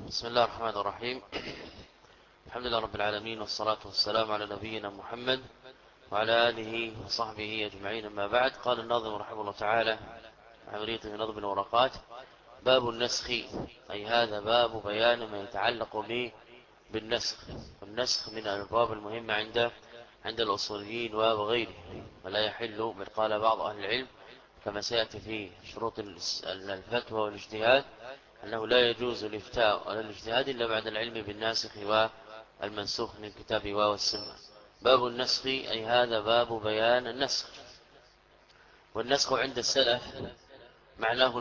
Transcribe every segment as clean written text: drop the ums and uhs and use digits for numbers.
بسم الله الرحمن الرحيم. الحمد لله رب العالمين، والصلاة والسلام على نبينا محمد وعلى آله وصحبه أجمعين. أما بعد، قال الناظم رحمه الله تعالى عمرية من نظم الورقات: باب النسخ، أي هذا باب بيان ما يتعلق به بالنسخ. والنسخ من الأبواب المهمة عند الأصوليين وغيره، ولا يحل بل قال بعض أهل العلم كما سيأتي في شروط الفتوى والاجتهاد أنه لا يجوز الإفتاء ولا الاجتهاد إلا بعد العلم بالناسخ والمنسوخ من الكتاب والسنة. باب النسخ، أي هذا باب بيان النسخ. والنسخ عند السلف معناه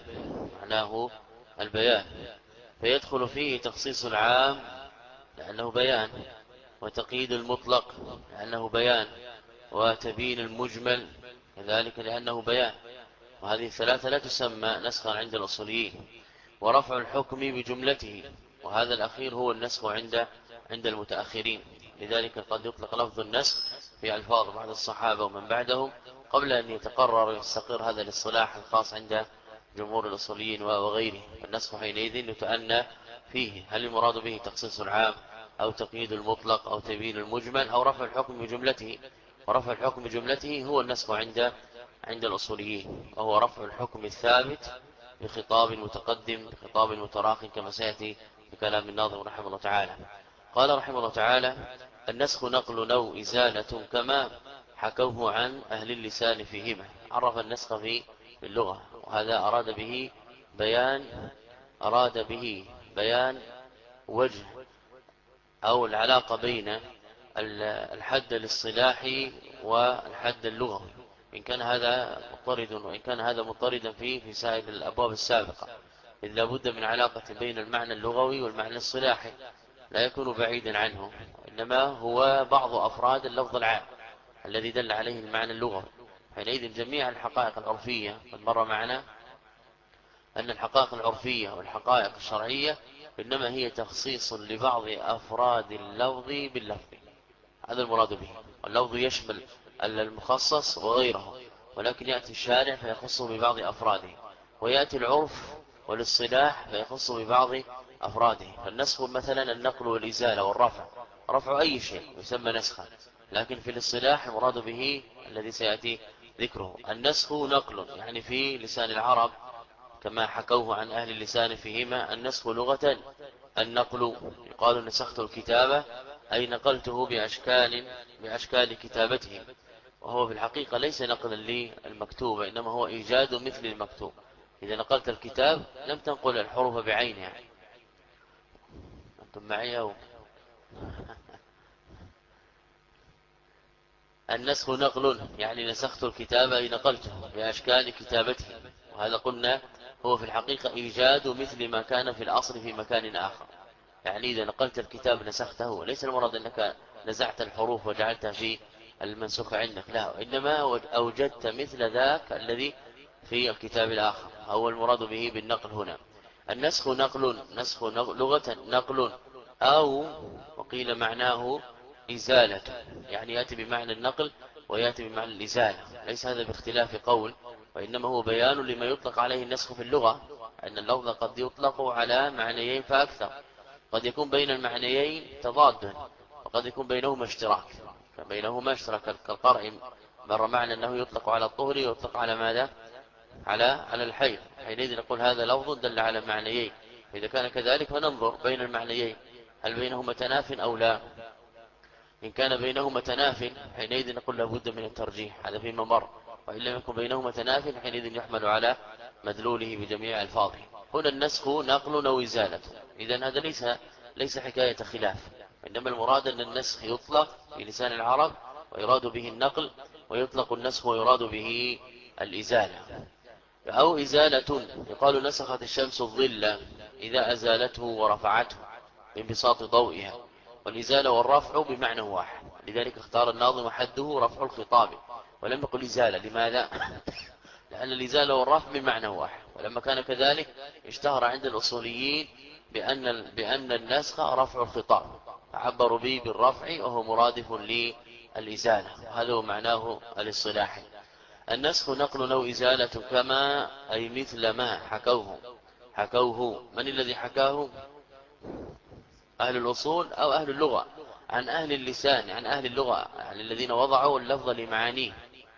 البيان، فيدخل فيه تخصيص العام لأنه بيان، وتقييد المطلق لأنه بيان، وتبيين المجمل كذلك لأنه بيان. وهذه الثلاثة لا تسمى نسخا عند الأصوليين. ورفع الحكم بجملته، وهذا الأخير هو النسخ عند المتأخرين. لذلك قد يطلق لفظ النسخ في ألفاظ بعض الصحابة ومن بعدهم قبل أن يتقرر ويستقر هذا الاصطلاح الخاص عند جمهور الأصوليين وغيره. النسخ حينئذ يتأنى فيه هل المراد به تخصيص العام أو تقييد المطلق أو تبيين المجمل أو رفع الحكم بجملته. ورفع الحكم بجملته هو النسخ عند الأصوليين، وهو رفع الحكم الثابت بخطاب متقدم بخطاب متراخٍ كما سيأتي بكلام الناظم رحمه الله تعالى. قال رحمه الله تعالى: النسخ نقل أو إزالة كما حكوه عن أهل اللسان فيهما. عرف النسخ في اللغة، وهذا أراد به بيان وجه أو العلاقة بين الحد الاصطلاحي والحد اللغوي، إن كان هذا مضطرد وإن كان هذا مضطردا في سائر الأبواب السابقة، إذ لابد من علاقة بين المعنى اللغوي والمعنى الصلاحي، لا يكون بعيدا عنه، إنما هو بعض أفراد اللفظ العام الذي دل عليه المعنى اللغوي. حينئذ جميع الحقائق العرفية، قد مر معنا أن الحقائق العرفية والحقائق الشرعية إنما هي تخصيص لبعض أفراد اللفظ باللفظ، هذا المراد به. واللفظ يشمل المخصص وغيره، ولكن يأتي الشارع فيخصه ببعض أفراده، ويأتي العرف والاصطلاح فيخصه ببعض أفراده. فالنسخ مثلا النقل والإزالة والرفع، رفع أي شيء يسمى نسخا، لكن في الاصطلاح المراد به الذي سيأتي ذكره. النسخ نقل، يعني في لسان العرب كما حكوه عن أهل اللسان فيهما. النسخ لغة النقل، يقال نسخت الكتابة أي نقلته بأشكال كتابتهم، وهو في الحقيقة ليس نقلا للمكتوب، إنما هو إيجاد مثل المكتوب. إذا نقلت الكتاب لم تنقل الحروف بعينها. أنتم معي أو؟ النسخ نقل، يعني نسخت الكتاب أي نقلته بأشكال كتابته، وهذا قلنا هو في الحقيقة إيجاد مثل ما كان في الأصل في مكان آخر. يعني إذا نقلت الكتاب نسخته، ليس المراد أنك نزعت الحروف وجعلتها في المنسوخ عندك، لا، إنما أوجدت مثل ذاك الذي في الكتاب الآخر، هو المراد به بالنقل هنا. النسخ نقل، لغة نقل، أو وقيل معناه إزالة، يعني يأتي بمعنى النقل ويأتي بمعنى الإزالة. ليس هذا باختلاف قول، وإنما هو بيان لما يطلق عليه النسخ في اللغة، أن اللفظ قد يطلق على معنيين فأكثر، قد يكون بين المعنيين تضاد، وقد يكون بينهما اشتراك. كالقرء مر معنى أنه يطلق على الطهر ويطلق على ماذا؟ على الحيض. حينئذ نقول هذا لفظ دل على معنيين، فإذا كان كذلك فننظر بين المعنيين هل بينهما تناف أو لا. إن كان بينهما تناف حينئذ نقول لابد من الترجيح، هذا فيما مر. وإن لم يكن بينهما تناف حينئذ يحمل على مدلوله بجميع ألفاظه. هنا النسخ نقل أو إزالة، إذن هذا ليس حكاية خلاف، إنما المراد أن النسخ يطلق في لسان العرب ويراد به النقل، ويطلق النسخ ويراد به الإزالة. أو إزالة، يقال نسخت الشمس الظل إذا أزالته ورفعته بانبساط ضوئها. والإزالة والرفع بمعنى واحد، لذلك اختار الناظم حده رفع الخطاب ولم يقل إزالة. لماذا؟ لأن الإزالة والرفع بمعنى واحد، ولما كان كذلك اشتهر عند الأصوليين بأن النسخ رفع الخطاب، فعبروا به بالرفع وهو مرادف للإزالة، هذا هو معناه الاصطلاحي. النسخ نقل أو إزالة كما أي مثل ما حكوه. من الذي حكاه؟ أهل الأصول أو أهل اللغة، عن أهل اللسان، عن أهل اللغة، يعني الذين وضعوا اللفظ لمعانيه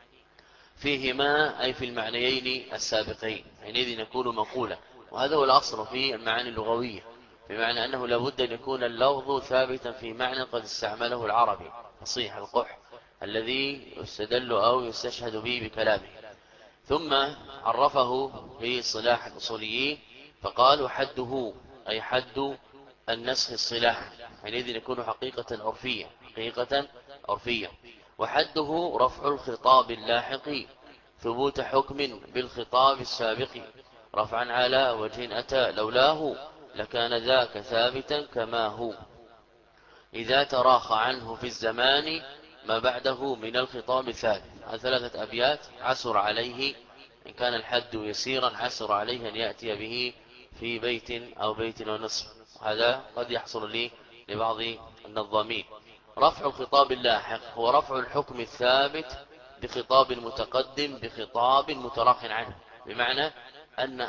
فيهما أي في المعنيين السابقين، حينئذ يكون منقولا. وهذا هو الأصل في المعاني اللغوية، بمعنى أنه لابد أن يكون اللفظ ثابتا في معنى قد استعمله العربي فصيح القح الذي يستدل أو يستشهد به بكلامه. ثم عرفه في صلاح الأصوليين فقال وحده أي حد النسخ الصلاح، حينئذ يكون حقيقة عرفية، حقيقة عرفية. وحده رفع الخطاب اللاحق ثبوت حكم بالخطاب السابق رفعا على وجه أتى لولاه لكان ذاك ثابتا كما هو إذا تراخى عنه في الزمان ما بعده من الخطاب الثابت. هذه 3 أبيات عسر عليه إن كان الحد يسيرا، عسر عليه أن يأتي به في بيت أو بيت ونصف. هذا قد يحصل لي لبعض النظامين. رفع الخطاب اللاحق هو رفع الحكم الثابت بخطاب متقدم بخطاب متراخ عنه، بمعنى أن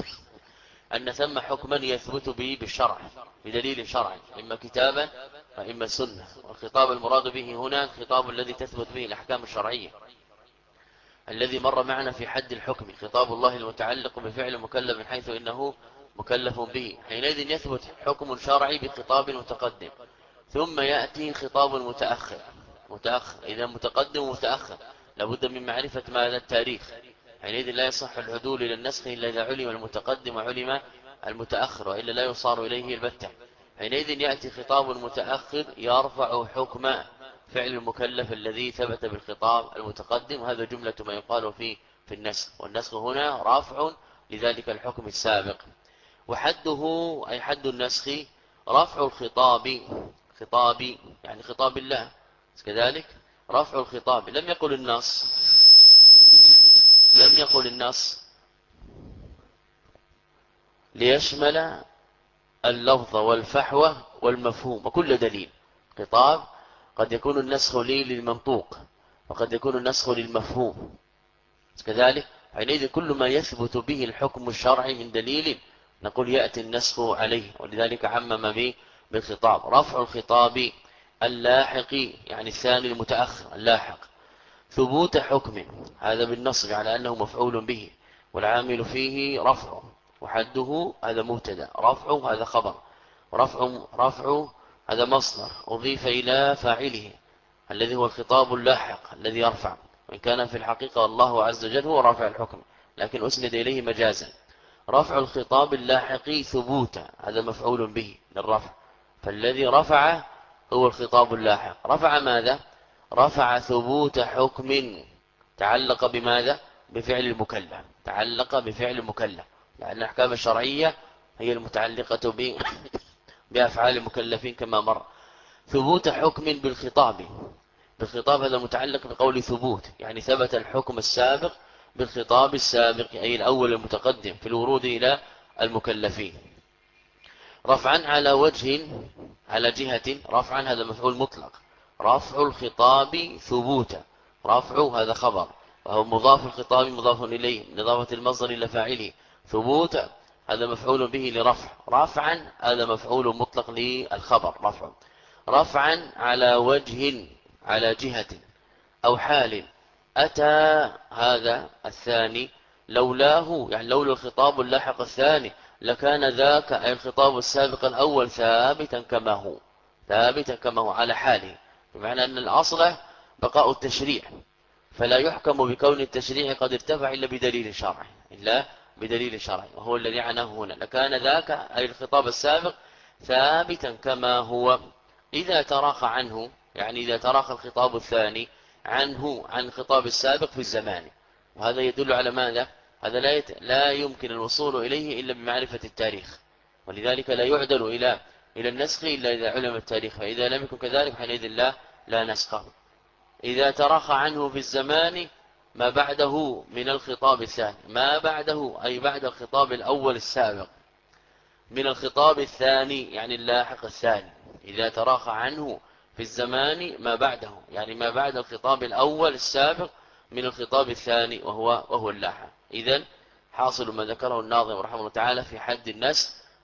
أن ثم حكما يثبت به بالشرع بدليل شرعي إما كتابا وإما سنة. والخطاب المراد به هنا الخطاب الذي تثبت به الأحكام الشرعية الذي مر معنا في حد الحكم، خطاب الله المتعلق بفعل مكلف من حيث إنه مكلف به. حينئذ يثبت حكم شرعي بخطاب متقدم، ثم يأتي خطاب متأخر. إذا متقدم ومتأخر لابد من معرفة ماذا التاريخ، حينئذ لا يصح العدول إلى النسخ إلا إذا علم المتقدم وعلم المتأخر، وإلا لا يصار إليه البتة. حينئذ يأتي خطاب متأخر يرفع حكم فعل المكلف الذي ثبت بالخطاب المتقدم، وهذا جملة ما يقال في النسخ. والنسخ هنا رافع لذلك الحكم السابق. وحده أي حد النسخ رفع الخطاب، خطاب يعني خطاب الله كذلك، رفع الخطاب. لم يقل النص ليشمل اللفظ والفحوى والمفهوم وكل دليل. خطاب قد يكون النسخ لي للمنطوق وقد يكون النسخ للمفهوم كذلك. حينئذ كل ما يثبت به الحكم الشرعي من دليل نقول يأتي النسخ عليه، ولذلك عمم به بالخطاب. رفع الخطاب اللاحق يعني الثاني المتأخر اللاحق. ثبوت حكم هذا بالنصب على أنه مفعول به والعامل فيه رفع، وحده هذا مبتدا، رفع هذا خبر، رفع هذا مصدر أضيف إلى فاعله الذي هو الخطاب اللاحق الذي يرفع، وإن كان في الحقيقة والله عز وجل هو رافع الحكم لكن أسند إليه مجازا. رفع الخطاب اللاحق ثبوتا هذا مفعول به للرفع، فالذي رفع هو الخطاب اللاحق. رفع ماذا؟ رفع ثبوت حكم تعلق بماذا؟ بفعل المكلف، تعلق بفعل المكلف، لأن الأحكام الشرعية هي المتعلقة بأفعال المكلفين كما مر. ثبوت حكم بالخطاب هذا متعلق بقول ثبوت، يعني ثبت الحكم السابق بالخطاب السابق أي الأول المتقدم في الورود إلى المكلفين. رفعا على وجه على جهة، رفعا هذا مفعول مطلق، رفع الخطاب ثبوتا، رفع هذا خبر وهو مضاف الخطاب مضاف إليه من إضافة المصدر إلى فاعله. ثبوتا هذا مفعول به لرفع، رفعا هذا مفعول مطلق للخبر رفع. رفعا على وجه على جهة أو حال. أتى هذا الثاني لولاه يعني لولا الخطاب اللاحق الثاني لكان ذاك أي الخطاب السابق الأول ثابتا كما هو، ثابتا كما هو على حاله، بمعنى أن الأصل بقاء التشريع، فلا يحكم بكون التشريع قد ارتفع إلا بدليل شرعي، إلا بدليل شرعي، وهو الذي عناه هنا لكان ذاك أي الخطاب السابق ثابتا كما هو. إذا تراخى عنه يعني إذا تراخى الخطاب الثاني عنه عن الخطاب السابق في الزمان، وهذا يدل على ماذا؟ هذا لا يمكن الوصول إليه إلا بمعرفة التاريخ، ولذلك لا يعدل إلى النسخ إلا إذا علم التاريخ، فإذا لم يكن كذلك حينئذ لا نسخه. إذا تراخى عنه في الزمان ما بعده من الخطاب الثاني، ما بعده أي بعد الخطاب الأول السابق من الخطاب الثاني يعني اللاحق الثاني. إذا تراخى عنه في الزمان ما بعده يعني ما بعد الخطاب الأول السابق من الخطاب الثاني وهو اللاحق. إذن حاصل ما ذكره الناظم رحمه الله تعالى في حد النسخ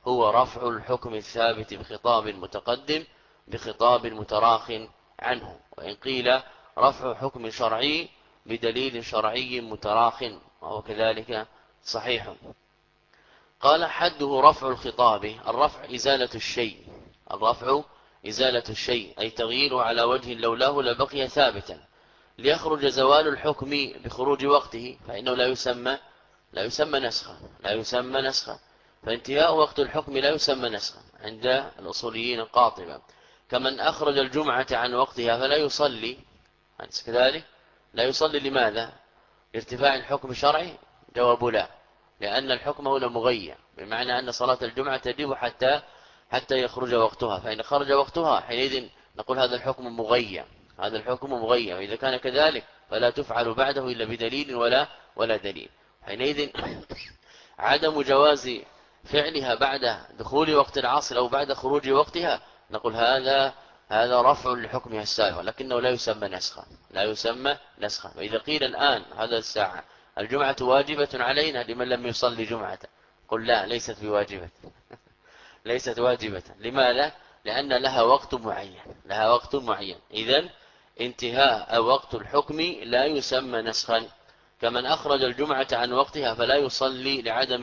هو رفع الحكم الثابت بخطاب متقدم بخطاب متراخ عنه، وإن قيل رفع حكم شرعي بدليل شرعي متراخ وهو كذلك صحيح. قال حده رفع الخطاب، الرفع إزالة الشيء، الرفع إزالة الشيء أي تغييره على وجه لولاه لبقي ثابتا، ليخرج زوال الحكم بخروج وقته، فإنه لا يسمى نسخا، لا يسمى نسخا، فانتهاء وقت الحكم لا يسمى نسخا عند الأصوليين قاطبة. كمن أخرج الجمعة عن وقتها فلا يصلي، كذلك لا يصلي، لماذا؟ ارتفاع الحكم الشرعي. جواب لا، لأن الحكم هنا مغير، بمعنى أن صلاة الجمعة تجب حتى يخرج وقتها، فإن خرج وقتها حينئذ نقول هذا الحكم مغير، هذا الحكم مغير، وإذا كان كذلك فلا تفعل بعده إلا بدليل ولا دليل. حينئذ عدم جواز فعلها بعد دخول وقت العصر أو بعد خروج وقتها نقول هذا رفع لحكمها السابق، لكنه لا يسمى نسخا، لا يسمى نسخا. وإذا قيل الآن هذا الساعة الجمعة واجبة علينا لمن لم يصلي جمعة، قل لا، ليست بواجبة ليست واجبة. لماذا؟ لأن لها وقت معين، لها وقت معين. إذن انتهاء وقت الحكم لا يسمى نسخا. كمن أخرج الجمعة عن وقتها فلا يصلي لعدم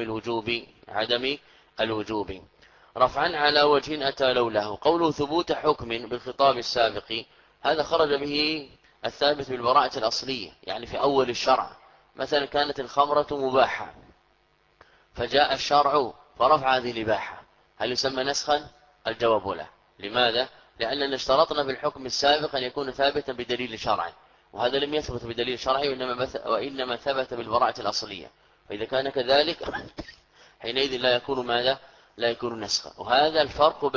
الوجوب. رفعا على وجه أتى لولاه، قوله ثبوت حكم بالخطاب السابق، هذا خرج به الثابت بالبراءة الأصلية، يعني في أول الشرع. مثلا كانت الخمرة مباحة فجاء الشرع فرفع هذه الإباحة، هل يسمى نسخا؟ الجواب لا. لماذا؟ لأننا اشترطنا في الحكم السابق أن يكون ثابتا بدليل شرعي، وهذا لم يثبت بدليل شرعي، وإنما ثبت بالبراءة الأصلية. فإذا كان كذلك حينئذ لا يكون ماذا؟ لا يكون نسخا. وهذا الفرق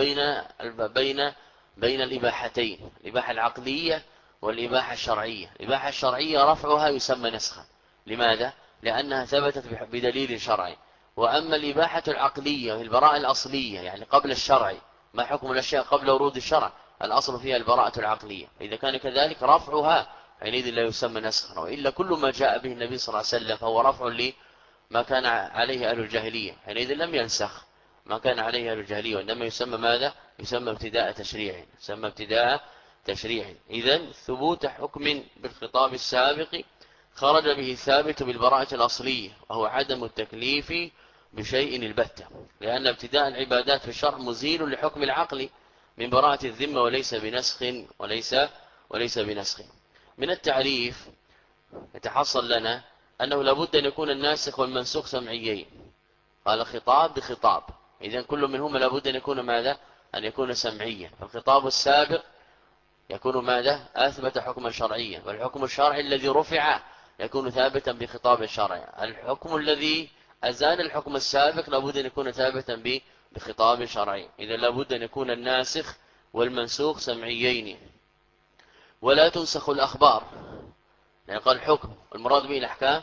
بين الإباحتين، الإباحة العقلية والإباحة الشرعية. الإباحة الشرعية رفعها يسمى نسخا، لماذا؟ لأنها ثبتت بدليل شرعي. وأما الإباحة العقلية وهي البراءة الأصلية، يعني قبل الشرع، ما حكم الأشياء قبل ورود الشرع؟ الأصل فيها البراءة العقلية، إذا كان كذلك رفعها حينئذ لا يسمى نسخا. وإلا كل ما جاء به النبي صلى الله عليه وسلم فهو رفع ما كان عليه أهل الجاهلية، حينئذ لم ينسخ ما كان عليه أهل الجاهلية، وإنما يسمى ماذا؟ يسمى ابتداء تشريع. إذن ثبوت حكم بالخطاب السابق خرج به الثابت بالبراءة الأصلية، وهو عدم التكليف بشيء البتة، لأن ابتداء العبادات في الشرع مزيل لحكم العقل من براءة الذمة، وليس بنسخ. من التعريف يتحصل لنا أنه لابد أن يكون الناسخ والمنسوخ سمعيين. قال خطاب بخطاب، إذن كل منهما لابد أن يكون ماذا؟ أن يكون سمعيا. فالخطاب السابق يكون ماذا؟ أثبت حكما شرعيا، والحكم الشرعي الذي رفع يكون ثابتا بخطاب شرعي. الحكم الذي أزال الحكم السابق لابد أن يكون ثابتا بخطاب شرعي. إذا لابد أن يكون الناسخ والمنسوخ سمعيين. ولا تنسخ الأخبار، يعني قال الحكم والمراد به الأحكام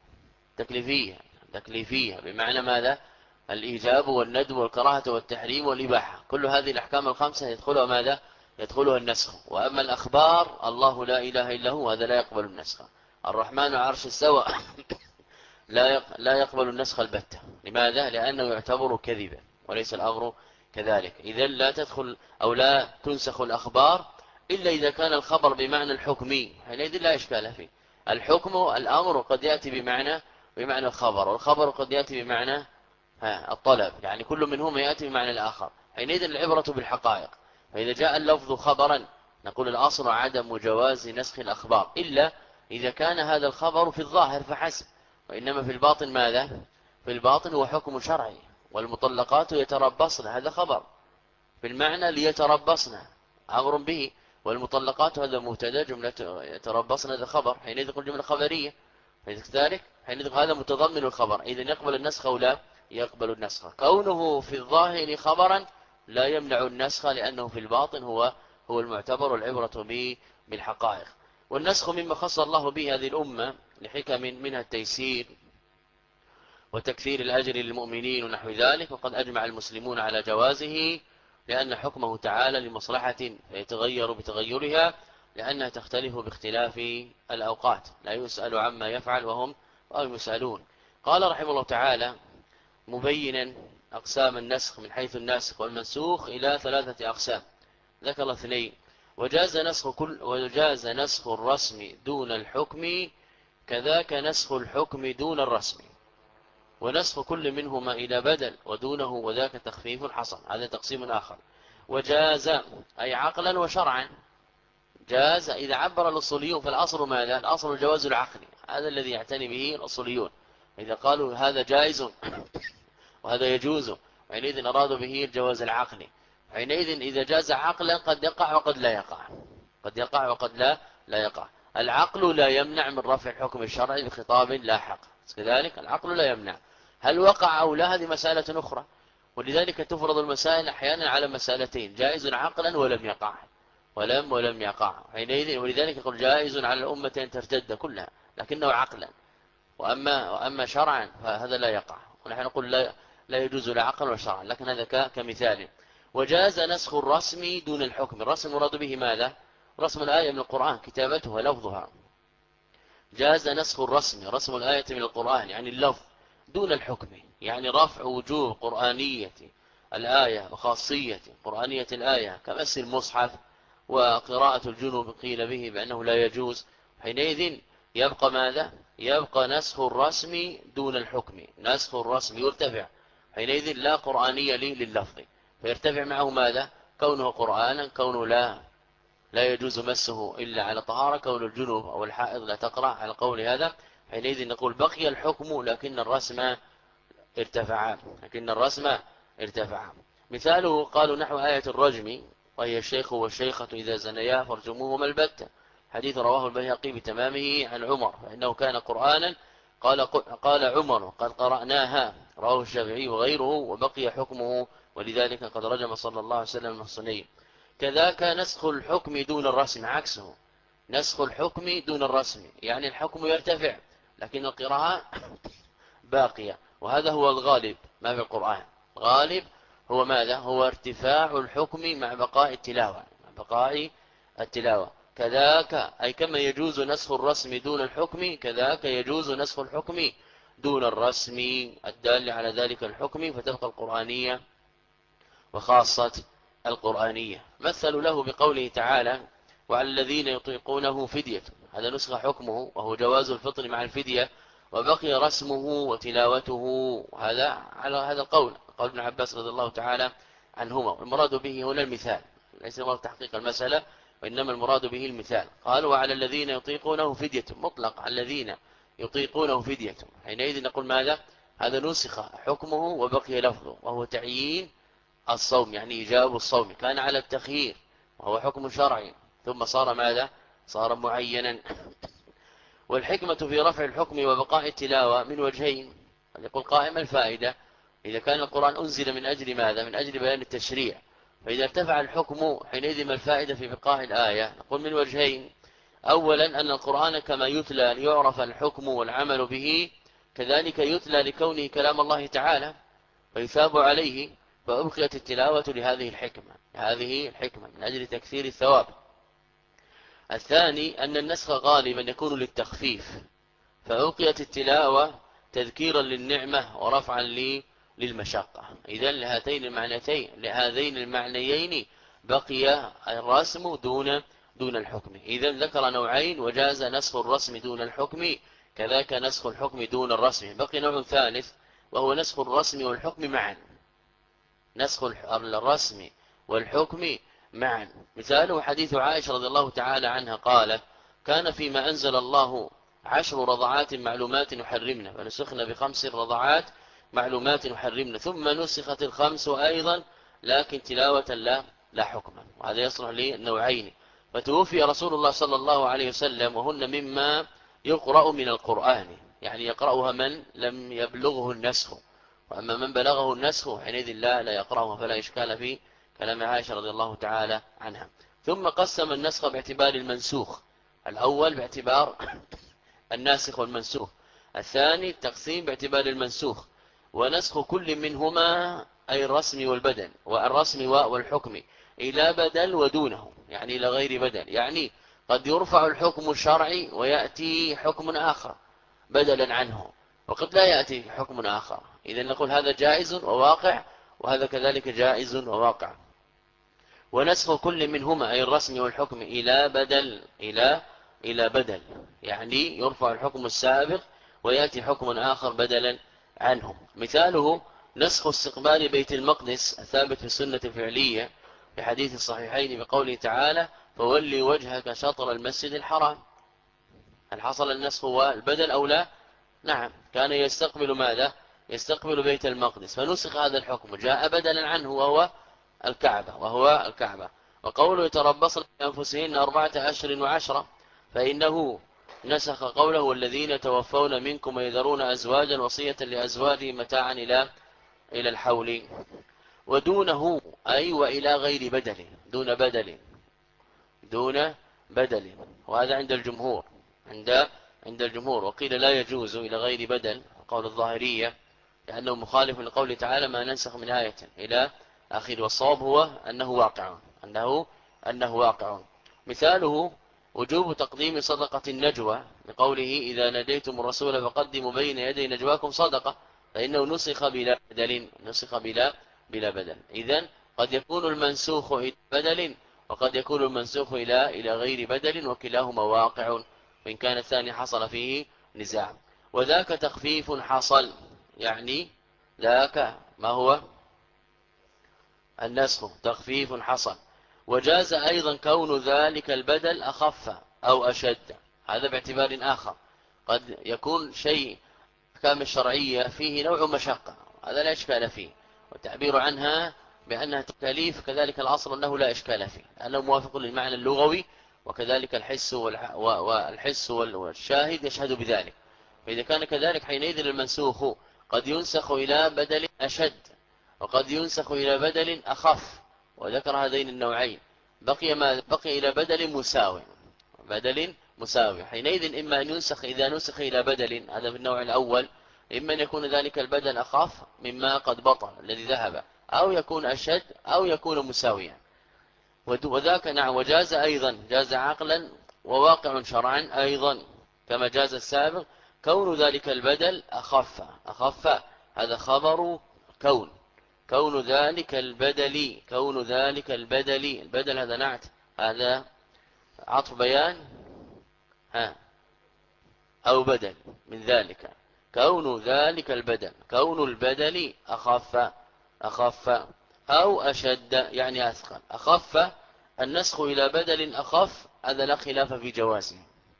تكليفية بمعنى ماذا؟ الإيجاب والندب والكراهة والتحريم والإباحة، كل هذه الأحكام الخمسة يدخلها ماذا؟ يدخلها النسخ. وأما الأخبار الله لا إله إلا هو، هذا لا يقبل النسخ. الرحمن عرش استوى لا يقبل النسخ البتة. لماذا؟ لأنه يعتبر كذبا، وليس الأمر كذلك. إذا لا تدخل أو لا تنسخ الأخبار إلا إذا كان الخبر بمعنى الحكمي، حينئذ لا إشكال فيه. الأمر قد يأتي بمعنى الخبر، والخبر قد يأتي بمعنى الطلب، يعني كل منهما يأتي بمعنى الآخر. حينئذ العبرة بالحقائق. فإذا جاء اللفظ خبرا نقول الأصل عدم جواز نسخ الأخبار، إلا إذا كان هذا الخبر في الظاهر فحسب، وإنما في الباطن ماذا؟ في الباطن هو حكم شرعي. والمطلقات يتربصن، هذا خبر في المعنى ليتربصن، أمر به. والمطلقات هذا مبتدا، جملة يتربصن هذا خبر، حينئذ يقول جملة خبرية. فلذلك حينئذ هذا متضمن الخبر، إذن يقبل النسخ أو لا يقبل النسخ. كونه في الظاهر خبرا لا يمنع النسخ، لأنه في الباطن هو المعتبر، والعبرة بالحقائق. والنسخ مما خص الله به هذه الأمة لحكم منها التيسير وتكثير الأجر للمؤمنين ونحو ذلك، وقد أجمع المسلمون على جوازه، لأن حكمه تعالى لمصلحة فيتغير بتغيرها، لأنها تختلف باختلاف الأوقات، لا يسأل عما يفعل وهم يسألون. قال رحمه الله تعالى مبينا أقسام النسخ من حيث الناسخ والمنسوخ إلى 3 أقسام، ذكر 2. وجاز نسخ الرسم دون الحكم، كذاك نسخ الحكم دون الرسم، ونسخ كل منهما إلى بدل ودونه، وذاك تخفيف حصل. هذا تقسيم آخر. وجاز أي عقلا وشرعا. جاز إذا عبر الأصوليون فالأصل ماذا؟ الأصل الجواز العقلي، هذا الذي يعتني به الأصوليون. إذا قالوا هذا جائز وهذا يجوز، حينئذ أرادوا به الجواز العقلي. حينئذ إذا جاز عقلا قد يقع وقد لا يقع، قد يقع وقد لا يقع. العقل لا يمنع من رفع الحكم الشرعي بخطاب لاحق، كذلك العقل لا يمنع. هل وقع أو لا هذه مسألة أخرى، ولذلك تفرض المسائل أحيانا على مسألتين: جائز عقلا ولم يقع، ولم يقع. حينئذ ولذلك يقول جائز على الأمة أن ترتد كلها لكنه عقلا، وأما شرعا فهذا لا يقع. ونحن نقول لا يجوز لا عقلا ولا شرعا، لكن هذا كمثال. وجاز نسخ الرسم دون الحكم. الرسم مراد به ماذا؟ رسم الآية من القرآن، كتابتها ولفظها. جاز نسخ الرسم، رسم الآية من القرآن يعني اللفظ، دون الحكم يعني رفع وجوب قرآنية الآية وخاصية قرآنية الآية كمس المصحف وقراءة الجنوب قيل به بأنه لا يجوز. حينئذ يبقى ماذا؟ يبقى نسخ الرسم دون الحكم. نسخ الرسم يرتفع حينئذ لا قرآنية لللفظ، فيرتفع معه ماذا؟ كونه قرآنا، كونه لا يجوز مسه إلا على طهارة، كون الجنوب أو الحائض لا تقرأ على قول هذا. حينئذ نقول بقي الحكم لكن الرسم ارتفع. مثاله قالوا نحو آية الرجم: وهي الشيخ والشيخة إذا زنيا فارجموهما البتة. حديث رواه البيهقي بتمامه عن عمر فإنه كان قرآنا. قال عمر: قد قرأناها. رواه الشافعي وغيره، وبقي حكمه، ولذلك قد رجم صلى الله عليه وسلم المحصنين. كذاك نسخ الحكم دون الرسم، عكسه نسخ الحكم دون الرسم، يعني الحكم يرتفع لكن القراءة باقية، وهذا هو الغالب ما في القرآن. غالب هو ماذا؟ هو ارتفاع الحكم مع بقاء التلاوة. كذاك أي كما يجوز نسخ الرسم دون الحكم، كذاك يجوز نسخ الحكم دون الرسم الدال على ذلك الحكم، فتبقى القرآنية وخاصة القرآنية. مثلوا له بقوله تعالى: وعلى الذين يطيقونه فدية. هذا نسخ حكمه وهو جواز الفطر مع الفدية، وبقي رسمه وتلاوته. هذا على هذا القول، قول ابن عباس رضي الله تعالى عنهما. والمراد به هنا المثال، ليس مراد تحقيق المسألة، وإنما المراد به المثال. قال: وعلى الذين يطيقونه فدية، مطلق على الذين يطيقونه فدية. حينئذ نقول ماذا؟ هذا نسخ حكمه وبقي لفظه، وهو تعيين الصوم، يعني إيجاب الصوم. كان على التخيير وهو حكم شرعي، ثم صار ماذا؟ صار معينا. والحكمة في رفع الحكم وبقاء التلاوة من وجهين. يقول قائم الفائدة: إذا كان القرآن أنزل من أجل ماذا؟ من أجل بيان التشريع، فإذا ارتفع الحكم حينئذ ما الفائدة في بقاء الآية؟ نقول من وجهين. أولا أن القرآن كما يتلى ليعرف الحكم والعمل به، كذلك يتلى لكونه كلام الله تعالى فيثاب عليه، فأبقيت التلاوة لهذه الحكمة من أجل تكثير الثواب. الثاني أن النسخ غالبا يكون للتخفيف، فأبقيت التلاوة تذكيرا للنعمة ورفعا للمشقة. إذن لهذين المعنيين بقي الرسم دون الحكم. إذن ذكر نوعين: وجاز نسخ الرسم دون الحكم، كذاك نسخ الحكم دون الرسم. بقي نوع ثالث وهو نسخ الرسم والحكم معا. نسخ الرسم والحكم معا. مثاله حديث عائشة رضي الله تعالى عنها قالت: كان فيما أنزل الله 10 رضعات معلومات يحرمنا، فنسخنا ب5 رضعات معلومات يحرمنا، ثم نسخت ال5 أيضا لكن تلاوة لا حكما. وهذا يصلح للنوعين. فتوفي رسول الله صلى الله عليه وسلم وهن مما يقرأ من القرآن، يعني يقرأها من لم يبلغه النسخ، وأما من بلغه النسخ حينئذ لا يقرأه، فلا إشكال في كلام عائشة رضي الله تعالى عنها. ثم قسم النسخ باعتبار المنسوخ: الأول باعتبار الناسخ والمنسوخ، الثاني التقسيم باعتبار المنسوخ. ونسخ كل منهما أي الرسم والبدل، والرسم والحكم، إلى بدل ودونه، يعني إلى غير بدل. يعني قد يرفع الحكم الشرعي ويأتي حكم آخر بدلا عنه، وقد لا يأتي حكم آخر. إذا نقول هذا جائز وواقع، وهذا كذلك جائز وواقع. ونسخ كل منهما أي الرسم والحكم إلى بدل، يعني يرفع الحكم السابق ويأتي حكم آخر بدلا عنه. مثاله نسخ استقبال بيت المقدس الثابت في السنة الفعلية في حديث الصحيحين بقوله تعالى فولي وجهك شطر المسجد الحرام. هل حصل النسخ والبدل أو لا؟ نعم، كان يستقبل ماذا؟ يستقبل بيت المقدس، فنسخ هذا الحكم جاء بدلا عنه وهو الكعبة. وقوله يتربصن بأنفسهن 4 أشهر وعشرة، فإنه نسخ قوله والذين يتوفون منكم ويذرون أزواجا وصية لأزواجهم متاعا إلى الحول. ودونه أي وإلى غير بدل، دون بدل، وهذا عند الجمهور، عند الجمهور. وقيل لا يجوز إلى غير بدل، قول الظاهرية، لأنه مخالف لقوله تعالى ما ننسخ من آية إلى آخر. والصواب هو أنه واقع. مثاله وجوب تقديم صدقة النجوى بقوله إذا نجيتم الرسول فقدموا بين يدي نجواكم صدقة، فإنه نسخ بلا بدل. إذن قد يكون المنسوخ إلى بدل، وقد يكون المنسوخ إلى غير بدل، وكلاهما واقع، وإن كان الثاني حصل فيه نزاع. وذاك تخفيف حصل، يعني ذاك ما هو النسخ تخفيف حصل. وجاز أيضا كون ذلك البدل أخف أو أشد، هذا باعتبار آخر. قد يكون شيء الأحكام الشرعية فيه نوع مشقة، هذا لا إشكال فيه، والتعبير عنها بأنها تكاليف كذلك الأصل أنه لا إشكال فيه، لأنه موافق للمعنى اللغوي، وكذلك الحس والشاهد يشهد بذلك. فإذا كان كذلك حينئذ المنسوخ قد ينسخ إلى بدل أشد، وقد ينسخ إلى بدل أخف، وذكر هذين النوعين. بقي إلى بدل مساوي. حينئذ إما أن ينسخ إذا نسخ إلى بدل، هذا في النوع الأول، إما أن يكون ذلك البدل أخف مما قد بطل الذي ذهب، أو يكون أشد، أو يكون مساويا. وذاك نعم. وجاز أيضا، جاز عقلا وواقع شرعا أيضا كما جاز السابق كون ذلك البدل أخف. هذا خبر كون ذلك البدل البدل هذا نعت، هذا عطف بيان أو بدل من ذلك. كون البدل أخف أو أشد، يعني أثقل. أخف النسخ إلى بدل أخف، هذا لا خلاف في جوازه،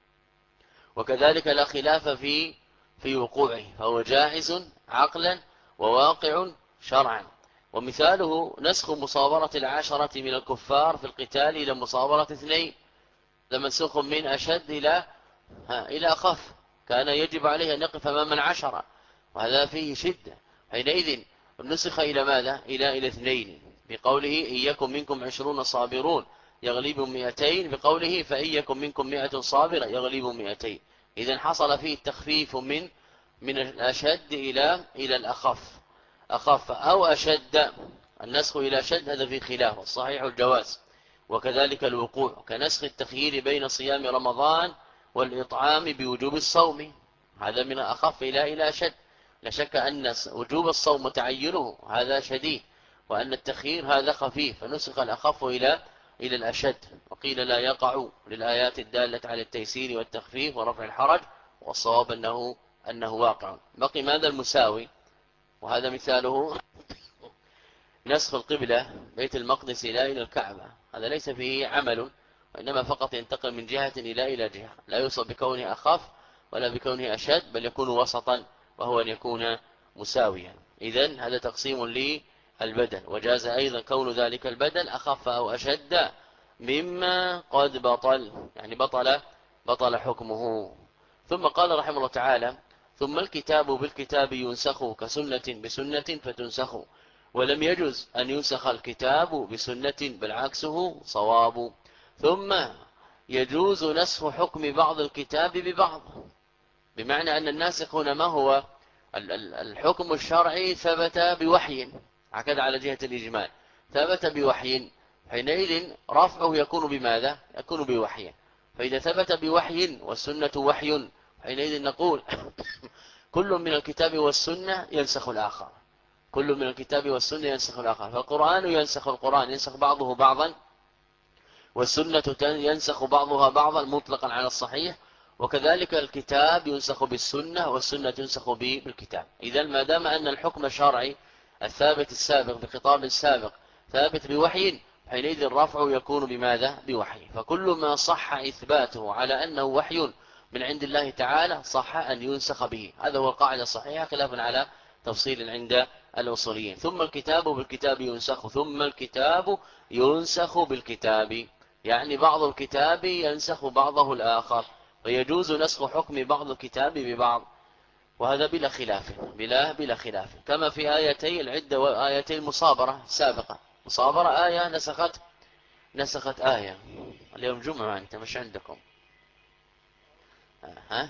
وكذلك لا خلاف في وقوعه، فهو جائز عقلا وواقع شرعا. ومثاله نسخ مصابرة 10 من الكفار في القتال إلى مصابرة 2، لمنسوخ من أشد إلى أخف، كان يجب عليه أن يقف أمام 10، وهذا فيه شدة. حينئذ نسخ إلى ماذا؟ إلى 2 بقوله إن يكن منكم 20 صابرون يغلبوا 200، بقوله فإن يكن منكم 100 صابرة يغلبوا 200. إذن حصل فيه التخفيف من الأشد إلى الأخف. أو أشد، النسخ إلى أشد هذا في خلاف، الصحيح الجواز. وكذلك الوقوع كنسخ التخيير بين صيام رمضان والإطعام بوجوب الصوم، هذا من أخف إلى أشد. لا شك أن وجوب الصوم تعينه هذا شديد، وأن التخيير هذا خفيف، فنسخ الأخف إلى الأشد. وقيل لا يقع للآيات الدالة على التيسير والتخفيف ورفع الحرج، والصواب أنه واقع. بقي ماذا المساوي؟ وهذا مثاله نسخ القبلة بيت المقدس إلى الكعبة، هذا ليس فيه عمل، وإنما فقط ينتقل من جهة إلى جهة، لا يوصف بكونه أخف ولا بكونه أشد، بل يكون وسطا، وهو أن يكون مساويا. إذن هذا تقسيم للبدل. وجاز أيضا كون ذلك البدل أخف أو أشد مما قد بطل، يعني بطل حكمه. ثم قال رحمه الله تعالى ثم الكتاب بالكتاب ينسخ كسنة بسنة فتنسخ، ولم يجز أن ينسخ الكتاب بسنة بل عكسه صواب. ثم يجوز نسخ حكم بعض الكتاب ببعض، بمعنى أن الناسخ هنا ما هو الحكم الشرعي ثبت بوحي، هكذا على جهة الإجمال ثبت بوحي، حينئذ رفعه يكون بماذا؟ يكون بوحي. فإذا ثبت بوحي والسنة وحي، حينئذ نقول كل من الكتاب والسنة ينسخ الآخر، كل من الكتاب والسنة ينسخ الآخر، فالقرآن ينسخ القرآن، ينسخ بعضه بعضا، والسنة ينسخ بعضها بعضا مطلقا على الصحيح، وكذلك الكتاب ينسخ بالسنة والسنة تنسخ بالكتاب. إذا ما دام أن الحكم الشرعي الثابت السابق بخطاب سابق ثابت بوحي، حينئذ الرفع يكون بماذا؟ بوحي. فكل ما صح إثباته على أنه وحي من عند الله تعالى صح أن ينسخ به. هذا هو القاعدة الصحيحة خلافا على تفصيل عند الأصوليين. ثم الكتاب بالكتاب ينسخ، ثم الكتاب ينسخ بالكتاب، يعني بعض الكتاب ينسخ بعضه الآخر، ويجوز نسخ حكم بعض الكتاب ببعض، وهذا بلا خلاف، بلا خلاف. كما في آيتي العدة وآيتي المصابرة السابقة، مصابرة آية نسخت آية. اليوم جمعة أنت مش عندكم؟ ها؟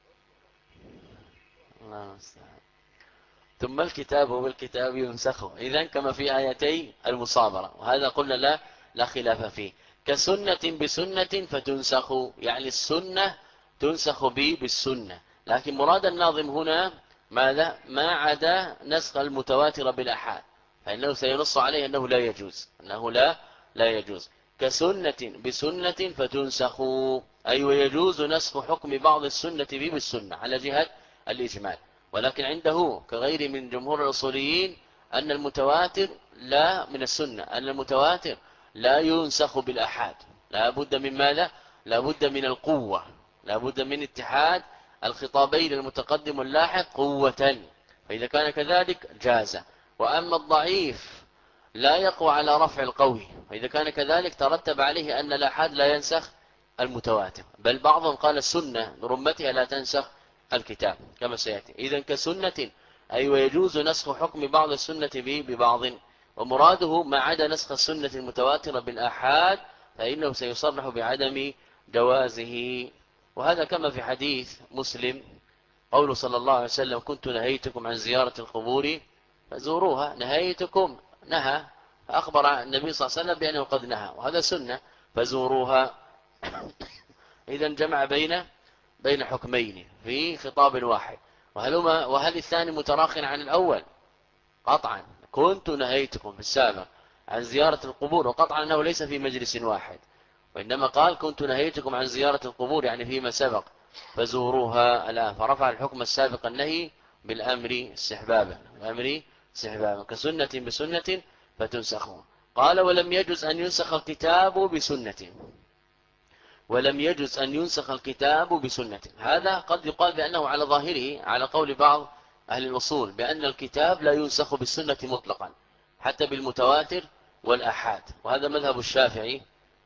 الله المستعان. ثم الكتاب بالكتاب ينسخ، إذن كما في آيتي المصابرة، وهذا قلنا لا خلاف فيه. كسنة بسنة فتنسخ، يعني السنة تنسخ بالسنة، لكن مراد الناظم هنا ماذا؟ ما عدا نسخ المتواتر بالأحاد، فإنه سينص عليه أنه لا يجوز، أنه لا يجوز. كسنة بسنة فتنسخ، أي ويجوز نسخ حكم بعض السنة بالسنة على جهة الإجمال. ولكن عنده كغير من جمهور الأصوليين أن المتواتر لا من السنة، أن المتواتر لا ينسخ بالأحاد، لا بد من ماذا؟ لا بد من القوة، لا بد من اتحاد الخطابين المتقدم واللاحق قوة، فإذا كان كذلك جاز. وأما الضعيف لا يقوى على رفع القوي، فإذا كان كذلك ترتب عليه أن الأحاد لا ينسخ المتواتر، بل بعضهم قال السنة برمتها لا تنسخ الكتاب كما سيأتي. إذن كسنة أي ويجوز نسخ حكم بعض السنة ببعض، ومراده ما عدا نسخ السنة المتواترة بالآحاد فإنه سيصرح بعدم جوازه. وهذا كما في حديث مسلم قول صلى الله عليه وسلم: كنت نهيتكم عن زيارة القبور فزوروها. نهيتكم، نهى، فأخبر النبي صلى الله عليه وسلم بأنه قد نهى، وهذا سنة، فزوروها. إذن جمع بين حكمين في خطاب واحد. وهل الثاني متراخٍ عن الأول؟ قطعا. كنت نهيتكم في السابق عن زيارة القبور، وقطعا أنه ليس في مجلس واحد، وإنما قال كنت نهيتكم عن زيارة القبور يعني فيما سبق، فزوروها الآن، فرفع الحكم السابق النهي بالأمر استحبابا، الأمر استحبابا. كسنة بسنة فتنسخ. قال: ولم يجوز أن ينسخ الكتاب بسنة، ولم يجوز أن ينسخ الكتاب بسنة. هذا قد يقال بأنه على ظاهره على قول بعض أهل الأصول بأن الكتاب لا ينسخ بالسنة مطلقا حتى بالمتواتر والأحاد، وهذا مذهب الشافعي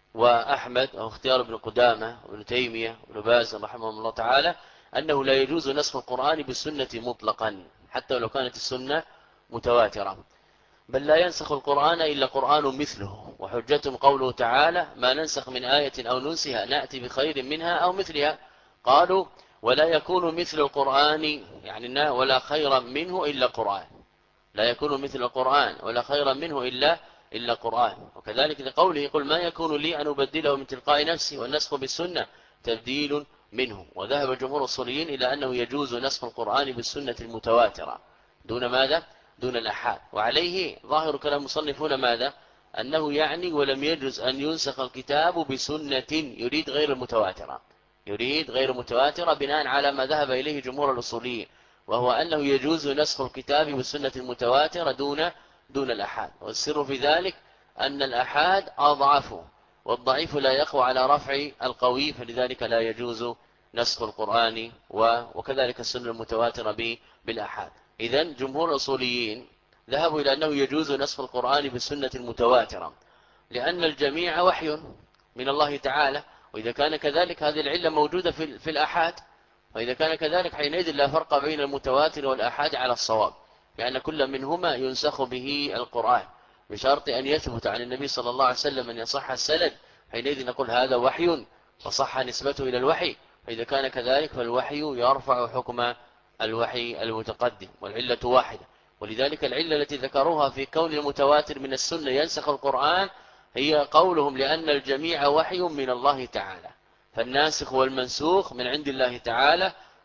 وأحمد واختيار ابن قدامة وابن تيمية وابن باز رحمهم الله تعالى، أنه لا يجوز نسخ القرآن بالسنة مطلقا حتى لو كانت السنة متواترة، بل لا ينسخ القرآن إلا قرآن مثله. وحجتهم قوله تعالى: ما ننسخ من آية أو ننسها نأتي بخير منها أو مثلها. قالوا: ولا يكون مثل القرآن، يعني ولا خيرا منه إلا قرآن، لا يكون مثل القرآن ولا خيرا منه إلا قرآن. وكذلك لقوله: قل ما يكون لي أن أبدله من تلقاء نفسي، والنسخ بالسنة تبديل منه. وذهب جمهور الصوليين إلى أنه يجوز نسخ القرآن بالسنة المتواترة دون ماذا؟ دون الأحاد. وعليه ظاهر كلام مصنفون ماذا؟ أنه يعني ولم يجوز أن ينسخ الكتاب بسنة، يريد غير المتواترة، يريد غير متواترة بناء على ما ذهب إليه جمهور الأصوليين، وهو أنه يجوز نسخ الكتاب بالسنة المتواترة دون الأحاد. والسر في ذلك أن الأحاد أضعف، والضعيف لا يقوى على رفع القوي، فلذلك لا يجوز نسخ القرآن وكذلك السنة المتواترة بالأحاد. إذن جمهور الأصوليين ذهبوا إلى أنه يجوز نسخ القرآن بالسنة المتواترة، لأن الجميع وحي من الله تعالى، وإذا كان كذلك هذه العلة موجودة في الأحاد، وإذا كان كذلك حينئذ لا فرق بين المتواتر والأحاد على الصواب، لأن كل منهما ينسخ به القرآن بشرط أن يثبت عن النبي صلى الله عليه وسلم أن يصح السند، حينئذ نقول هذا وحي فصح نسبته إلى الوحي. فإذا كان كذلك فالوحي يرفع حكم الوحي المتقدم، والعلة واحدة. ولذلك العلة التي ذكروها في كون المتواتر من السنة ينسخ القرآن هي قولهم: لأن الجميع وحي من الله تعالى، فالناسخ والمنسوخ من عند الله تعالى،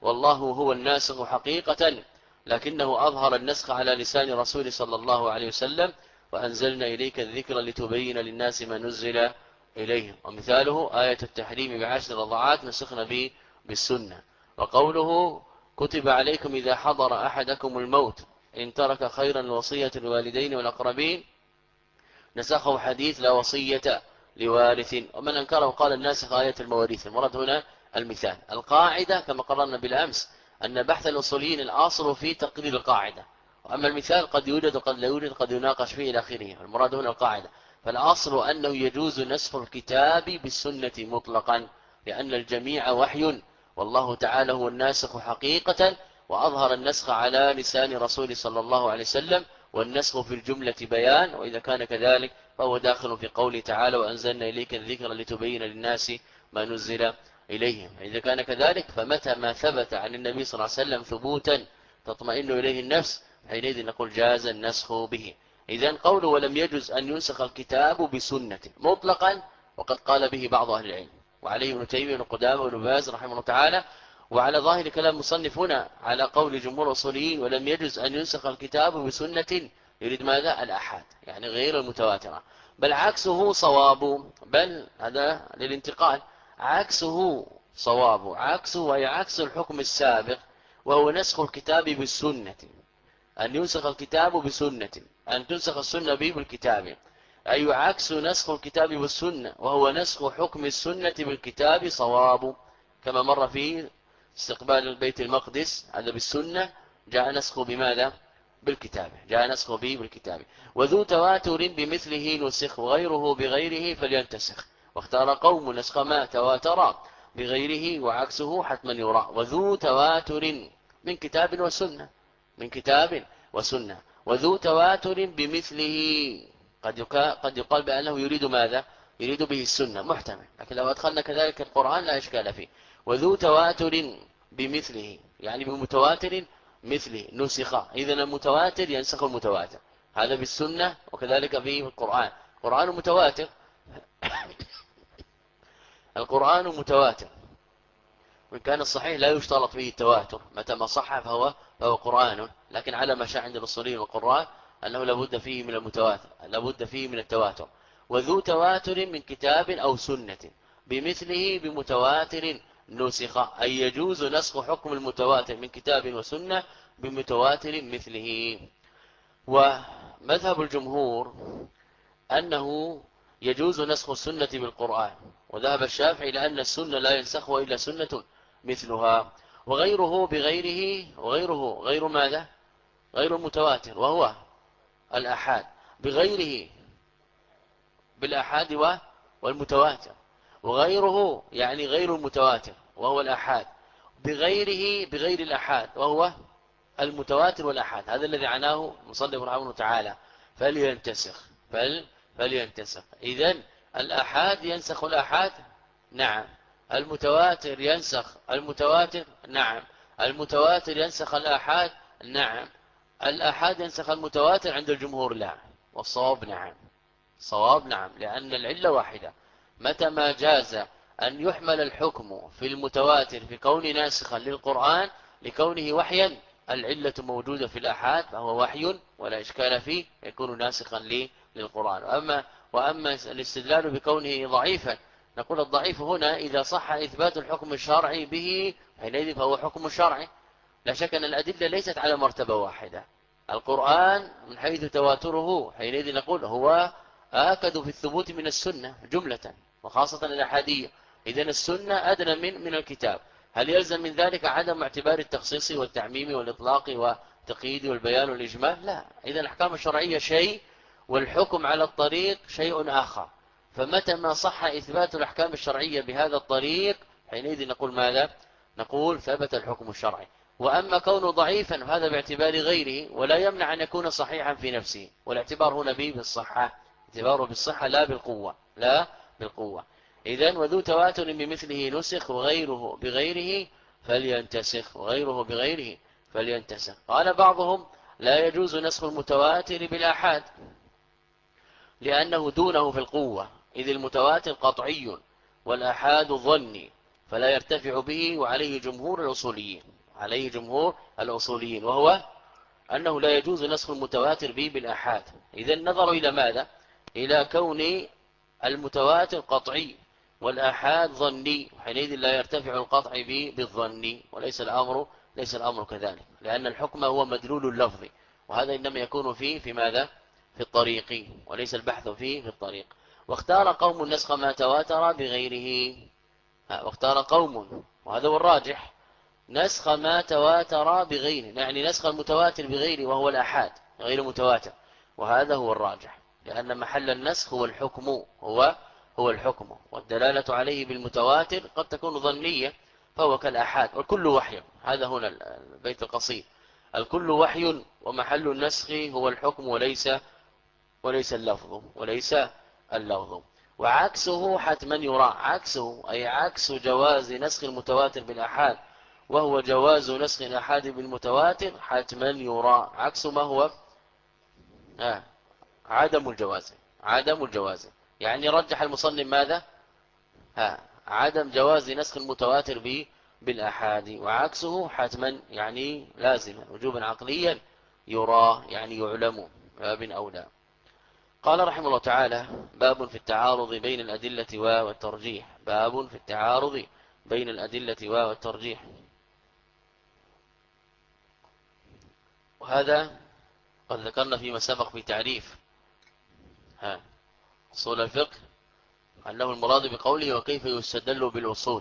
والله هو الناسخ حقيقة، لكنه أظهر النسخ على لسان رسول صلى الله عليه وسلم، وأنزلنا إليك الذكر لتبين للناس ما نزل إليهم. ومثاله آية التحريم ب10 رضعات نسخنا به بالسنة. وقوله كتب عليكم إذا حضر أحدكم الموت إن ترك خيرا الوصية للوالدين والأقربين، نسخه حديث لا وصية لوارث. ومن أنكره قال الناسخ آية المواريث. المراد هنا المثال. القاعدة كما قررنا بالأمس أن بحث الأصوليين الأصل في تقرير القاعدة، وأما المثال قد يوجد وقد لا يوجد، قد يناقش فيه إلى آخره. المراد هنا القاعدة. فالأصل أنه يجوز نسخ الكتاب بالسنة مطلقا، لأن الجميع وحي، والله تعالى هو الناسخ حقيقة، وأظهر النسخ على لسان رسول صلى الله عليه وسلم، والنسخ في الجملة بيان. وإذا كان كذلك فهو داخل في قوله تعالى وأنزلنا إليك الذكر لتبين للناس ما نزل إليهم. إذا كان كذلك فمتى ما ثبت عن النبي صلى الله عليه وسلم ثبوتا تطمئن إليه النفس، حينئذ نقول جاز النسخ به. إذن قوله ولم يجوز أن ينسخ الكتاب بسنة مطلقا، وقد قال به بعض أهل العلم، وعليه ابن تيمية وقدامه وابن باز رحمه الله تعالى. وعلى ظاهر كلام مصنف هنا على قول جمهور الأصوليين ولم يجوز أن ينسخ الكتاب بسنة، يريد ماذا؟ الأحاد، يعني غير المتواترة. بل عكسه صواب، بل هذا للانتقال، عكسه صواب، عكسه وهي عكس الحكم السابق، وهو نسخ الكتاب بالسنة. أن ينسخ الكتاب بسنة، أن تنسخ السنة به بالكتاب، أي عكس نسخ الكتاب بالسنة، وهو نسخ حكم السنة بالكتاب صواب، كما مر في استقبال البيت المقدس هذا بالسنة، جاء نسخ بماذا؟ بالكتاب، جاء نسخ به بالكتاب. وذو تواتر بمثله نسخ، وغيره بغيره فلينتسخ. واختار قوم نسخ ما تواتر بغيره وعكسه حتما يرى. وذو تواتر من كتاب وسنة، من كتاب وسنة. وذو تواتر بمثله قد يقال بأنه يريد ماذا؟ يريد به السنة، محتمل، لكن لو أدخلنا كذلك القرآن لا إشكال فيه. وذو تواتر بمثله يعني بمتواتر مثله نسخ. إذن المتواتر ينسخ المتواتر، هذا بالسنة، وكذلك في القرآن. القرآن متواتر القرآن متواتر، وإن كان الصحيح لا يشترط فيه التواتر، متى ما صح فهو قرآن، لكن على ما شاء عند الأصوليين والقراء أنه لابد فيه من المتواتر، لابد فيه من التواتر. وذو تواتر من كتاب أو سنة بمثله بمتواتر نسخ، أي يجوز نسخ حكم المتواتر من كتاب وسنة بمتواتر مثله. ومذهب الجمهور أنه يجوز نسخ السنة بالقرآن، وذهب الشافعي إلى أن السنة لا ينسخها إلا سنة مثلها. وغيره بغيره، وغيره غير ماذا؟ غير المتواتر وهو الأحاد، بغيره بالأحاد والمتواتر. وغيره يعني غير المتواتر وهو الأحاد، بغيره بغير الأحاد وهو المتواتر والأحاد. هذا الذي عناه مصنف رحمه الله تعالى فلينتسخ. فلينتسخ. إذن الأحاد ينسخ الأحاد، نعم. المتواتر ينسخ المتواتر، نعم. المتواتر ينسخ الأحاد، نعم. الأحاد ينسخ المتواتر عند الجمهور لا، والصواب نعم. صواب نعم، لأن العلة واحدة. متى ما جاز أن يحمل الحكم في المتواتر في كون ناسخا للقرآن لكونه وحيا، العلة موجودة في الأحاد، فهو وحي ولا إشكال فيه، يكون ناسخا للقرآن. وأما الاستدلال بكونه ضعيفا، نقول الضعيف هنا إذا صح إثبات الحكم الشرعي به حينئذ فهو حكم شرعي. لا شك أن الأدلة ليست على مرتبة واحدة. القرآن من حيث تواتره حينئذ نقول هو آكد في الثبوت من السنة جملة، وخاصة الأحادية. إذن السنة أدنى من الكتاب. هل يلزم من ذلك عدم اعتبار التخصيص والتعميم والإطلاق والتقييد والبيان والإجمال؟ لا. إذن الأحكام الشرعية شيء، والحكم على الطريق شيء آخر. فمتى ما صح إثبات الأحكام الشرعية بهذا الطريق حينئذ نقول ماذا؟ نقول ثبت الحكم الشرعي. وأما كونه ضعيفا فهذا باعتبار غيره، ولا يمنع أن يكون صحيحا في نفسه، والاعتبار هنا به بالصحة، اعتباره بالصحة لا بالقوة، لا بالقوة. إذن وذو تواتر بمثله نسخ، وغيره بغيره فلينتسخ، وغيره بغيره فلينتسخ. قال بعضهم لا يجوز نسخ المتواتر بالآحاد لأنه دونه في القوة، إذ المتواتر قطعي والآحاد ظني، فلا يرتفع به، وعليه جمهور الأصوليين. عليه جمهور الأصوليين، وهو أنه لا يجوز نسخ المتواتر به بالآحاد. إذا نظروا إلى ماذا؟ إلى كون المتواتر قطعي والآحاد ظني، حينئذ لا يرتفع القطع به بالظني، ليس الأمر كذلك، لأن الحكم هو مدلول اللفظ، وهذا إنما يكون في ماذا؟ في الطريق، وليس البحث فيه في الطريق. واختار قوم نسخ ما تواتر بغيره، واختار قوم، وهذا هو الراجح، نسخ ما تواتر بغيره، يعني نسخ المتواتر بغيره وهو الآحاد غير متواتر، وهذا هو الراجح، لأن محل النسخ هو الحكم، هو الحكم، والدلالة عليه بالمتواتر قد تكون ظنية فهو كالآحاد. والكل وحي، هذا هنا البيت القصيد، الكل وحي ومحل النسخ هو الحكم وليس اللفظ. وعكسه حتما يراعى، عكسه أي عكس جواز نسخ المتواتر بالآحاد وهو جواز نسخ الآحاد بالمتواتر حتما يراعى. عكس ما هو؟ عدم الجواز. يعني رجح المصنف ماذا؟ عدم جواز نسخ المتواتر بالآحاد، وعكسه حتما يعني لازما وجوبا عقليا يرى يعني يعلم باب أولى. قال رحمه الله تعالى: باب في التعارض بين الأدلة والترجيح. باب في التعارض بين الأدلة والترجيح. وهذا قد ذكرنا فيما سبق في تعريف أصول الفقه أنه المراد بقوله وكيف يستدل بالأصول،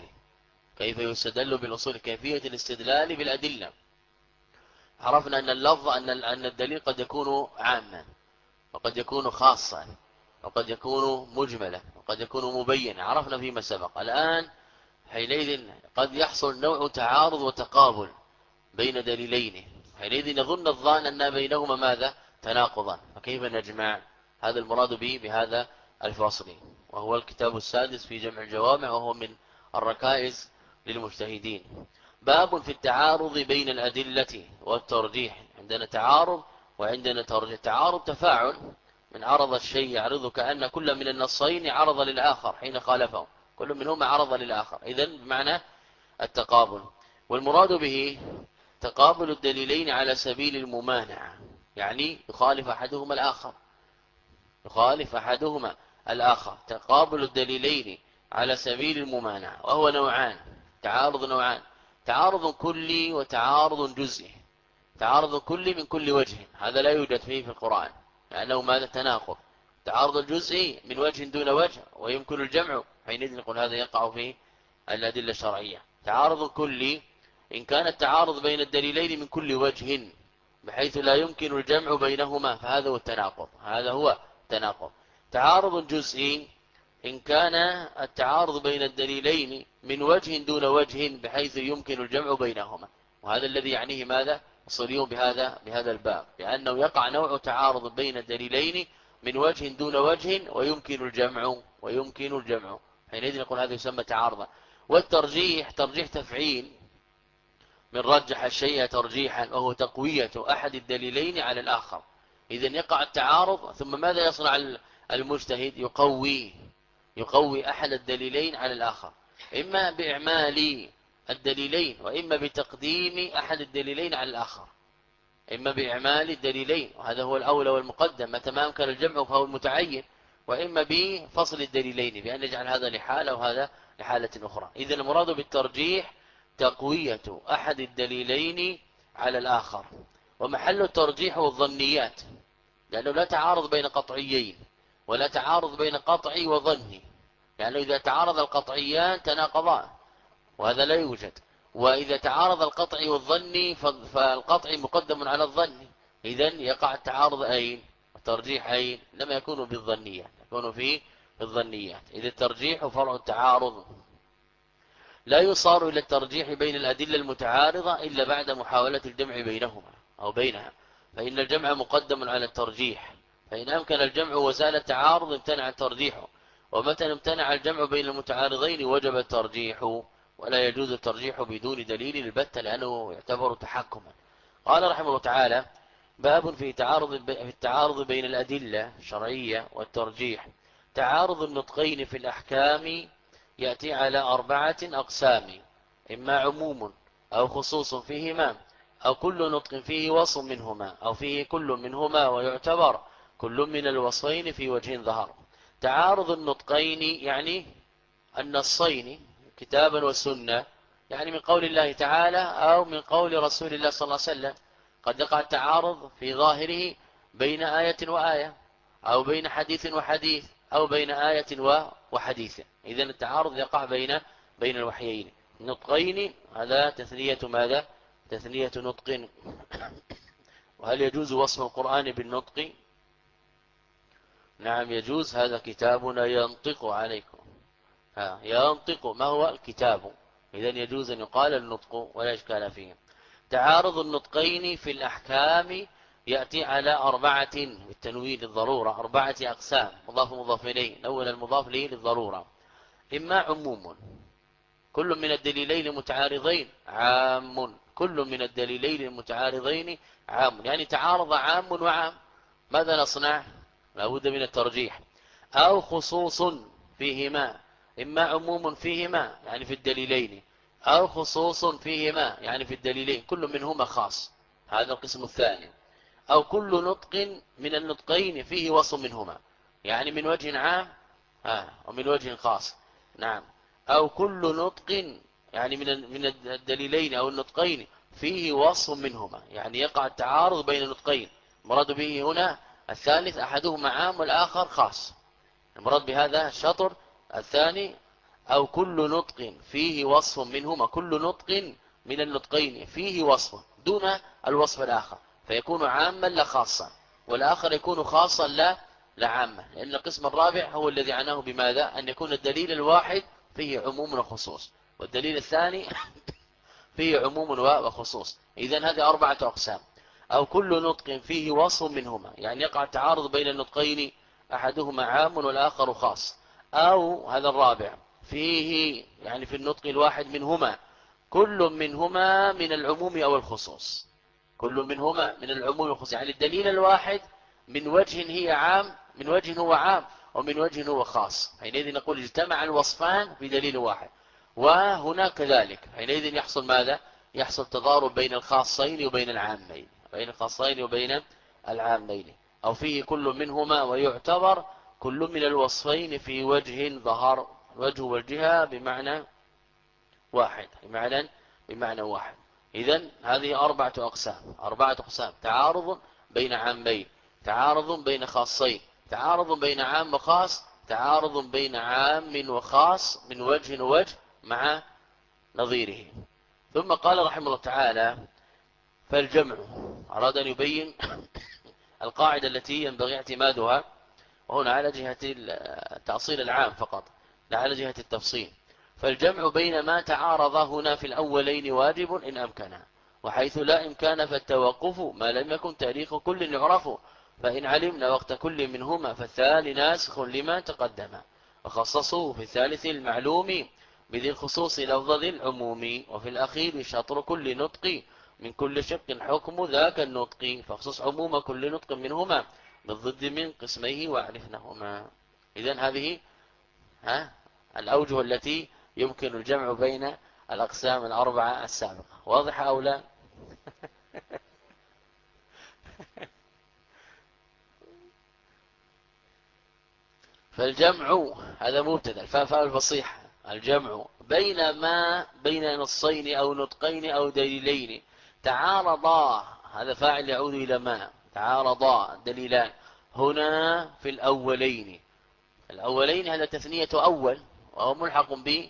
كيفية الاستدلال بالأدلة. عرفنا أن اللفظ أن الدليل قد يكون عاما، وقد يكون خاصا، وقد يكون مجملا، وقد يكون مبينا، عرفنا فيما سبق. الآن حينئذ قد يحصل نوع تعارض وتقابل بين دليلين، حينئذ نظن الظان أن بينهما ماذا؟ تناقضا، فكيف نجمع؟ هذا المراد به بهذا الفصل، وهو الكتاب السادس في جمع الجوامع، وهو من الركائز للمجتهدين. باب في التعارض بين الأدلة والترجيح. عندنا تعارض وعندنا ترجيح. تعارض تفاعل، من عرض الشيء يعرض، كأن كل من النصين عرض للآخر حين خالفه، كل منهما عرض للآخر، إذن بمعنى التقابل. والمراد به تقابل الدليلين على سبيل الممانعة، يعني يخالف أحدهما الآخر. تقابل الدليلين على سبيل الممانعة، وهو نوعان، تعارض كلي وتعارض جزئي. تعارض كلي من كل وجه، هذا لا يوجد فيه في القرآن، لأنه ماذا؟ تناقض. تعارض الجزئي من وجه دون وجه ويمكن الجمع، حينئذ نقول هذا يقع في الأدلة الشرعية. تعارض كلي إن كان التعارض بين الدليلين من كل وجه بحيث لا يمكن الجمع بينهما، فهذا هو التناقض. تعارض جزئي إن كان التعارض بين الدليلين من وجه دون وجه بحيث يمكن الجمع بينهما، وهذا الذي يعنيه ماذا؟ الصليون بهذا الباب، بأنه يقع نوع تعارض بين الدليلين من وجه دون وجه ويمكن الجمع، حينئذ نقول هذا يسمى تعارضا. والترجيح ترجيح تفعيل، من رجح الشيء ترجيحا، وهو تقوية أحد الدليلين على الآخر. إذن يقع التعارض، ثم ماذا يصنع المجتهد؟ يقوي أحد الدليلين على الآخر، إما بإعمال الدليلين، وإما بتقديم أحد الدليلين على الآخر. إما بإعمال الدليلين، وهذا هو الأولى والمقدم متى ما أمكن الجمع فهو المتعين، وإما بفصل الدليلين، بأن نجعل هذا لحالة وهذا لحالة أخرى. إذن المراد بالترجيح تقوية أحد الدليلين على الآخر. ومحل الترجيح هو الظنيات، لأنه لا تعارض بين قطعيين ولا تعارض بين قطعي وظني، لأنه إذا تعارض القطعيان تناقضان، وهذا لا يوجد. وإذا تعارض القطعي والظني فالقطعي مقدم على الظني، إذن يقع التعارض الترجيح لما يكون بالظنيات، يكون في الظنيات. إذا الترجيح فرع التعارض. لا يصار إلى الترجيح بين الأدلة المتعارضة إلا بعد محاولة الجمع بينهما أو بينها، فإن الجمع مقدم على الترجيح، فإن أمكن الجمع وزال التعارض امتنع الترجيح، ومتى امتنع الجمع بين المتعارضين وجب الترجيح، ولا يجوز الترجيح بدون دليل البتة، لأنه يعتبر تحكما. قال رحمه الله تعالى: باب في التعارض بين الأدلة الشرعية والترجيح. تعارض النطقين في الأحكام يأتي على 4 أقسام: إما عموم أو خصوص فيهما أو كل نطق فيه وصف منهما أو فيه كل منهما ويعتبر كل من الوصفين في وجه ظهر. تعارض النطقين يعني النصين كتابا وسنة، يعني من قول الله تعالى أو من قول رسول الله صلى الله عليه وسلم. قد يقع التعارض في ظاهره بين آية وآية، أو بين حديث وحديث، أو بين آية وحديث. إذن التعارض يقع بين الوحيين. نطقين هذا تثنية ماذا؟ تثنية نطق. وهل يجوز وصف القرآن بالنطق؟ نعم يجوز، هذا كتابنا ينطق عليكم. ينطق ما هو الكتاب، إذن يجوز أن يقال النطق ولا إشكال فيه. تعارض النطقين في الأحكام يأتي على 4 بالتنوين للضرورة، 4 أقسام، مضاف مضاف إليه. الأول المضاف ليه للضرورة. إما عموم، كل من الدليلين المتعارضين عام، كل من الدليلين المتعارضين عام، يعني تعارض عام وعام، ماذا نصنع؟ لابد من الترجيح. أو خصوص فيهما، إما عموم فيهما يعني في الدليلين، أو خصوص فيهما يعني في الدليلين كل منهما خاص، هذا القسم الثاني. أو كل نطق من النطقين فيه وصف منهما، يعني من وجه عام ومن وجه خاص. نعم. أو كل نطق يعني من الدليلين أو النطقين فيه وصف منهما، يعني يقع التعارض بين النطقين، المراد به هنا الثالث أحدهما عام والآخر خاص، المراد بهذا الشطر الثاني. أو كل نطق فيه وصف منهما، كل نطق من النطقين فيه وصف دون الوصف الآخر، فيكون عاما لا خاصا، والآخر يكون خاصا لا عاما، لأن القسم الرابع هو الذي عناه بماذا؟ أن يكون الدليل الواحد فيه عموم وخصوص، والدليل الثاني فيه عموم وخصوص. إذن هذه 4 أقسام. أو كل نطق فيه وصف منهما، يعني يقع التعارض بين النطقين أحدهما عام والآخر خاص. أو هذا الرابع فيه يعني في النطق الواحد منهما كل منهما من العموم أو الخصوص، كل منهما من العموم والخصوص، يعني الدليل الواحد من وجه هي عام، من وجه هو عام، ومن وجه هو خاص، حينئذ نقول اجتمع الوصفان في دليل واحد. وهنا كذلك حينئذ يحصل ماذا؟ يحصل تضارب بين الخاصين وبين العامين، بين الخاصين وبين العامين. أو فيه كل منهما ويعتبر كل من الوصفين في وجه ظهر، الوجه والجهة بمعنى واحد، بمعنى واحد. إذن هذه 4 أقسام، 4 أقسام: تعارض بين عامين، تعارض بين خاصين، تعارض بين عام وخاص، تعارض بين عام وخاص من وجه ووجه مع نظيره. ثم قال رحمه الله تعالى: فالجمع، أراد أن يبين القاعدة التي ينبغي اعتمادها، وهنا على جهة التأصيل العام فقط لا على جهة التفصيل. فالجمع بين ما تعارض هنا في الأولين واجب إن أمكن، وحيث لا إمكان فالتوقف ما لم يكن تاريخ كل يعرف، فإن علمنا وقت كل منهما فالثاني ناسخ لما تقدم، وخصصه في الثالث المعلوم بذي الخصوص لفظ ذي العموم، وفي الأخير شطر كل نطق من كل شق حكم ذاك النطق، فاخصص عموم كل نطق منهما بالضد من قسميه واعرفنهما. إذن هذه الأوجه التي يمكن الجمع بين الأقسام 4 السابقة. واضحة أو لا؟ فالجمع هذا مبتدا، الفاء الفصيحة، الجمع بين نصين أو نطقين أو دليلين تعارضا، هذا فاعل يعود إلى ما تعارضا دليلان هنا في الأولين. الأولين هذا تثنية أول، وهو ملحق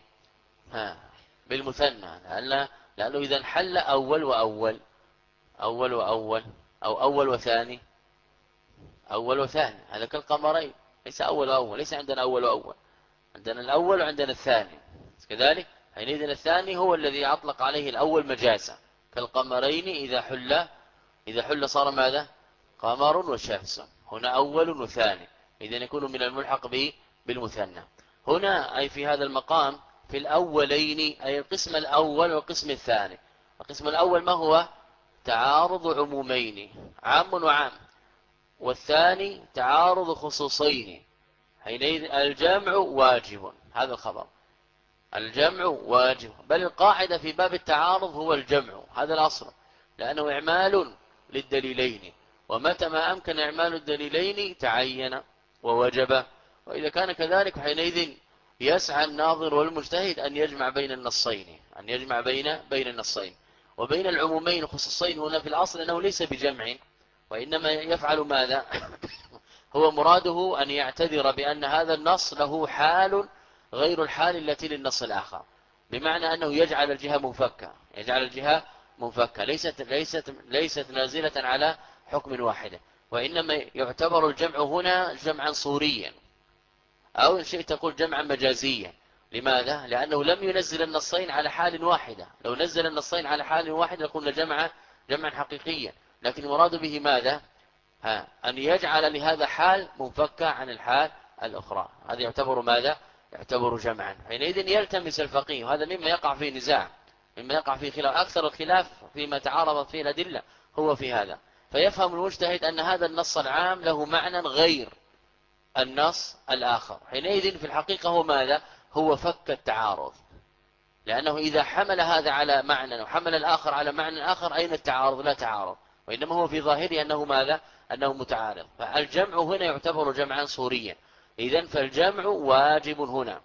بالمثنى، لأنه إذا انحل أول وأول، أول وأول، أو أول وثاني، أول وثاني، هذا كالقمرين، ليس أول وأول، ليس عندنا أول وأول، عندنا الأول وعندنا الثاني كذلك. حينئذ الثاني هو الذي أطلق عليه الأول مجازا، كالقمرين إذا حل صار ماذا؟ قمر وشمس، هنا أول وثاني، إذا يكون من الملحق بالمثنى. هنا أي في هذا المقام في الأولين أي القسم الأول والقسم الثاني. القسم الأول ما هو؟ تعارض عمومين، عام وعام، والثاني تعارض خصوصين، حينئذ الجمع واجب، هذا الخبر. الجمع واجب، بل القاعدة في باب التعارض هو الجمع، هذا الأصل، لأنه إعمال للدليلين، ومتى ما أمكن إعمال الدليلين تعين ووجب. وإذا كان كذلك حينئذ يسعى الناظر والمجتهد أن يجمع بين النصين، أن يجمع بين النصين وبين العمومين الخصوصين. هنا في الأصل أنه ليس بجمع، وإنما يفعل ماذا؟ هو مراده أن يعتذر بأن هذا النص له حال غير الحال التي للنص الآخر، بمعنى أنه يجعل الجهة منفكة، يجعل الجهة منفكة ليست نازلة على حكم واحد، وإنما يعتبر الجمع هنا جمعا صوريا، أو إن شئت تقول جمعا مجازيا. لماذا؟ لأنه لم ينزل النصين على حال واحدة، لو نزل النصين على حال واحد لقلنا جمعا حقيقيا، لكن المراد به ماذا؟ أن يجعل لهذا حال منفكة عن الحال الأخرى، هذا يعتبر ماذا؟ يعتبر جمعا. حينئذ يلتمس الفقيه، وهذا مما يقع فيه نزاع، مما يقع فيه خلاف، أكثر الخلاف فيما تعارضت فيه الأدلة هو في هذا. فيفهم المجتهد أن هذا النص العام له معنى غير النص الآخر، حينئذ في الحقيقة هو ماذا؟ هو فك التعارض، لأنه إذا حمل هذا على معنى وحمل الآخر على معنى آخر أين التعارض؟ لا تعارض، وإنما هو في ظاهره أنه ماذا؟ أنه متعارض. فالجمع هنا يعتبر جمعا صوريا، إذن فالجمع واجب هنا،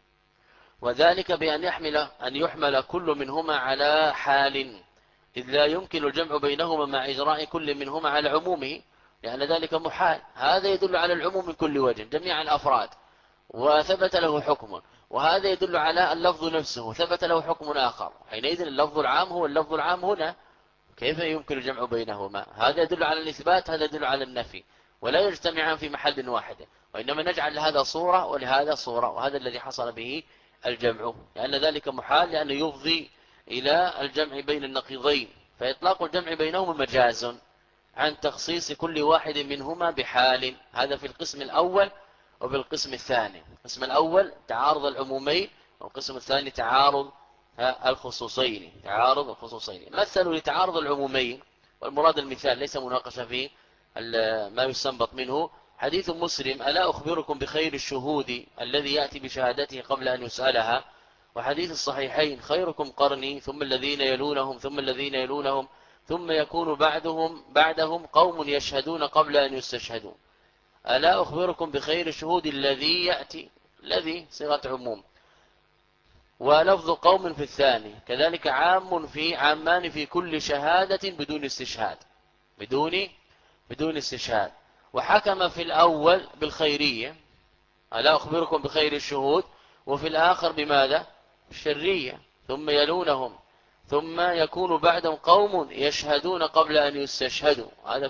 وذلك بأن يحمل كل منهما على حال، إذ لا يمكن الجمع بينهما مع إجراء كل منهما على عمومه، لأن ذلك محال. هذا يدل على العموم من كل وجه جميع الأفراد وثبت له حكم، وهذا يدل على اللفظ نفسه ثبت له حكم آخر، حينئذ اللفظ العام هو اللفظ العام هنا، كيف يمكن الجمع بينهما؟ هذا يدل على الإثبات، هذا يدل على النفي، ولا يجتمعان في محل واحد، وإنما نجعل لهذا صورة ولهذا صورة، وهذا الذي حصل به الجمع، لأن ذلك محال، لأنه يفضي إلى الجمع بين النقيضين، فإطلاق الجمع بينهما مجاز عن تخصيص كل واحد منهما بحال. هذا في القسم الأول. وفي القسم الثاني، القسم الأول تعارض العمومين، والقسم الثاني تعارض الخصوصين. مثلوا لتعارض العمومين، والمراد المثال ليس مناقشة فيه ما يستنبط منه، حديث مسلم: ألا أخبركم بخير الشهود الذي يأتي بشهادته قبل أن يسألها، وحديث الصحيحين: خيركم قرني ثم الذين يلونهم ثم الذين يلونهم ثم يكون بعدهم قوم يشهدون قبل أن يستشهدوا. ألا أخبركم بخير الشهود الذي يأتي، الذي صيغة عموم، ولفظ قوم في الثاني، كذلك عامان في كل شهادة بدون استشهاد، بدون استشهاد. وحكم في الأول بالخيرية: ألا أخبركم بخير الشهود، وفي الآخر بماذا؟ بالشرية: ثم يلونهم ثم يكون بعدهم قوم يشهدون قبل أن يستشهدوا. هذا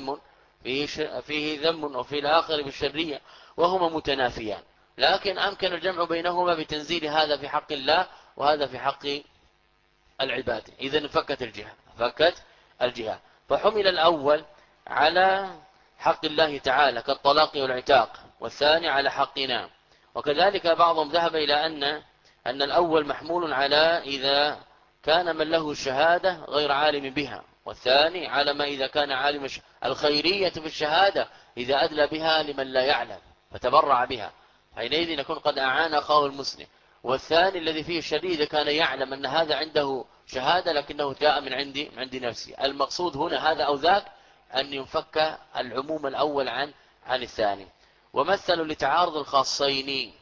فيه ذم، وفي الآخر بالشرية، وهما متنافيان، لكن أمكن الجمع بينهما بتنزيل هذا في حق الله وهذا في حق العباد. إذن فكت الجهة، فحمل الأول على حق الله تعالى كالطلاق والعتاق، والثاني على حقنا. وكذلك بعضهم ذهب إلى أن الأول محمول على إذا كان من له الشهادة غير عالم بها، والثاني على ما إذا كان عالم. الخيرية في الشهادة إذا أدلى بها لمن لا يعلم فتبرع بها، حينئذ يكون قد أعان أخاه المسلم. والثاني الذي فيه الشرير إذا كان يعلم أن هذا عنده شهادة لكنه جاء من عندي نفسي. المقصود هنا هذا أو ذاك أن ينفك العموم الأول عن الثاني. ومثلوا لتعارض الخاصين،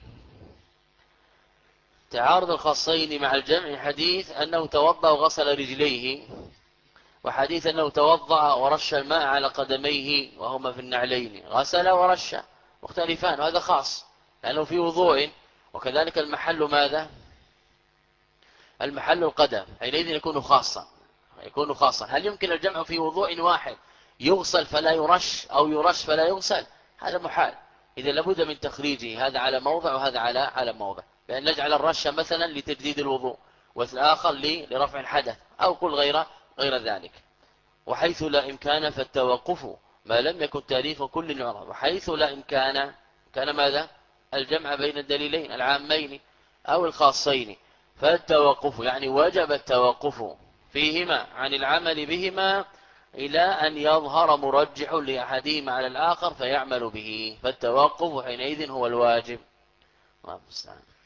تعارض الخاصين مع الجمع: حديث أنه توضأ وغسل رجليه، وحديث أنه توضأ ورش الماء على قدميه وهما في النعلين. غسل ورش مختلفان، وهذا خاص لأنه في وضوء، وكذلك المحل ماذا؟ المحل القدم، حينئذ يكون خاصا. هل يمكن الجمع في وضوء واحد يغسل فلا يرش، أو يرش فلا يغسل؟ هذا محال. إذا لابد من تخريجه، هذا على موضع وهذا على موضع، بأن نجعل الرش مثلا لتجديد الوضوء، والآخر لرفع الحدث، أو قل غير ذلك. وحيث لا إمكان فالتوقف ما لم يكن تاريخ كل يعرف، وحيث لا إمكان كان ماذا؟ الجمع بين الدليلين العامين أو الخاصين، فالتوقف يعني وجب التوقف فيهما عن العمل بهما إلى أن يظهر مرجح لأحدهما على الآخر فيعمل به، فالتوقف حينئذ هو الواجب. الله المستعان.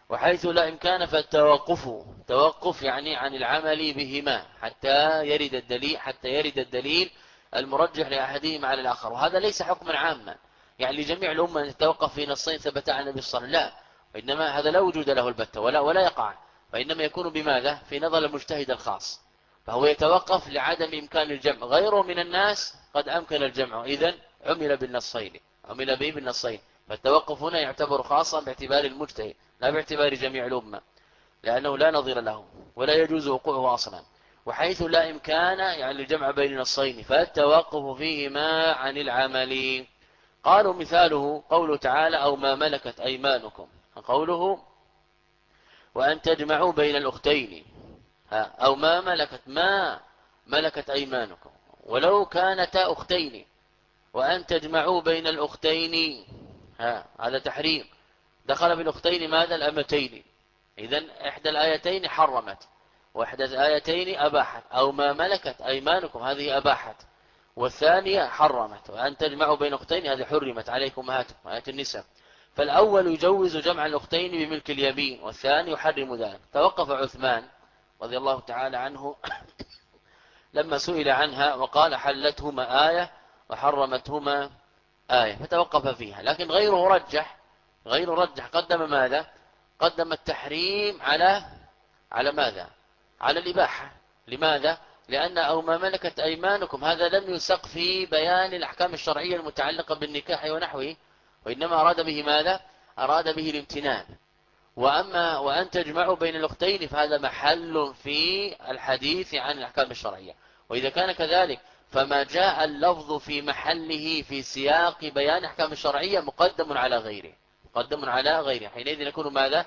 وحيث لا إمكان فالتوقف، توقف يعني عن العمل بهما حتى يرد الدليل المرجح لأحدهما على الآخر. وهذا ليس حكما عاما يعني لجميع الأمة أن تتوقف في نصين ثبت عن النبي صلى الله عليه وسلم، لا، وإنما هذا لا وجود له البتة ولا يقع، وإنما يكون بماذا؟ في نظر المجتهد الخاص، فهو يتوقف لعدم إمكان الجمع. غيره من الناس قد أمكن الجمع، إذن عمل به بالنصين. فالتوقف هنا يعتبر خاصا باعتبار المجتهد لا باعتبار جميع الأمة، لأنه لا نظير له ولا يجوز وقوعه أصلا. وحيث لا إمكان يعني الجمع بين النصين فالتوقف فيهما عن العمل. قالوا مثاله قوله تعالى أو ما ملكت أيمانكم، قوله وأن تجمعوا بين الأختين، أو ما ملكت أيمانكم، ولو كانتا أختين وأن تجمعوا بين الأختين، هذا تحريم. دخل بالأختين ماذا؟ الأمتين. إذن إحدى الآيتين حرمت وإحدى الآيتين أباحت، أو ما ملكت أيمانكم هذه أباحت، والثانية حرمت. وأن تجمعوا بين أختين هذه حرمت عليكم أمهاتكم، آية النساء. فالأول يجوز جمع الأختين بملك اليمين، والثاني يحرم ذلك. توقف عثمان رضي الله تعالى عنه لما سئل عنها وقال حلتهما آية وحرمتهما آية، فتوقف فيها. لكن غير رجح قدم ماذا؟ قدم التحريم على ماذا؟ على الإباحة. لماذا؟ لأن أو ما ملكت أيمانكم هذا لم يسق في بيان الأحكام الشرعية المتعلقة بالنكاح ونحوه، وإنما أراد به ماذا؟ أراد به الامتنان. وأما وأن تجمعوا بين الأختين فهذا محل في الحديث عن الأحكام الشرعية. وإذا كان كذلك فما جاء اللفظ في محله في سياق بيان أحكام الشرعية مقدم على غيره. حينئذ يكون ماذا؟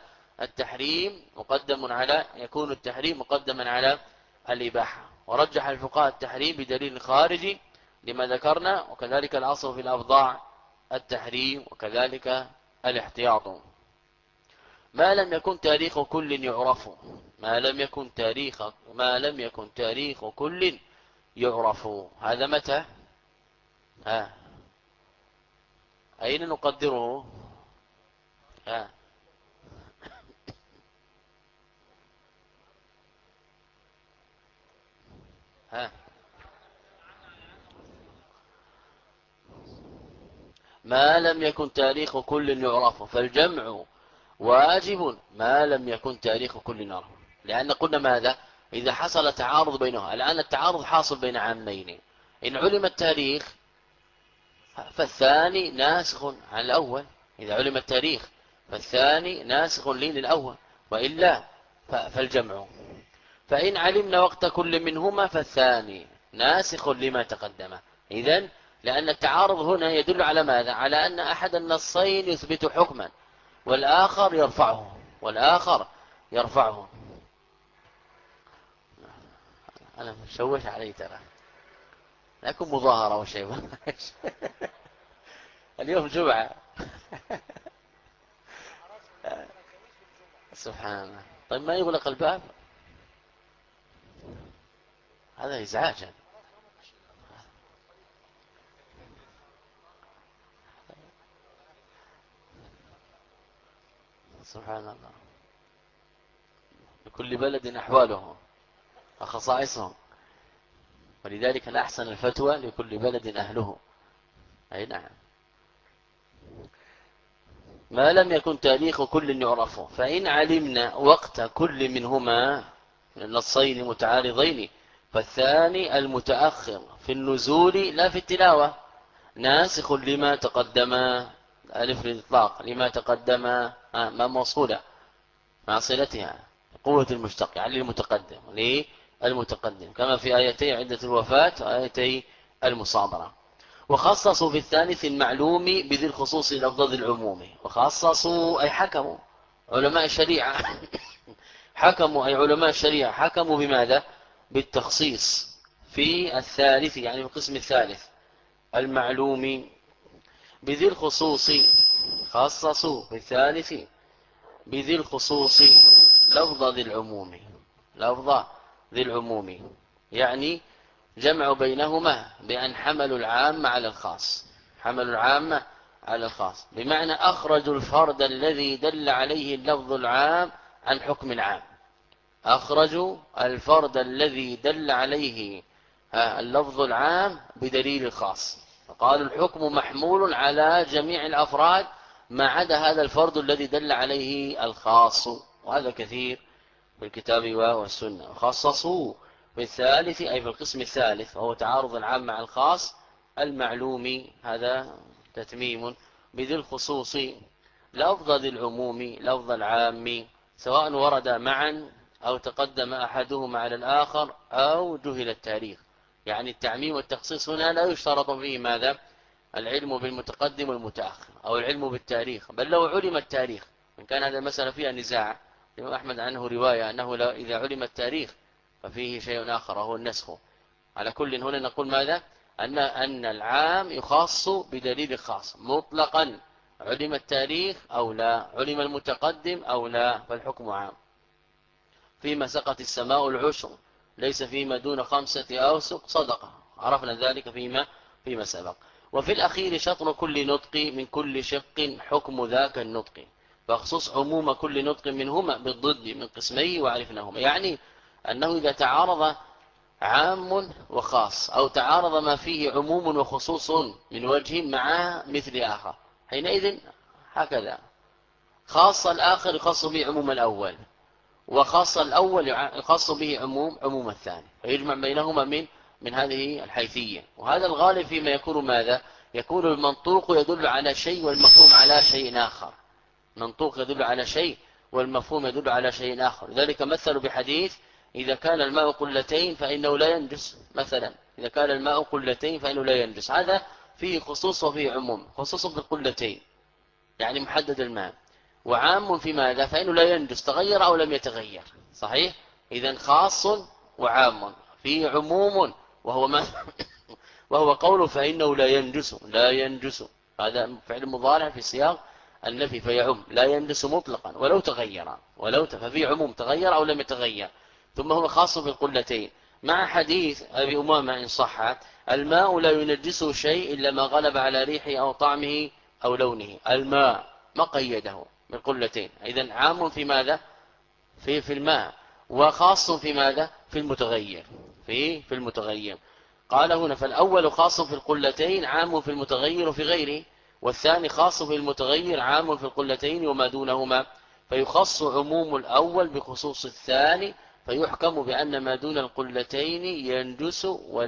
يكون التحريم مقدما على الإباحة. ورجح الفقهاء التحريم بدليل خارجي لما ذكرنا، وكذلك الأصل في الأفضاع التحريم، وكذلك الاحتياط. ما لم يكن تاريخ كل يعرف، ما لم يكن تاريخ كل يعرف. هذا متى؟ أين نقدره؟ ها ها ما لم يكن تاريخ كل يعرف، فالجمع واجب ما لم يكن تاريخ كل يعرف. لأن قلنا ماذا؟ إذا حصل تعارض بينها، الآن التعارض حاصل بين عامين، إن علم التاريخ فالثاني ناسخ عن الأول. إذا علم التاريخ فالثاني ناسخ للأول، وإلا فالجمع. فإن علمنا وقت كل منهما فالثاني ناسخ لما تقدم. إذن لأن التعارض هنا يدل على ماذا؟ على أن أحد النصين يثبت حكما والآخر يرفعه. أنا مشوش علي ترى، لكم مظاهرة وشيء. اليوم جمعة. سبحان الله. طيب ما يغلق الباب؟ هذا إزعاج. سبحان الله. لكل بلد أحواله وخصائصهم، ولذلك الأحسن الفتوى لكل بلد أهله. أي نعم. ما لم يكن تاريخ كل يعرفه، فإن علمنا وقت كل منهما من النصين متعارضين فالثاني المتأخر في النزول لا في التلاوة ناسخ لما تقدم. ألف الإطلاق لما تقدم ما موصولة مع صلتها قوة المشتق يعني للمتقدم كما في آيتي عدة الوفاة وآيتي المصابرة. وخصصوا في الثالث المعلوم بذي الخصوص لفظ العموم. وخصصوا أي حكموا علماء الشريعة. حكموا أي علماء الشريعة حكموا بماذا؟ بالتخصيص في الثالث يعني في القسم الثالث المعلوم بذي الخصوص. خصصوا في الثالث بذي الخصوص لفظ ذي العموم يعني جمع بينهما بأن حملوا العام على الخاص. على الخاص، بمعنى أخرجوا الفرد الذي دل عليه اللفظ العام عن حكم العام. أخرجوا الفرد الذي دل عليه اللفظ العام بدليل الخاص، فقالوا الحكم محمول على جميع الأفراد ما عدا هذا الفرد الذي دل عليه الخاص. وهذا كثير في الكتاب والسنة. خصصوا في الثالث أي في القسم الثالث، وهو تعارض العام مع الخاص المعلوم، هذا تتميم بذي الخصوص لفظ ذي العموم لفظ العام، سواء ورد معا أو تقدم أحدهما على الآخر أو جهل التاريخ. يعني التعميم والتخصيص هنا لا يشترط فيه ماذا؟ العلم بالمتقدم والمتأخر أو العلم بالتاريخ، بل لو علم التاريخ، إن كان هذا المسألة فيها نزاع، الإمام أحمد عنه رواية أنه إذا علم التاريخ ففيه شيء آخر وهو النسخ. على كل هنا نقول ماذا؟ أن العام يخص بدليل خاص مطلقا، علم التاريخ أو لا، علم المتقدم أو لا، فالحكم عام. فيما سقط السماء العشر ليس فيما دون 5 أوسق صدقة، عرفنا ذلك فيما سبق. وفي الأخير شطر كل نطق من كل شق حكم ذاك النطق، فاخصص عموم كل نطق منهما بالضد من قسميه وعرفناهما. يعني أنه إذا تعارض عام وخاص أو تعارض ما فيه عموم وخصوص من وجه مع مثل آخر، حينئذ هكذا خاص الآخر يخص به عموم الأول، وخاص الأول يخص به عموم الثاني، فيجمع بينهما من هذه الحيثية. وهذا الغالب فيما يكون ماذا؟ يكون المنطوق يدل على شيء والمفهوم على شيء آخر. منطوق يدل على شيء والمفهوم يدل على شيء آخر. لذلك مثلوا بحديث إذا كان الماء قلتين فإنه لا ينجس، مثلا إذا كان الماء قلتين فإنه لا ينجس، هذا فيه خصوص وفيه عموم. خصوص في القلتين يعني محدد الماء، وعام في ماذا؟ فإنه لا ينجس تغير أو لم يتغير، صحيح؟ إذن خاص وعام، فيه عموم وهو ما وهو قول فإنه لا ينجس. لا ينجس هذا فعل مضارع في سياق النفي فيعم، لا ينجس مطلقا ولو تغير، ففي عموم تغير أو لم يتغير. ثم هو خاص بالقلتين، مع حديث أبي أمامة إن صح الماء لا ينجسه شيء إلا ما غلب على ريحه أو طعمه أو لونه. الماء ما قيده بالقلتين، إذن عام في ماذا؟ في الماء، وخاص في ماذا؟ في المتغير. في المتغير قال هنا فالأول خاص في القلتين عام في المتغير وفي غيره، والثاني خاص في المتغير عام في القلتين وما دونهما، فيخص عموم الأول بخصوص الثاني، فيحكم بأن ما دون القلتين ينجس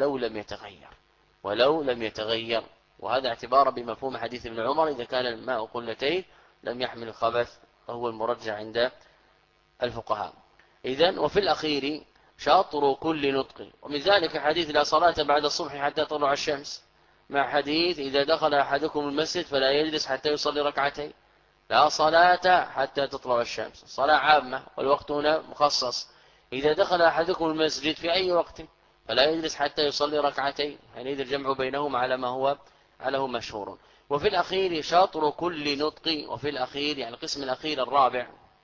ولو لم يتغير. وهذا اعتبارا بمفهوم حديث ابن عمر إذا كان الماء قلتين لم يحمل الخبث، وهو المرجع عند الفقهاء. إذن وفي الأخير شطر كل نطق، ومن ذلك حديث لا صلاة بعد الصبح حتى تطلع الشمس، مع حديث إذا دخل أحدكم المسجد فلا يجلس حتى يصلي ركعتين. لا صلاة حتى تطلع الشمس، صلاة عامة والوقت هنا مخصص. إذا دخل أحدكم المسجد في أي وقت فلا يجلس حتى يصلي ركعتين، يعني إذا الجمع بينهم على هو مشهور. وفي الأخير شطر كل نطق، وفي الأخير يعني القسم الأخير الرابع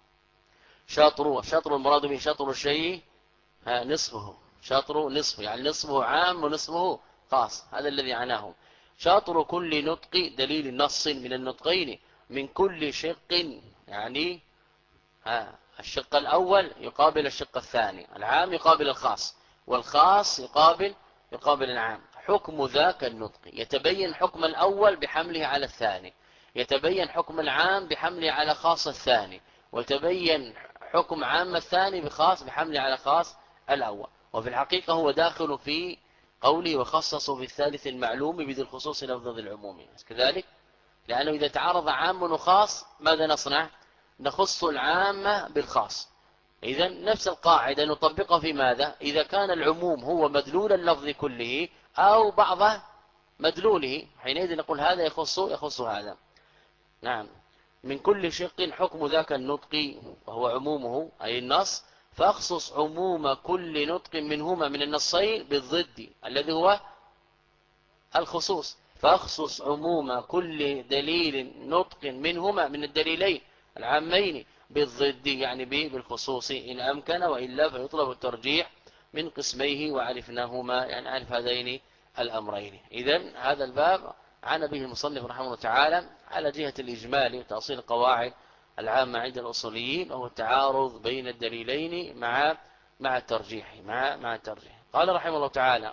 شطر المراد به شطر الشيء نصفه، شطر نصفه يعني نصفه عام ونصفه خاص، هذا الذي عناه. شطر كل نطق دليل نص من النطقين من كل شق، يعني الشق الأول يقابل الشق الثاني، العام يقابل الخاص، والخاص يقابل العام. حكم ذاك النطق يتبين حكم الأول بحمله على الثاني، يتبين حكم العام بحمله على خاص الثاني، وتبين حكم عام الثاني بحمله على خاص الأول. وفي الحقيقة هو داخل في قوله وخصصوا في الثالث المعلوم بذي الخصوص لفظ العموم كذلك، لأنه إذا تعارض عام وخاص ماذا نصنع؟ نخص العام بالخاص. إذا نفس القاعدة نطبقها في ماذا؟ إذا كان العموم هو مدلول اللفظ كله أو بعض مدلوله، حينئذ نقول هذا يخص هذا. نعم. من كل شق حكم ذاك النطق وهو عمومه أي النص، فاخصص عموم كل نطق منهما من النصين بالضد الذي هو الخصوص. فاخصص عموم كل دليل نطق منهما من الدليلين العامين بالضد يعني بالخصوص إن أمكن، وإلا فيطلب الترجيح من قسميه وعرفناهما، يعني عرف هذين الأمرين. إذن هذا الباب عن به المصنف رحمه الله تعالى على جهة الإجمال وتأصيل القواعد العامة عند الأصوليين، وهو التعارض بين الدليلين مع الترجيح قال رحمه الله تعالى: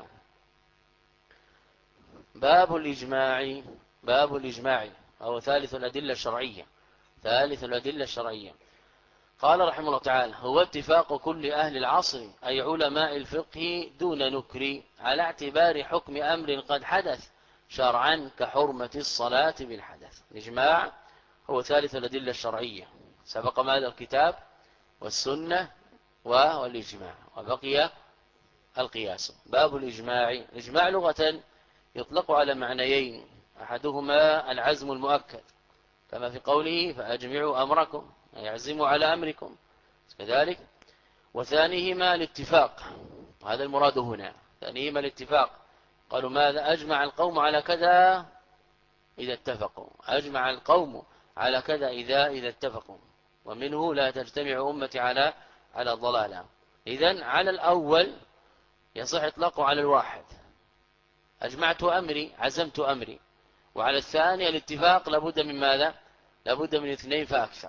باب الإجماع أو ثالث الأدلة الشرعية. قال رحمه الله تعالى: هو اتفاق كل أهل العصر أي علماء الفقه دون نكر على اعتبار حكم أمر قد حدث شرعا كحرمة الصلاة بالحدث. الإجماع هو ثالث الأدلة الشرعية، سبق ماذا؟ الكتاب والسنة والإجماع، وبقي القياس. باب الإجماع لغة يطلق على معنيين: أحدهما العزم المؤكد كما في قوله: فأجمعوا أمركم، يعزموا على أمركم كذلك. وثانيهما الاتفاق، وهذا المراد هنا، ثانيهما الاتفاق. قالوا: ماذا؟ أجمع القوم على كذا إذا اتفقوا، أجمع القوم على كذا إذا اتفقوا، ومنه لا تجتمع أمتي على ضلالة. إذن على الأول يصح إطلاقه على الواحد، أجمعت أمري، عزمت أمري. وعلى الثاني الاتفاق لابد من ماذا؟ لابد من اثنين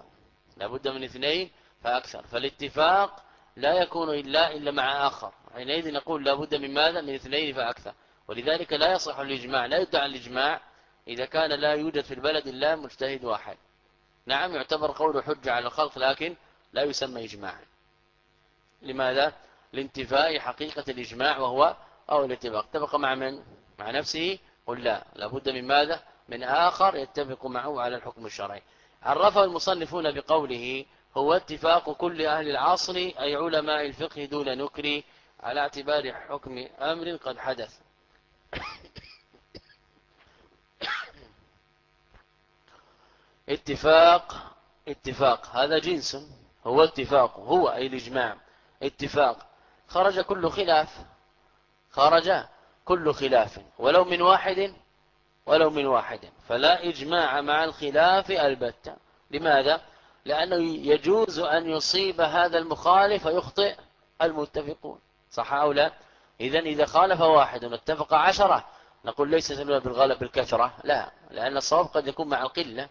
فأكثر. فالاتفاق لا يكون إلا مع آخر، حينئذ نقول لابد من ماذا؟ من اثنين فأكثر. ولذلك لا يصح الإجماع، لا يدعى الإجماع إذا كان لا يوجد في البلد إلا مجتهد واحد. نعم، يعتبر قوله حجة على الخلق، لكن لا يسمى إجماعا. لماذا؟ لانتفاء حقيقة الإجماع، وهو أو الاتفاق. اتفق مع من؟ مع نفسه؟ قل لا، لابد من ماذا؟ من آخر يتفق معه على الحكم الشرعي. عرفه المصنفون بقوله: هو اتفاق كل أهل العصر أي علماء الفقه دون نكر على اعتبار حكم أمر قد حدث. اتفاق هذا جنس، هو اتفاق، هو أي الإجماع، اتفاق خرج كل خلاف ولو من واحد، فلا إجماع مع الخلاف البتة. لماذا؟ لأنه يجوز أن يصيب هذا المخالف ويخطئ المتفقون، صح أو لا؟ إذا خالف واحد واتفق 10 نقول ليس بالغالب بالكثرة، لا، لأن الصواب قد يكون مع القلة،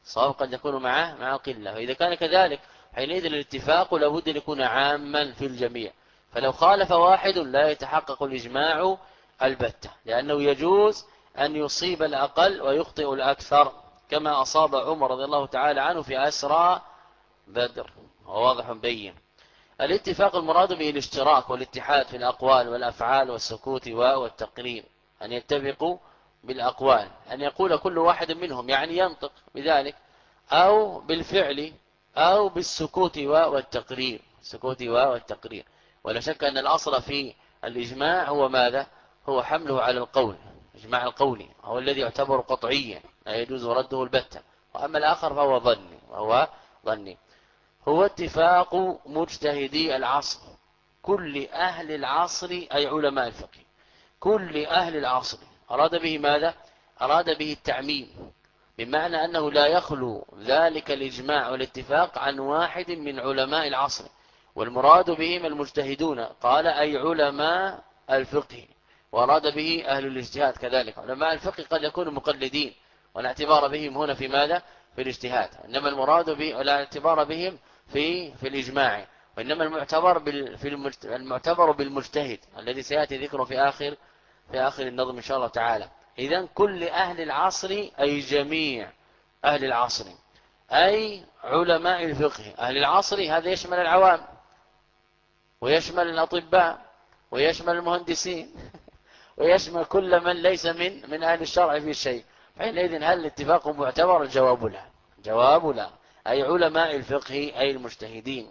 مع القلة. فإذا كان كذلك حينئذ الاتفاق لابد أن يكون عاما في الجميع. فلو خالف واحد لا يتحقق الإجماع البتة، لأنه يجوز أن يصيب الأقل ويخطئ الأكثر، كما أصاب عمر رضي الله تعالى عنه في أسرى بدر، وواضح بين. الاتفاق المراد به الاشتراك والاتحاد في الأقوال والأفعال والسكوت والتقرير، أن يتفقوا بالأقوال، أن يقول كل واحد منهم، يعني ينطق بذلك، أو بالفعل، أو بالسكوت والتقرير. ولا شك أن الأصل في الإجماع هو ماذا؟ هو حمله على القول، إجماع القولي هو الذي يعتبر قطعيا لا يجوز رده البتة، وأما الآخر فهو ظني. هو اتفاق مجتهدي العصر، كل أهل العصر أي علماء الفقه، كل أهل العصر. أراد به ماذا؟ أراد به التعميم، بمعنى أنه لا يخلو ذلك الإجماع والاتفاق عن واحد من علماء العصر، والمراد بهم المجتهدون، قال أي علماء الفقه. وأراد به أهل الاجتهاد كذلك. علماء الفقه قد يكونوا مقلدين، ولا اعتبار بهم هنا في ماذا؟ في الاجتهاد، إنما المراد به ولا اعتبار بهم في الإجماع، وإنما المعتبر بالمجتهد الذي سيأتي ذكره في آخر النظم إن شاء الله تعالى. إذن كل أهل العصر أي جميع أهل العصر، أي علماء الفقه. أهل العصر هذا يشمل العوام، ويشمل الأطباء، ويشمل المهندسين، ويشمل كل من ليس من أهل الشرع في شيء. حينئذ هل الاتفاق معتبر؟ الجواب لا، أي علماء الفقه أي المجتهدين.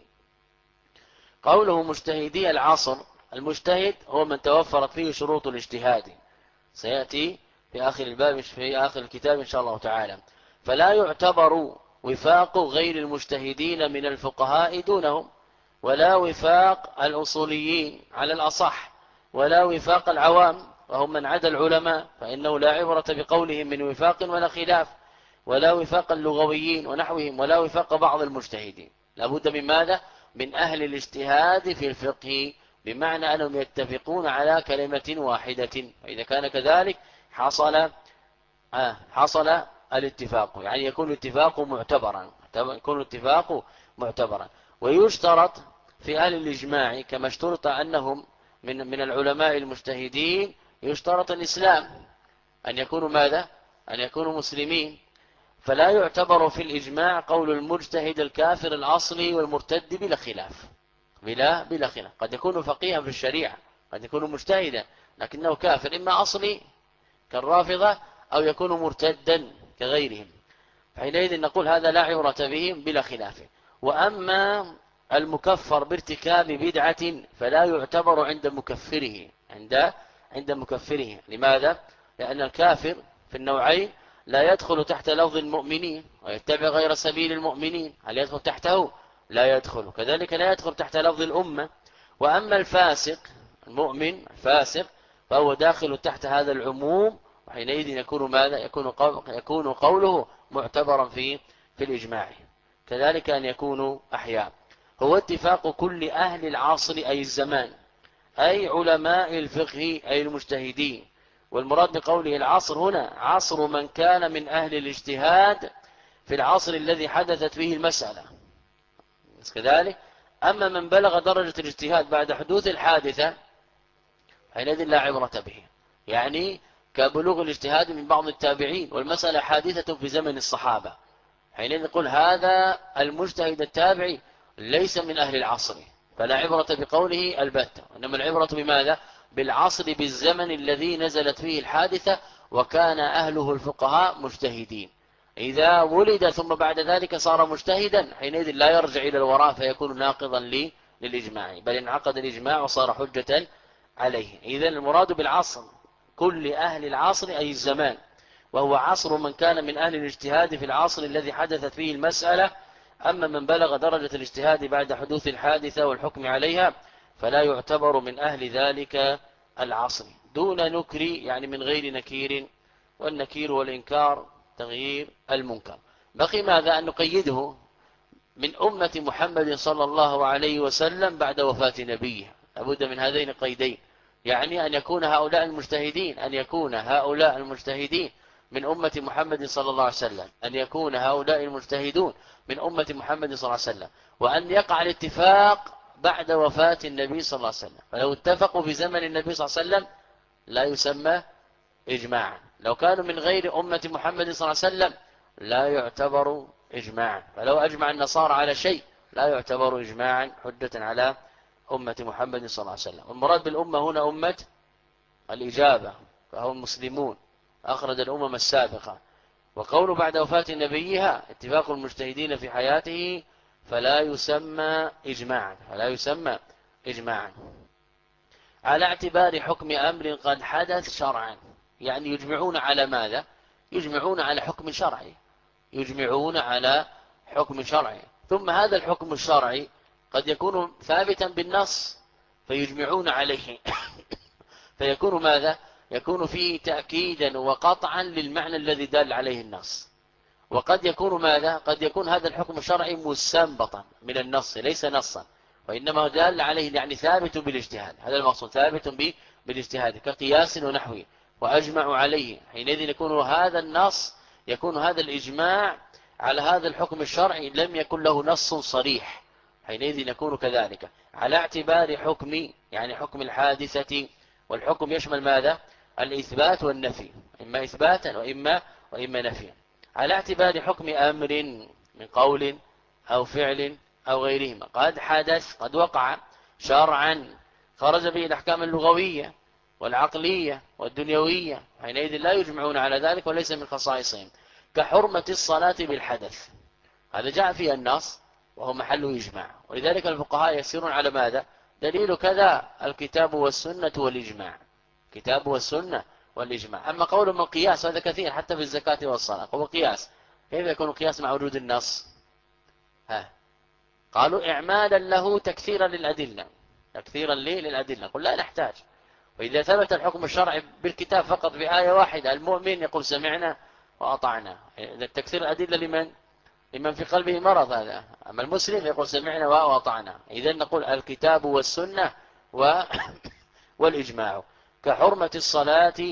قوله مجتهدي العصر، المجتهد هو من توفرت فيه شروط الاجتهاد، سيأتي في آخر الباب في آخر الكتاب إن شاء الله تعالى. فلا يعتبر وفاق غير المجتهدين من الفقهاء دونهم، ولا وفاق الأصوليين على الأصح، ولا وفاق العوام وهم من عدا العلماء، فإنه لا عبرة بقولهم من وفاق ولا خلاف، ولا وفاق اللغويين ونحوهم، ولا وفاق بعض المجتهدين. لابد من ماذا؟ من أهل الاجتهاد في الفقه، بمعنى أنهم يتفقون على كلمة واحدة. وإذا كان كذلك حصل حصل الاتفاق، يعني يكون الاتفاق معتبرا، يكون الاتفاق معتبرا. ويشترط في أهل الإجماع كما اشترط أنهم من العلماء المجتهدين، يشترط الإسلام، أن يكونوا ماذا؟ أن يكونوا مسلمين. فلا يعتبر في الإجماع قول المجتهد الكافر الأصلي والمرتد بلا خلاف، بلا خلاف. قد يكون فقيها في الشريعة، قد يكون مجتهدا لكنه كافر، إما أصلي كالرافضة أو يكون مرتدا كغيرهم، فحينئذ نقول هذا لا عبرة بهم بلا خلاف. وأما المكفر بارتكاب بدعة فلا يعتبر عند مكفره، عند مكفره. لماذا؟ لأن الكافر في النوعين لا يدخل تحت لفظ المؤمنين ويتبع غير سبيل المؤمنين، هل يدخل تحته؟ لا يدخل. كذلك لا يدخل تحت لفظ الأمة. وأما الفاسق المؤمن الفاسق فهو داخل تحت هذا العموم، وحينئذ يكون ماذا؟ يكون قوله معتبرا في الإجماع. كذلك أن يكونوا أحياء. هو اتفاق كل أهل العصر أي الزمان، أي علماء الفقه أي المجتهدين. والمراد بقوله العصر هنا عصر من كان من أهل الاجتهاد في العصر الذي حدثت فيه المسألة. كذلك أما من بلغ درجة الاجتهاد بعد حدوث الحادثة حينئذ لا عبرة به، يعني كبلوغ الاجتهاد من بعض التابعين والمسألة حادثة في زمن الصحابة، حينئذ نقول هذا المجتهد التابعي ليس من أهل العصر، فلا عبرة بقوله البتة، إنما العبرة بماذا؟ بالعصر، بالزمن الذي نزلت فيه الحادثة وكان أهله الفقهاء مجتهدين. إذا ولد ثم بعد ذلك صار مجتهدا حينئذ لا يرجع إلى الوراء فيكون ناقضا للإجماع، بل انعقد الإجماع وصار حجة عليه. إذن المراد بالعصر كل أهل العصر أي الزمان، وهو عصر من كان من أهل الاجتهاد في العصر الذي حدثت فيه المسألة. أما من بلغ درجة الاجتهاد بعد حدوث الحادثة والحكم عليها فلا يعتبر من أهل ذلك العصر، دون نكر يعني من غير نكير، والنكير والإنكار تغيير المنكر. بقي ماذا؟ أن نقيده من أمة محمد صلى الله عليه وسلم بعد وفاة نبيه، لابد من هذين القيدين، يعني أن يكون هؤلاء المجتهدين، أن يكون هؤلاء المجتهدين من أمة محمد صلى الله عليه وسلم، أن يكون هؤلاء المجتهدون من أمة محمد صلى الله عليه وسلم، وأن يقع الاتفاق بعد وفاة النبي صلى الله عليه وسلم. فلو اتفقوا في زمن النبي صلى الله عليه وسلم لا يسمى إجماعا، لو كانوا من غير أمة محمد صلى الله عليه وسلم لا يعتبر إجماعا، فلو أجمع النصارى على شيء لا يعتبر إجماعا حجة على أمة محمد صلى الله عليه وسلم. والمراد بالأمة هنا أمة الإجابة، فهم المسلمون أخرج الأمم السابقة. وقول بعد وفاة نبيها اتفاق المجتهدين في حياته فلا يسمى إجماعا، فلا يسمى إجماعا على اعتبار حكم أمر قد حدث شرعا. يعني يجمعون على ماذا؟ يجمعون على حكم شرعي، يجمعون على حكم شرعي، ثم هذا الحكم الشرعي قد يكون ثابتا بالنص فيجمعون عليه فيكون ماذا؟ يكون فيه تأكيدا وقطعا للمعنى الذي دل عليه النص. وقد يكون ماذا؟ قد يكون هذا الحكم الشرعي مستنبطا من النص ليس نصا، وإنما دل عليه يعني ثابت بالاجتهاد، هذا المقصود ثابت بالاجتهاد كقياس ونحوه، وأجمعوا عليه. حينئذ يكون هذا النص، يكون هذا الإجماع على هذا الحكم الشرعي لم يكن له نص صريح، حينئذ يكون كذلك على اعتبار حكم يعني حكم الحادثة. والحكم يشمل ماذا؟ الإثبات والنفي، إما إثباتا وإما نفيا، على اعتبار حكم أمر من قول أو فعل أو غيرهما قد حدث قد وقع شرعا خرج به الأحكام اللغوية والعقلية والدنيوية، حينئذ لا يجمعون على ذلك وليس من خصائصهم. كحرمة الصلاة بالحدث، هذا جاء فيه النص وهو محل إجماع، ولذلك الفقهاء يسيرون على ماذا؟ دليل كذا الكتاب والسنة والإجماع، كتاب والسنة والإجماع. أما قول من القياس هذا كثير حتى في الزكاة والصلاة، هو قياس، كيف يكون القياس مع وجود النص؟ قالوا إعمالا له تكثيرا للأدلة، تكثيرا للأدلة، قل لا نحتاج. وإذا ثبت الحكم الشرعي بالكتاب فقط بآية واحدة المؤمن يقول سمعنا وأطعنا، تكثير الأدلة لمن في قلبه مرض هذا، أما المسلم يقول سمعنا وأطعنا. إذن نقول الكتاب والسنة والإجماع. كحرمة الصلاة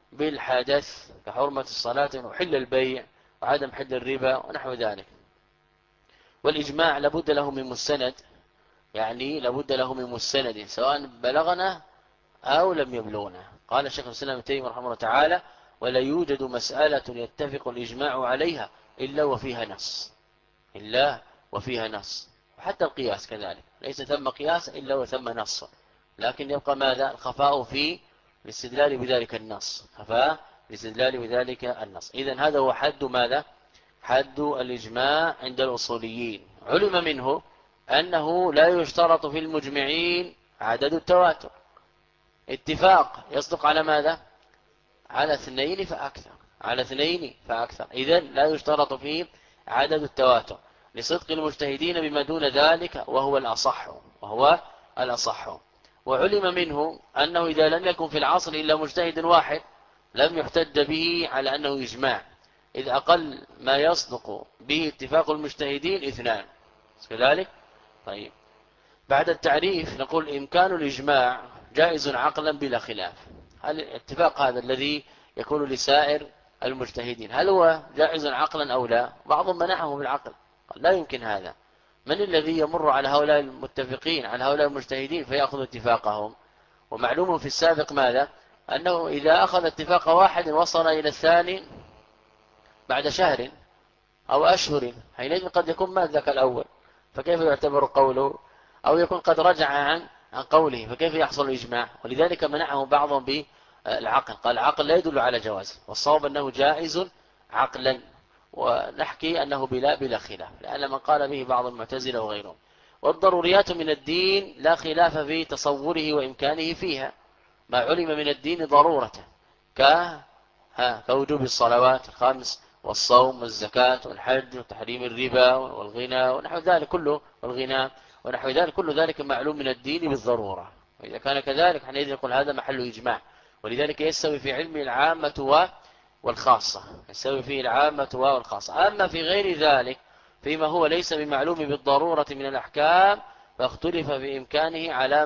بالحدث كحرمة الصلاة وحل البيع وعدم حل الربا ونحو ذلك. والإجماع لابد له من مستند، يعني لابد له من مستند سواء بلغنا أو لم يبلغنا. قال الشيخ الإسلام ابن تيمية رحمه الله تعالى: ولا يوجد مسألة يتفق الإجماع عليها إلا وفيها نص، إلا وفيها نص. وحتى القياس كذلك، ليس ثم قياس إلا وثم نص، لكن يبقى ماذا؟ الخفاء في الاستدلال بذلك النص، خفاء الاستدلال بذلك النص. إذن هذا هو حد ماذا؟ حد الإجماع عند الأصوليين. علم منه أنه لا يشترط في المجمعين عدد التواتر، اتفاق يصدق على ماذا؟ على اثنين فأكثر، على اثنين فأكثر. إذن لا يشترط فيه عدد التواتر لصدق المجتهدين بما دون ذلك، وهو الأصح، وهو الأصح. وعلم منه أنه إذا لم يكن في العصر إلا مجتهد واحد لم يحتج به على أنه إجماع، إذ أقل ما يصدق به اتفاق المجتهدين اثنان كذلك. طيب، بعد التعريف نقول: إمكان الإجماع جائز عقلا بلا خلاف. هل الاتفاق هذا الذي يكون لسائر المجتهدين هل هو جائز عقلا أو لا؟ بعضهم منعه بالعقل، قال لا يمكن هذا. من الذي يمر على هؤلاء المتفقين، على هؤلاء المجتهدين، فيأخذ اتفاقهم؟ ومعلوم في السابق ماذا؟ أنه إذا أخذ اتفاق واحد وصل إلى الثاني بعد شهر أو أشهر، حينئذ قد يكون مات ذاك الأول، فكيف يعتبر قوله؟ أو يكون قد رجع عن قوله، فكيف يحصل الإجماع؟ ولذلك منعه بعضهم بالعقل، قال العقل لا يدل على جواز، والصواب أنه جائز عقلا، ونحكي أنه بلا خلاف، لأن من قال به بعض المعتزلة وغيرهم. والضروريات من الدين لا خلاف في تصوره وإمكانه فيها، ما علم من الدين ضرورة كوجوب الصلوات الخمس والصوم والزكاة والحج وتحريم الربا والغنى ونحو ذلك كله، والغنى ونحو ذلك كل ذلك معلوم من الدين بالضرورة. وإذا كان كذلك حينئذ يقول هذا محل إجماع. ولذلك يستوي في علم العامة والخاصة، يستوي فيه العامة والخاصة. أما في غير ذلك فيما هو ليس بمعلوم بالضرورة من الأحكام فاختلف في إمكانه على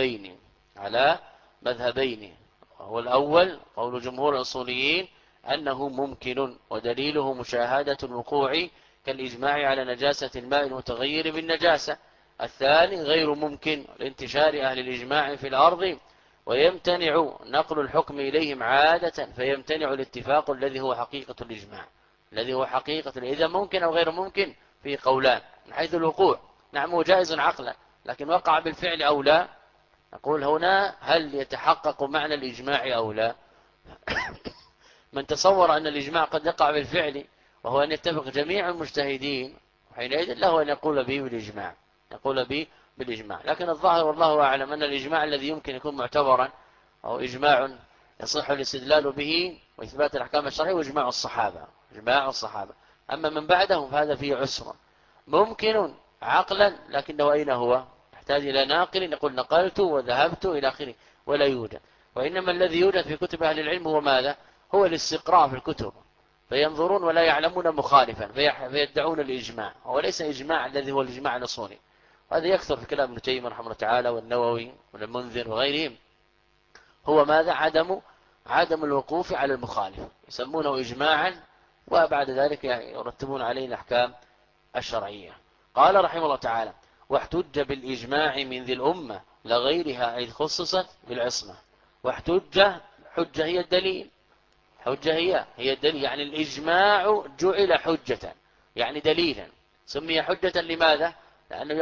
مذهبين. وهو الأول قول جمهور الأصوليين أنه ممكن، ودليله مشاهدة الوقوع كالإجماع على نجاسة الماء المتغير بالنجاسة. الثاني غير ممكن لانتشار أهل الإجماع في الأرض، ويمتنع نقل الحكم إليهم عادة، فيمتنع الاتفاق الذي هو حقيقة الإجماع، الذي هو حقيقة. إذا ممكن أو غير ممكن في قولان من حيث الوقوع. نعم هو جائز عقلا، لكن وقع بالفعل أو لا؟ نقول هنا هل يتحقق معنى الإجماع أو لا؟ من تصور أن الإجماع قد يقع بالفعل وهو أن يتفق جميع المجتهدين، حينئذ له أن يقول به بالإجماع، يقول به بالإجماع. لكن الظاهر والله أعلم أن الإجماع الذي يمكن يكون معتبرا أو إجماع يصح الاستدلال به وإثبات الأحكام الشرعية وإجماع الصحابة، إجماع الصحابة. أما من بعدهم فهذا فيه عسر، ممكن عقلا لكنه أين هو؟ يحتاج إلى ناقل يقول نقلت وذهبت إلى آخره، ولا يوجد. وإنما الذي يوجد في كتب أهل العلم هو ماذا؟ هو الاستقراء في الكتب، فينظرون ولا يعلمون مخالفا فيدعون الإجماع، هو ليس إجماع الذي هو الإجماع الأصولي. وهذا يكثر في كلام ابن تيمية رحمه الله تعالى والنووي والمنذر وغيرهم. هو ماذا؟ عدم الوقوف على المخالف، يسمونه إجماعا، وبعد ذلك يرتبون عليه الأحكام الشرعية. قال رحمه الله تعالى: واحتج بالإجماع من ذي الأمة لغيرها إذ خصصت بالعصمة. واحتج، حجة هي الدليل، حجة هي الدليل، يعني الإجماع جعل حجة يعني دليلا. سمي حجة لماذا؟ لأنه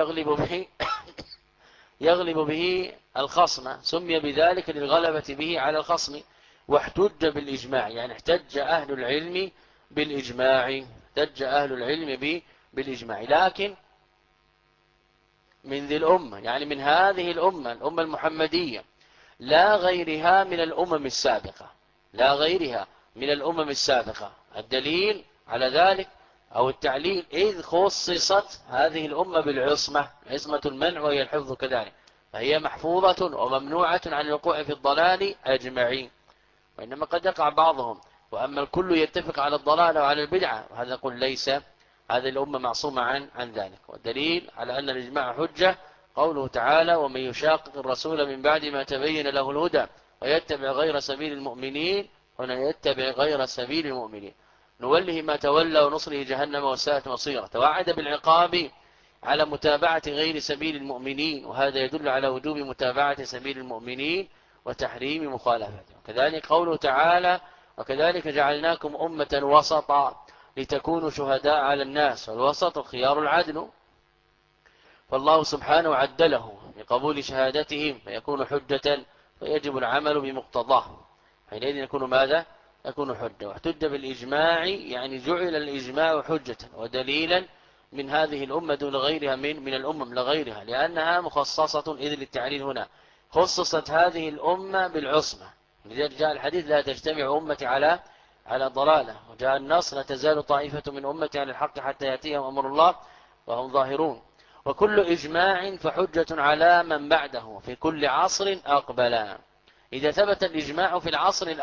يغلب به الخصم، سمي بذلك للغلبة به على الخصم. واحتج بالإجماع يعني احتج أهل العلم بالإجماع، احتج أهل العلم بالإجماع. لكن من ذي الأمة يعني من هذه الأمة المحمدية، لا غيرها من الأمم السابقة، لا غيرها من الأمم السابقة. الدليل على ذلك أو التعليل: إذ خصصت هذه الأمة بالعصمة، عصمة المنع وهي الحفظ كذلك، فهي محفوظة وممنوعة عن الوقوع في الضلال أجمعين. وإنما قد يقع بعضهم، وأما الكل يتفق على الضلال وعلى البدعة، وهذا نقول ليس، هذه الأمة معصومة عن ذلك. والدليل على أن الإجماع حجة قوله تعالى: ومن يشاقق الرسول من بعد ما تبين له الهدى ويتبع غير سبيل المؤمنين هنا يتبع غير سبيل المؤمنين نوله ما تولى ونصره جهنم وساءت مصيره. توعد بالعقاب على متابعة غير سبيل المؤمنين، وهذا يدل على وجوب متابعة سبيل المؤمنين وتحريم مخالفته. وكذلك قوله تعالى: وكذلك جعلناكم أمة وسطا لتكونوا شهداء على الناس، والوسط الخيار العدل، فالله سبحانه عدله بقبول شهادتهم فيكون حجة، فيجب العمل بمقتضاه. حينئذ يكون ماذا؟ يكون حجة. واحتج بالإجماع يعني جعل الإجماع حجة ودليلا من هذه الأمة دون غيرها من الأمم لغيرها، لأنها مخصصة، إذ للتعليل هنا خصصت هذه الأمة بالعصمة. لذلك جاء الحديث: لا تجتمع أمتي على ضلالة. وجاء النص: لا تزال طائفة من أمتي على الحق حتى يأتيهم أمر الله وهم ظاهرون. وكل إجماع فحجة على من بعده في كل عصر أقبل. إذا ثبت الإجماع في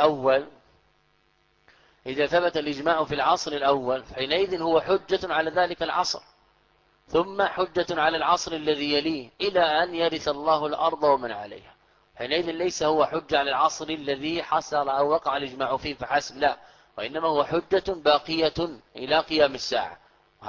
العصر الأول حينئذ هو حجة على ذلك العصر، ثم حجة على العصر الذي يليه إلى أن يرث الله الأرض ومن عليها. حينئذ ليس هو حجة على العصر الذي حصل أو وقع الإجماع فيه فحسب، لا، وإنما هو حجة باقية إلى قيام الساعة.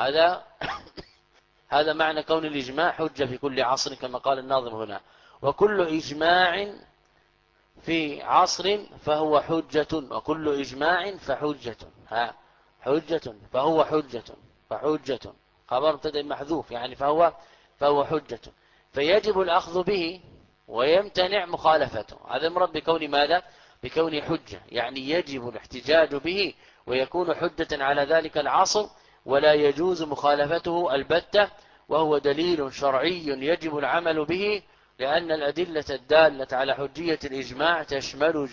هذا معنى كون الإجماع حجة في كل عصر كما قال الناظم هنا. وكل إجماع في عصر فهو حجة، وكل إجماع فحجة. حجة فهو فحجة خبر مبتدأ محذوف يعني فهو حجة، فيجب الأخذ به ويمتنع مخالفته. هذا مراد بكون ماذا؟ بكون حجة، يعني يجب الاحتجاج به ويكون حجة على ذلك العصر، ولا يجوز مخالفته البتة، وهو دليل شرعي يجب العمل به، لأن الأدلة الدالة على حجية الإجماع تشمل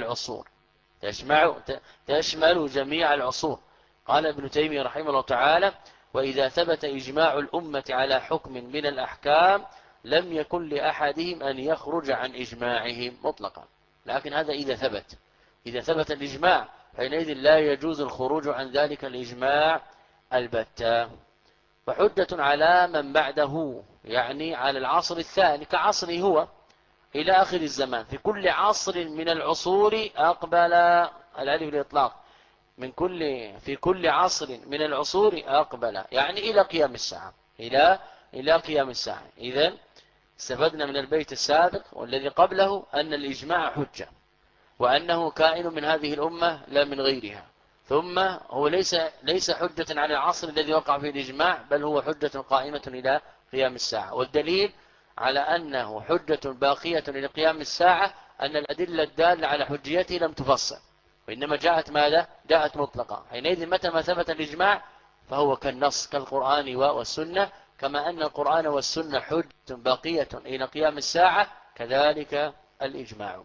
جميع العصور. قال ابن تيمية رحمه الله تعالى: وإذا ثبت إجماع الأمة على حكم من الأحكام لم يكن لأحدهم أن يخرج عن إجماعهم مطلقا. لكن هذا إذا ثبت الإجماع حينئذ لا يجوز الخروج عن ذلك الإجماع البتة. وحجة على من بعده يعني على العصر الثاني كعصره هو إلى آخر الزمان، في كل عصر من العصور أقبل. الألف الإطلاق في كل عصر من العصور أقبل يعني إلى قيام الساعة، إلى قيام الساعة. إذن استفدنا من البيت السابق والذي قبله أن الإجماع حجة، وأنه كائن من هذه الأمة لا من غيرها. ثم هو ليس حجة على العصر الذي وقع فيه الإجماع، بل هو حجة قائمة إلى قيام الساعة. والدليل على أنه حجة باقية إلى قيام الساعة أن الأدلة الدالة على حجيته لم تفصل، وإنما جاءت ماذا؟ جاءت مطلقة. حينئذ متى ما ثبت الإجماع فهو كالنص كالقرآن والسنة، كما أن القرآن والسنة حجة باقية إلى قيام الساعة كذلك الإجماع.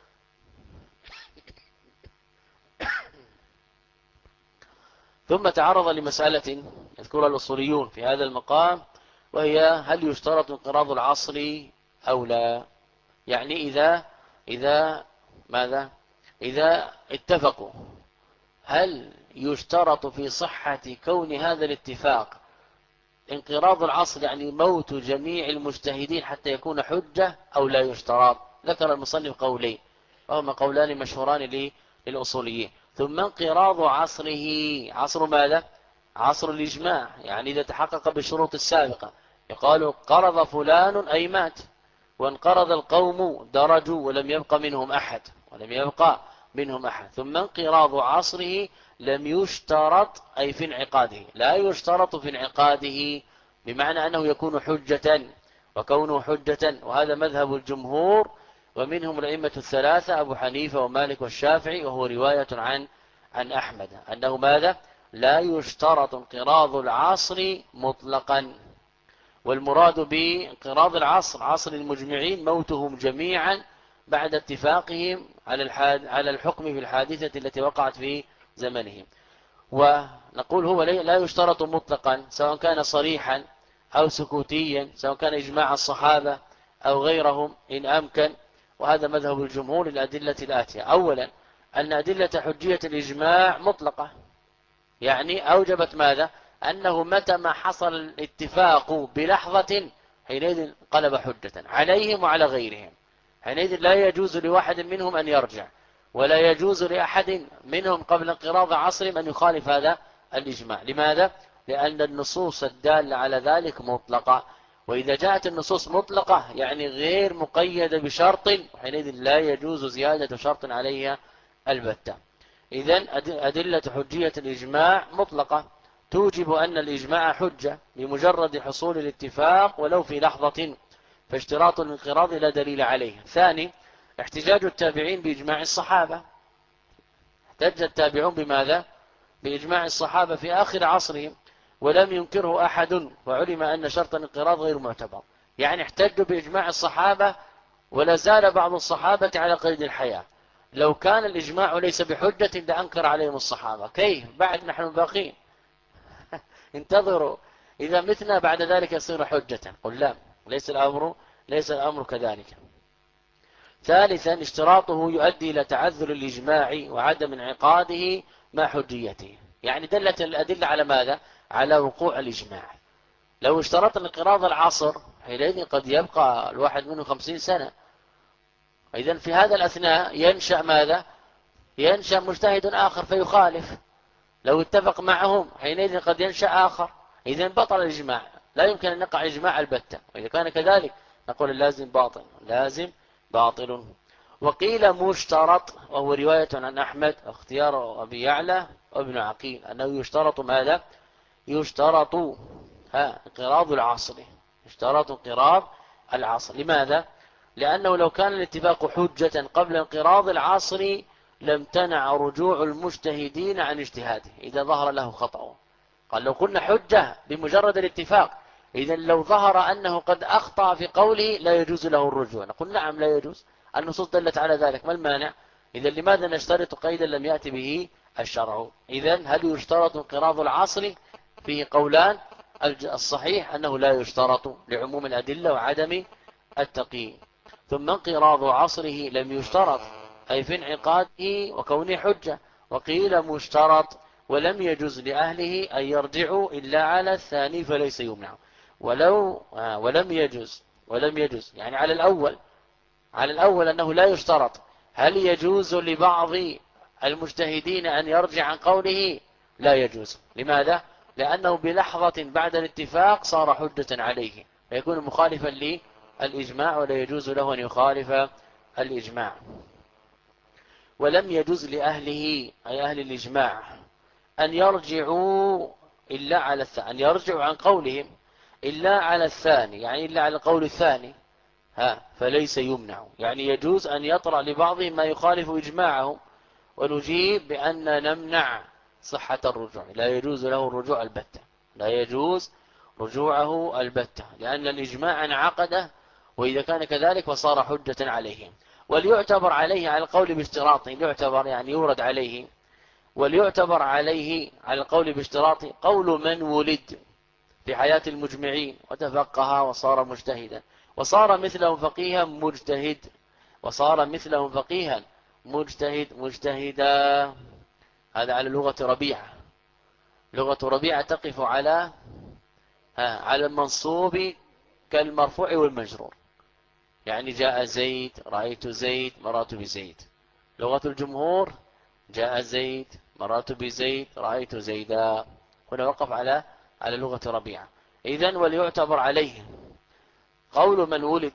ثم تعرض لمسألة يذكرها الأصوليون في هذا المقام، وهي: هل يشترط انقراض العصر أو لا؟ يعني إذا اتفقوا، هل يشترط في صحة كون هذا الاتفاق انقراض العصر يعني موت جميع المجتهدين حتى يكون حجة، أو لا يشترط؟ ذكر المصنف قولين، وهما قولان مشهوران للأصوليين. ثم انقراض عصره، عصر ماذا؟ عصر الإجماع، يعني إذا تحقق بالشروط السابقة يقال قرض فلان أي مات، وانقرض القوم درجوا ولم يبق منهم أحد. ثم انقراض عصره لم يشترط أي في انعقاده، لا يشترط في انعقاده، بمعنى أنه يكون حجة، وكونه حجة، وهذا مذهب الجمهور، ومنهم الأئمة الثلاثة أبو حنيفة ومالك والشافعي، وهو رواية عن أحمد أنه ماذا؟ لا يشترط انقراض العصر مطلقا. والمراد بانقراض العصر عصر المجمعين موتهم جميعا بعد اتفاقهم على الحكم في الحادثة التي وقعت في زمنهم. ونقول هو لا يشترط مطلقا، سواء كان صريحا أو سكوتيا، سواء كان إجماع الصحابة أو غيرهم إن أمكن. وهذا مذهب الجمهور للأدلة الآتية: أولا أن أدلة حجية الإجماع مطلقة، يعني أوجبت ماذا؟ أنه متى ما حصل الاتفاق بلحظة حينئذ قلب حجة عليهم وعلى غيرهم، حينئذ لا يجوز لواحد منهم أن يرجع. ولا يجوز لأحد منهم قبل انقراض عصرهم أن يخالف هذا الإجماع. لماذا؟ لأن النصوص الدالة على ذلك مطلقة، وإذا جاءت النصوص مطلقة يعني غير مقيدة بشرط، حينئذ لا يجوز زيادة شرط عليها البتة. إذن أدلة حجية الإجماع مطلقة توجب أن الإجماع حجة بمجرد حصول الاتفاق ولو في لحظة، فاشتراط الانقراض لا دليل عليه. ثاني، احتجاج التابعين بإجماع الصحابة. احتج التابعون بماذا؟ بإجماع الصحابة في آخر عصرهم ولم ينكره أحد، وعلم أن شرط الانقراض غير معتبر. يعني احتجوا بإجماع الصحابة ولا زال بعض الصحابة على قيد الحياة. لو كان الإجماع ليس بحجة لأنكر عليهم الصحابة، كيف بعد نحن باقين؟ انتظروا، إذا متنا بعد ذلك يصير حجة. قل لا، ليس الأمر كذلك. ثالثا، اشتراطه يؤدي إلى تعذر الإجماع وعدم انعقاده مع حجيته. يعني دلت الأدلة على ماذا؟ على وقوع الإجماع. لو اشترط انقراض العصر حينئذ قد يبقى الواحد منه 50 سنة. إذن في هذا الأثناء ينشأ ماذا؟ ينشأ مجتهد آخر فيخالف. لو اتفق معهم حينئذ قد ينشأ آخر. إذن بطل الإجماع، لا يمكن أن نقع إجماع البتة. وإذا كان كذلك نقول اللازم باطل، لازم باطل. وقيل مشترط، وهو رواية عن أحمد اختيار أبي يعلى وابن عقيل أنه يشترط ماذا؟ يشترط انقراض العصر. يشترط انقراض العصر. لماذا؟ لأنه لو كان الاتفاق حجة قبل انقراض العصر لم تنع رجوع المجتهدين عن اجتهاده إذا ظهر له خطأ. قال لو قلنا حجة بمجرد الاتفاق، إذا لو ظهر أنه قد أخطأ في قوله لا يجوز له الرجوع. نقول نعم لا يجوز، النصوص دلت على ذلك، ما المانع؟ إذا لماذا نشترط قيدا لم يأتي به الشرع؟ إذا هل يشترط انقراض العصر؟ فيه قولان. الصحيح أنه لا يشترط لعموم الأدلة وعدم التقييد. ثم انقراض عصره لم يشترط، أي في انعقاده وكونه حجة. وقيل مشترط ولم يجوز لأهله أن يرجعوا إلا على الثاني فليس يمنع. ولم يجوز يعني على الأول أنه لا يشترط. هل يجوز لبعض المجتهدين أن يرجع عن قوله؟ لا يجوز. لماذا؟ لأنه بلحظة بعد الاتفاق صار حجة عليه فيكون مخالفا للإجماع، ولا يجوز له أن يخالف الإجماع. ولم يجوز لأهله أي أهل الإجماع أن يرجعوا إلا على الثاني، أن يرجعوا عن قولهم إلا على الثاني، يعني إلا على القول الثاني فليس يمنع. يعني يجوز أن يطرأ لبعضهم ما يخالف إجماعهم، ونجيب بأن نمنع صحة الرجوع. لا يجوز له الرجوع البتة، لا يجوز رجوعه البتة، لأن الإجماع انعقده، وإذا كان كذلك فصار حجة عليهم. وليعتبر عليه على القول باشتراطه، يعتبر يعني يورد عليه، وليعتبر عليه على القول باشتراطه قول من ولد في حياة المجمعين وتفقه وصار مجتهدا، وصار مثلهم فقيها مجتهد، وصار مثلهم فقيها مجتهدا. هذا على لغة ربيعة. لغة ربيعة تقف على المنصوب كالمرفوع والمجرور. يعني جاء زيد، رأيت زيد، مررت بزيد. لغة الجمهور جاء زيد، مررت بزيد، رأيت زيدا. هنا وقف على لغة ربيعة. إذن وليعتبر عليه قول من ولد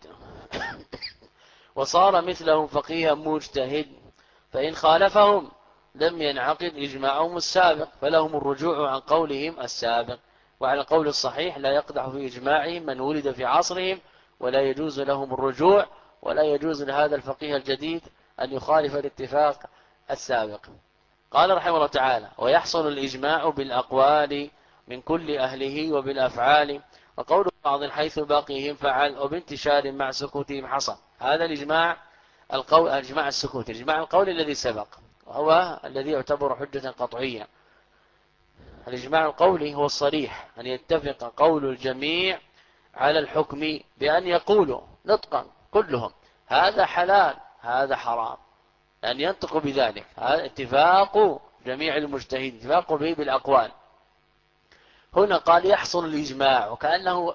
وصار مثلهم فقيها مجتهد، فإن خالفهم لم ينعقد إجماعهم السابق، فلهم الرجوع عن قولهم السابق. وعلى القول الصحيح لا يقدح في إجماعهم من ولد في عصرهم، ولا يجوز لهم الرجوع، ولا يجوز لهذا الفقيه الجديد أن يخالف الاتفاق السابق. قال رحمه الله تعالى: ويحصل الإجماع بالأقوال من كل أهله وبالأفعال، وقول بعض حيث باقيهم فعل، وبانتشار مع سكوتهم حصل. هذا الإجماع القول، الإجماع السكوتي، الإجماع القول الذي سبق، وهو الذي يعتبر حجة قطعية. الإجماع القولي هو الصريح، أن يتفق قول الجميع على الحكم بأن يقولوا نطقا كلهم هذا حلال هذا حرام، أن ينطقوا بذلك. هذا اتفاق جميع المجتهدين، اتفاق به بالأقوال. هنا قال يحصل الإجماع، وكأنه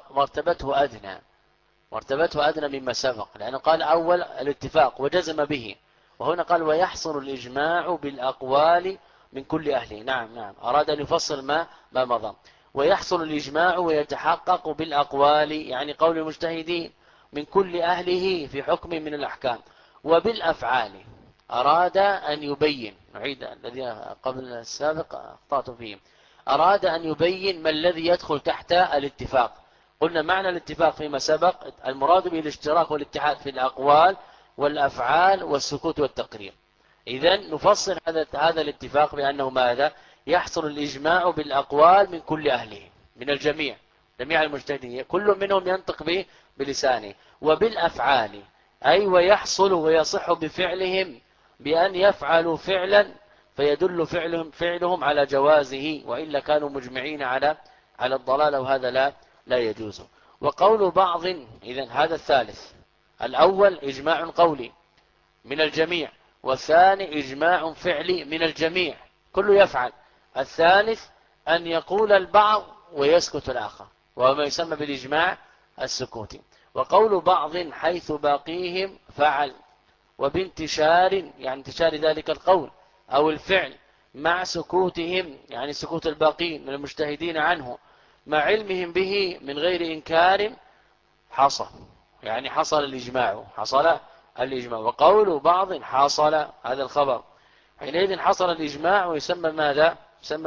مرتبته أدنى مما سبق، لأنه قال أول الاتفاق وجزم به، وهنا قال ويحصل الإجماع بالأقوال من كل أهله. نعم أراد أن يفصل ما مضى. ويحصل الإجماع ويتحقق بالأقوال يعني قول المجتهدين من كل أهله في حكم من الأحكام. وبالأفعال أراد أن يبين، نعيد الذي قبل السابق أخطأت فيه، أراد أن يبين ما الذي يدخل تحت الاتفاق. قلنا معنى الاتفاق فيما سبق المراد به الاشتراك والاتحاد في الأقوال والأفعال والسكوت والتقرير. إذن نفصل هذا الاتفاق بأنه ماذا؟ يحصل الإجماع بالأقوال من كل أهله، من الجميع، جميع المجتهدين، كل منهم ينطق به بلسانه. وبالأفعال أي ويحصل ويصح بفعلهم بأن يفعلوا فعلا فيدل فعلهم على جوازه، وإلا كانوا مجمعين على الضلال، وهذا لا يجوز. وقول بعض، إذن هذا الثالث، الأول إجماع قولي من الجميع، والثاني إجماع فعلي من الجميع كل يفعل. الثالث أن يقول البعض ويسكت الآخر، وهو ما يسمى بالإجماع السكوتي. وقول بعض حيث باقيهم فعل، وبانتشار يعني انتشار ذلك القول أو الفعل مع سكوتهم يعني سكوت الباقين من المجتهدين عنه مع علمهم به من غير إنكار حصل، يعني حصل الإجماع. وقول بعض حصل هذا الخبر، حينئذ حصل الإجماع ويسمى ماذا؟ يسمى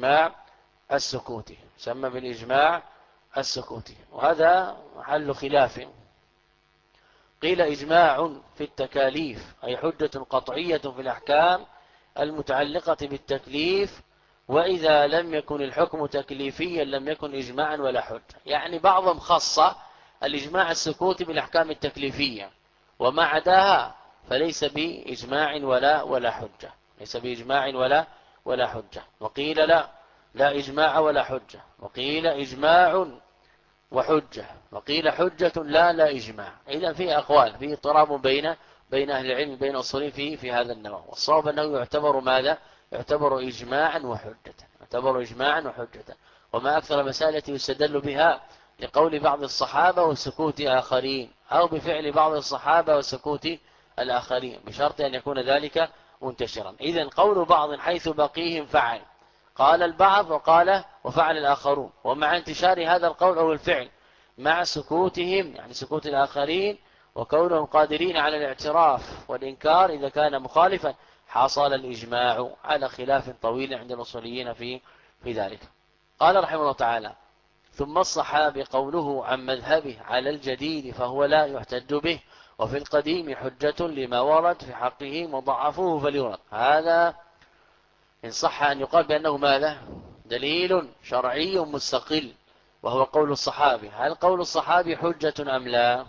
بالإجماع السكوتي. وهذا محل خلاف. قيل إجماع في التكاليف أي حجة قطعية في الأحكام المتعلقة بالتكليف، وإذا لم يكن الحكم تكليفيا لم يكن إجماعا ولا حجة. يعني بعضهم خص الإجماع السكوتي بالأحكام التكليفية، وما عداها فليس بإجماع ولا حجة، ليس بإجماع ولا حجة. وقيل لا إجماع ولا حجة، وقيل إجماع وحجة، وقيل حجة لا إجماع. إذا في أقوال، في اضطراب بين أهل العلم بين أصولين في هذا النوع. والصواب أنه يعتبر ماذا؟ يعتبر إجماعا وحجة. وما أكثر مسائل التي يستدل بها لقول بعض الصحابة وسكوت آخرين، أو بفعل بعض الصحابة وسكوت الآخرين، بشرط أن يكون ذلك منتشرا. إذن قول بعض حيث بقيهم فعل، قال البعض وفعل الآخرون، ومع انتشار هذا القول أو الفعل مع سكوتهم يعني سكوت الآخرين وكونهم قادرين على الاعتراف والإنكار إذا كان مخالفا، حصل الإجماع على خلاف طويل عند الأصوليين في ذلك. قال رحمه الله تعالى: ثم الصحابي قوله عن مذهبه على الجديد فهو لا يحتج به، وفي القديم حجة لما ورد في حقه مضعفوه فليرد. هذا إن صح أن يقال بأنه ماذا؟ دليل شرعي مستقل، وهو قول الصحابي. هل قول الصحابي حجة أم لا؟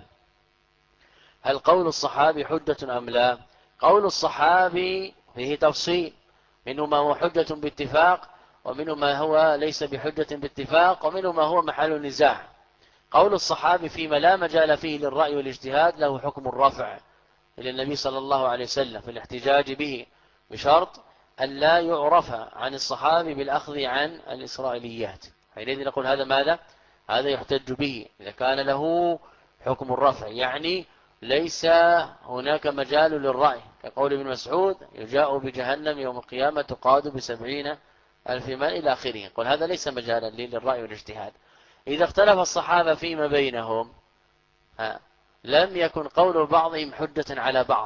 قول الصحابي فيه تفصيل، منه ما هو حجة باتفاق، ومنه ما هو ليس بحجة باتفاق، ومنه ما هو محل نزاع. قول الصحابي فيما لا مجال فيه للرأي والاجتهاد له حكم الرفع إلى النبي صلى الله عليه وسلم في الاحتجاج به، بشرط أن لا يعرف عن الصحابي بالأخذ عن الإسرائيليات. حينئذ نقول هذا ماذا؟ هذا يحتج به إذا كان له حكم الرفع، يعني ليس هناك مجال للرأي، كقول ابن مسعود: يجاء بجهنم يوم القيامة تقاد ب70,000 من إلى آخره. يقول هذا ليس مجالا للرأي والاجتهاد. إذا اختلف الصحابة فيما بينهم لم يكن قول بعضهم حجة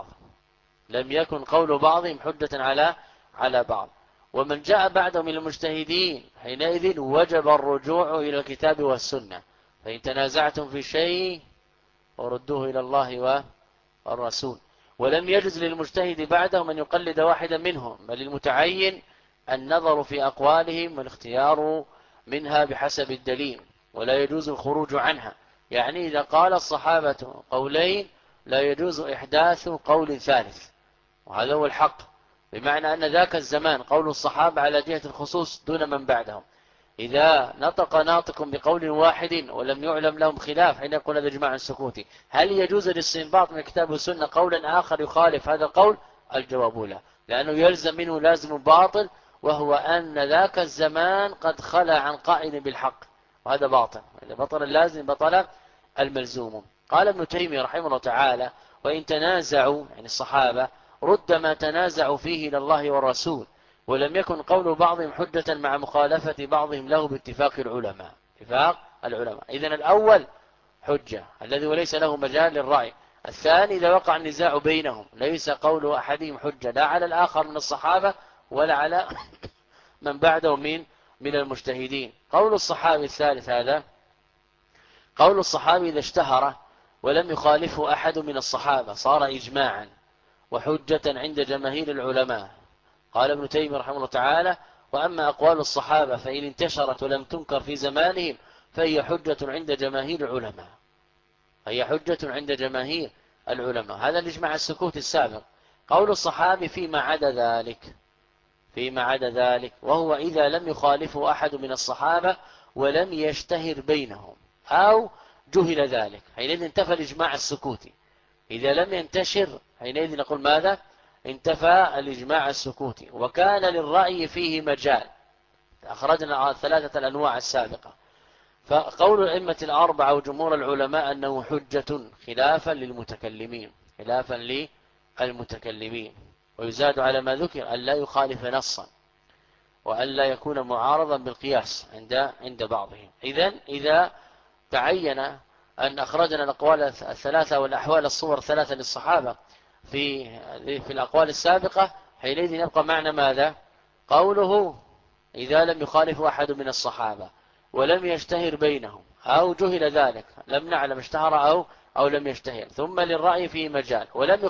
على بعض، ومن جاء بعدهم من المجتهدين حينئذ وجب الرجوع إلى الكتاب والسنة، فإن تنازعتم في شيء وردوه إلى الله والرسول. ولم يجوز للمجتهد بعدهم أن يقلد واحدا منهم، بل المتعين النظر في أقوالهم والاختيار منها بحسب الدليل، ولا يجوز الخروج عنها. يعني إذا قال الصحابة قولين لا يجوز إحداث قول ثالث، وهذا هو الحق، بمعنى أن ذاك الزمان قول الصحابة على جهة الخصوص دون من بعدهم. إذا نطق ناطق بقول واحد ولم يعلم لهم خلاف حين يقول هذا إجماع سكوتي، هل يجوز الاستنباط من الكتاب والسنة قولا آخر يخالف هذا القول؟ الجواب لا، لأنه يلزم منه لازم باطل، وهو أن ذاك الزمان قد خلى عن قائل بالحق، وهذا باطل. إذا بطل اللازم بطل الملزوم. قال ابن تيمية رحمه الله تعالى: وإن تنازعوا يعني الصحابة رد ما تنازعوا فيه إلى الله والرسول، ولم يكن قول بعضهم حجة مع مخالفة بعضهم له باتفاق العلماء. اتفاق العلماء. إذن الأول حجة الذي وليس له مجال للرأي. الثاني إذا وقع النزاع بينهم ليس قول أحدهم حجة لا على الآخر من الصحابة ولا على من بعده من المجتهدين. قول الصحابي الثالث هذا قول الصحابي إذا اشتهر ولم يخالفه أحد من الصحابة صار إجماعا وحجة عند جماهير العلماء. قال ابن تيمية رحمه الله تعالى: وأما أقوال الصحابة فإن انتشرت ولم تنكر في زمانهم فهي حجة عند جماهير العلماء. هي حجة عند جماهير العلماء. هذا الإجماع السكوت السابق. قول الصحابي فيما عدا ذلك وهو إذا لم يخالفه أحد من الصحابة ولم يشتهر بينهم أو جهل ذلك، حينئذ انتفى الإجماع السكوتي. إذا لم ينتشر حينئذ نقول ماذا؟ انتفى الإجماع السكوتي. وكان للرأي فيه مجال. أخرجنا ثلاثة الأنواع السابقة. فقول الأئمة الأربعة وجمهور العلماء أنه حجة خلافا للمتكلمين. ويزاد على ما ذكر أن لا يخالف نصا وأن لا يكون معارضا بالقياس عند بعضهم. إذا تعين أن أخرجنا الأقوال الثلاثة والأحوال الصور الثلاثة للصحابة في الأقوال السابقة، حينئذ يبقى معنى ماذا؟ قوله إذا لم يخالف أحد من الصحابة ولم يشتهر بينهم أو جهل ذلك، لم نعلم اشتهر أو لم يشتهر، ثم للرأي فيه مجال ولم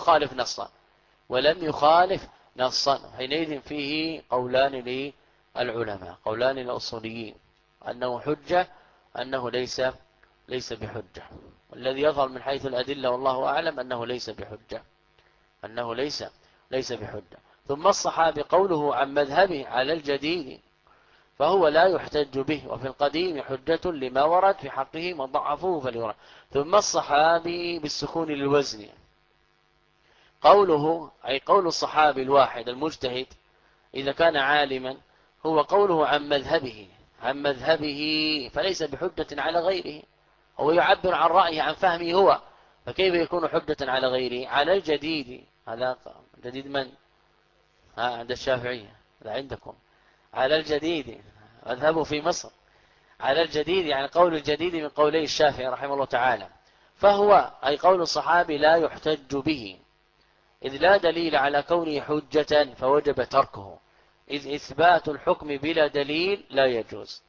يخالف نصا، حينئذ فيه قولان للعلماء، قولان للأصوليين، أنه حجة أنه ليس بحجة. والذي يظهر من حيث الأدلة والله أعلم أنه ليس بحجة. ثم الصحابي قوله عن مذهبه على الجديد فهو لا يحتج به، وفي القديم حجة لما ورد في حقه من ضعفوه فليرد. ثم الصحابي بالسكون للوزن قوله أي قول الصحابي الواحد المجتهد إذا كان عالما هو قوله عن مذهبه فليس بحجة على غيره. هو يعبر عن رأيه عن فهمه هو، فكيف يكون حجة على غيره؟ على الجديد. هذا جديد من؟ عند الشافعية، لا عندكم. على الجديد مذهبه في مصر. على الجديد يعني قول الجديد من قولي الشافعي رحمه الله تعالى. فهو أي قول الصحابي لا يحتج به، إذ لا دليل على كونه حجة فوجب تركه، إذ إثبات الحكم بلا دليل لا يجوز.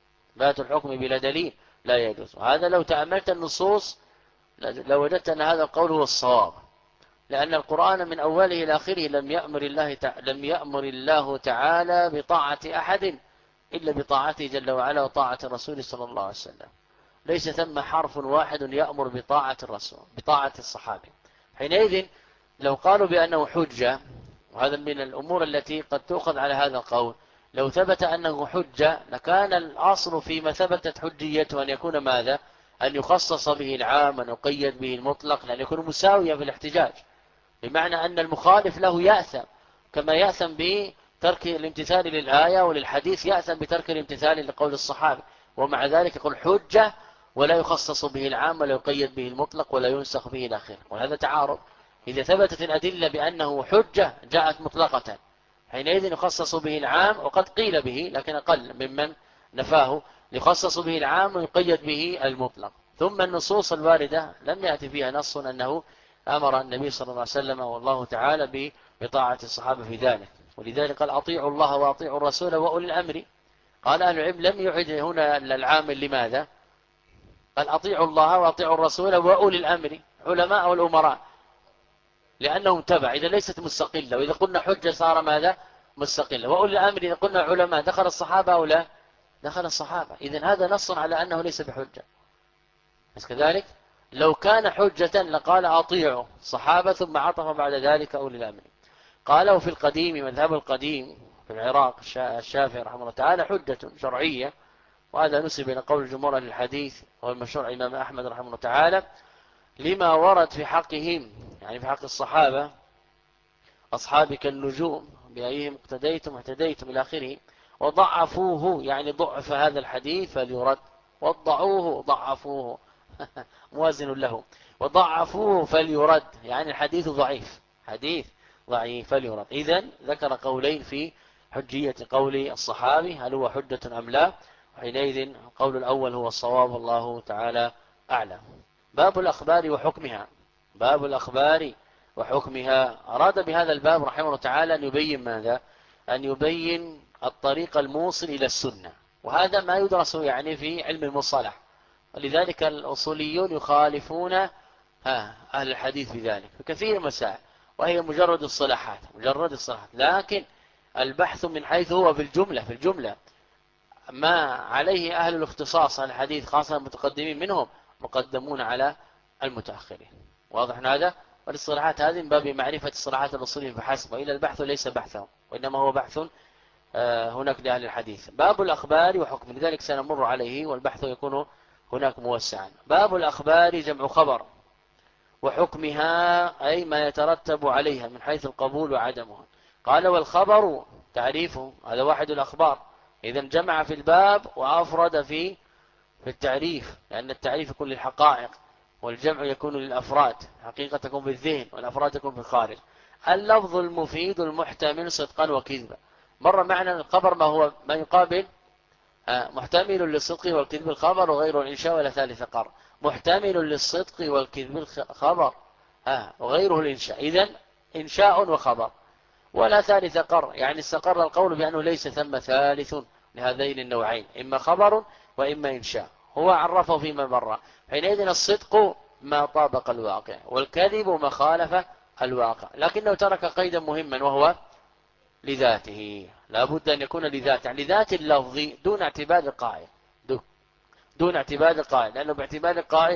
وهذا لو تأملت النصوص لوجدت أن هذا القول هو الصواب، لأن القرآن من أوله إلى آخره لم يأمر الله تعالى بطاعة أحد إلا بطاعته جل وعلا وطاعة الرسول صلى الله عليه وسلم. ليس ثم حرف واحد يأمر بطاعة الرسول بطاعة الصحابي. حينئذ لو قالوا بأنه حجة، وهذا من الأمور التي قد تؤخذ على هذا القول، لو ثبت أنه حجة لكان الأصل فيما ثبتت حجيته أن يكون ماذا؟ أن يخصص به العام، أن يقيد به المطلق، لأن يكون مساويا في الاحتجاج، بمعنى أن المخالف له يأثم كما يأثم بترك الامتثال للآية وللحديث، يأثم بترك الامتثال لقول الصحابة، ومع ذلك يقول حجة ولا يخصص به العام ولا يقيد به المطلق ولا ينسخ به الأخير. وهذا تعارض. إذا ثبتت الأدلة بأنه حجة جاءت مطلقة، حينئذ يخصص به العام، وقد قيل به لكن أقل ممن نفاه، يخصص به العام ويقيد به المطلق. ثم النصوص الواردة لم يأتي فيها نص أنه أمر النبي صلى الله عليه وسلم والله تعالى بطاعة الصحابة في ذلك. ولذلك قال أطيعوا الله وأطيعوا الرسول وأولي الأمر. قال أهل العلم لم يعد هنا العامل، لماذا؟ قال أطيعوا الله وأطيعوا الرسول وأولي الأمر، علماء والأمراء، لأنهم تبع، إذا ليست مستقلة. وإذا قلنا حجة صار ماذا؟ مستقلة. وأولي الأمر إذا قلنا علماء، دخل الصحابة أو لا؟ دخل الصحابة. إذن هذا نص على أنه ليس بحجة. بس كذلك لو كان حجة لقال أطيعوا الصحابة ثم عطف بعد ذلك أولي الأمر. قال وفي القديم، مذهب القديم في العراق الشافعي رحمه الله تعالى، حجة شرعية، وهذا نسب إلى قول الجمهور للحديث والمشهور الإمام أحمد رحمه الله تعالى، لما ورد في حقهم، يعني في حق الصحابة، أصحابك النجوم بأيهم اقتديتم اهتديتم إلى آخره، وضعفوه يعني ضعف هذا الحديث فليرد، وضعوه ضعفوه موازن له، وضعفوه فليرد يعني الحديث ضعيف، حديث ضعيف فليرد. إذن ذكر قولين في حجية قول الصحابي هل هو حجة أم لا، وحينئذ القول الأول هو الصواب والله تعالى أعلم. باب الأخبار وحكمها. باب الأخبار وحكمها. أراد بهذا الباب رحمه الله تعالى أن يبين ماذا؟ أن يبين الطريق الموصل إلى السنة، وهذا ما يدرس يعني في علم المصطلح، ولذلك الأصوليون يخالفون أهل الحديث بذلك في كثير مسائل، وهي مجرد الصلاحات لكن البحث من حيث هو في الجملة ما عليه أهل الاختصاص عن الحديث خاصة المتقدمين منهم مقدمون على المتأخرين. واضح هذا؟ والاصطلاحات هذه من باب معرفة الصلاحات الأصولية فحسب، وإلا البحث ليس بحثهم وإنما هو بحث هناك لأهل الحديث. باب الأخبار وحكم، لذلك سنمر عليه والبحث يكون هناك موسعا. باب الأخبار جمع خبر، وحكمها أي ما يترتب عليها من حيث القبول وعدمها. قال والخبر تعريفه، هذا واحد الأخبار، إذا جمع في الباب وأفرد في التعريف، لأن التعريف يكون للحقائق والجمع يكون للأفراد، حقيقة تكون بالذهن والأفراد تكون في الخارج. اللفظ المفيد المحتمل صدقا وكذبا. مر معنا الخبر ما هو ما يقابل محتمل للصدق والكذب الخبر وغيره الإنشاء ولا ثالث قر. محتمل للصدق والكذب الخبر وغيره الإنشاء، إذن إنشاء وخبر ولا ثالث قر، يعني استقر القول بأنه ليس ثم ثالث لهذين النوعين، إما خبر وإما إنشاء. هو عرفه فيما مر. حينئذ الصدق ما طابق الواقع والكذب ما خالف الواقع، لكنه ترك قيدا مهما وهو لذاته، لا بد أن يكون لذاته، يعني لذات اللفظ دون اعتبار القائل، دون اعتبار القائل، لأنه باعتبار القائل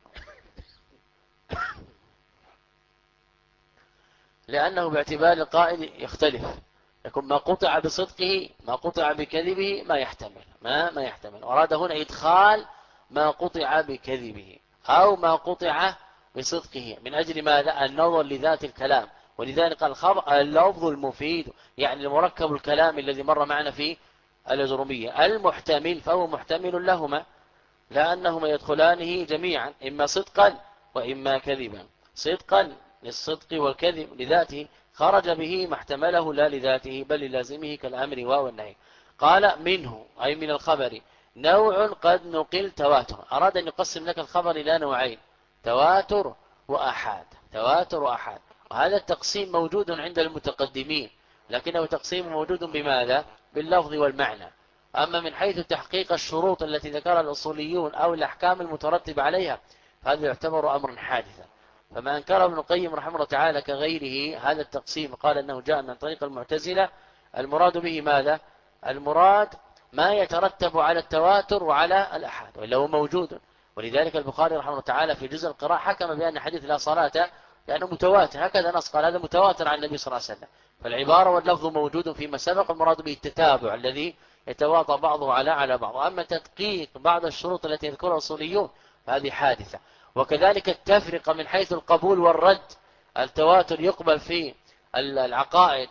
لأنه باعتبار القائل يختلف، يكون ما قطع بصدقه ما قطع بكذبه ما يحتمل ما يحتمل. أراد هنا إدخال ما قطع بكذبه أو ما قطع بصدقه من أجل ماذا؟ النظر لذات الكلام. ولذلك قال اللفظ المفيد، يعني المركب الكلام الذي مر معنا في الأجرمية المحتمل، فهو محتمل لهما لأنهما يدخلانه جميعا إما صدقا وإما كذبا. صدقا للصدق والكذب لذاته خرج به ما احتمله لا لذاته بل للازمه كالأمر والنهي. قال منه أي من الخبر نوع قد نقل تواتر. أراد أن يقسم لك الخبر إلى نوعين، تواتر وأحاد. تواتر وأحاد، وهذا التقسيم موجود عند المتقدمين، لكنه تقسيم موجود بماذا؟ باللفظ والمعنى. أما من حيث تحقيق الشروط التي ذكرها الأصوليون أو الأحكام المترتبة عليها هذا يعتبر أمرا حادثا. فما أنكره ابن القيم رحمه الله تعالى كغيره هذا التقسيم قال أنه جاء من طريق المعتزلة، المراد به ماذا؟ المراد ما يترتب على التواتر وعلى الأحاد، وإلا هو موجود. ولذلك البخاري رحمه الله تعالى في جزء القراءة حكم بأن حديث لا صلاة لأنه متواتر، هكذا نص قال هذا متواتر عن النبي صلى الله عليه وسلم. فالعبارة واللفظ موجود فيما سبق، المراد به التتابع الذي يتواطى بعضه على بعض. أما تدقيق بعض الشروط التي يذكرها الأصوليون فهذه حادثة. وكذلك التفرقة من حيث القبول والرد، التواتر يقبل في العقائد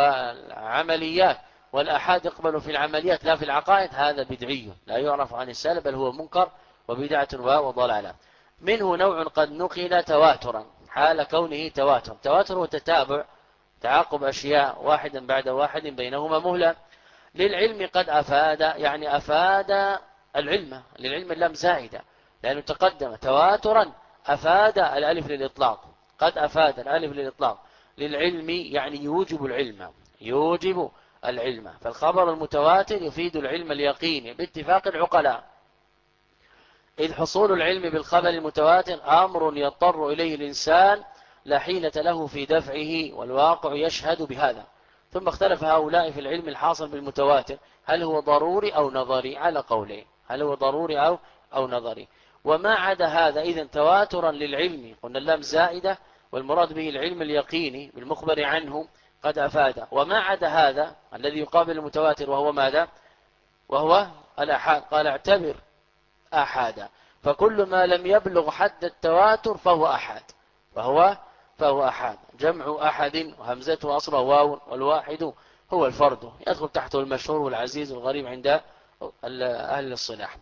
والعمليات والأحاد يقبل في العمليات لا في العقائد، هذا بدعي لا يعرف عن السلف بل هو منكر وبدعة وضلالة. منه نوع قد نقل تواترا حال كونه تواتر. تواتر هو تتابع تعاقب أشياء واحدا بعد واحد بينهما مهلة. للعلم قد أفاد، يعني أفاد العلم، للعلم اللام زائدة لأنه تقدم تواترا أفاد الألف للإطلاق، قد أفاد الألف للإطلاق. للعلم يعني يوجب العلم، يوجب العلم. فالخبر المتواتر يفيد العلم اليقيني باتفاق العقلاء، إذ حصول العلم بالخبر المتواتر أمر يضطر إليه الإنسان لا حيلة له في دفعه، والواقع يشهد بهذا. ثم اختلف هؤلاء في العلم الحاصل بالمتواتر هل هو ضروري أو نظري على قولين، هل هو ضروري أو نظري. وما عدا هذا إذن تواترا للعلم قلنا اللام زائدة والمراد به العلم اليقيني بالمخبر عنه قد أفاد. وما عدا هذا الذي يقابل المتواتر وهو ماذا؟ وهو الأحاد. قال اعتبر أحادا، فكل ما لم يبلغ حد التواتر فهو أحاد، فهو أحاد. جمع أحد وهمزته أصله واو، والواحد هو الفرد، يدخل تحته المشهور والعزيز والغريب عند أهل الصلاح.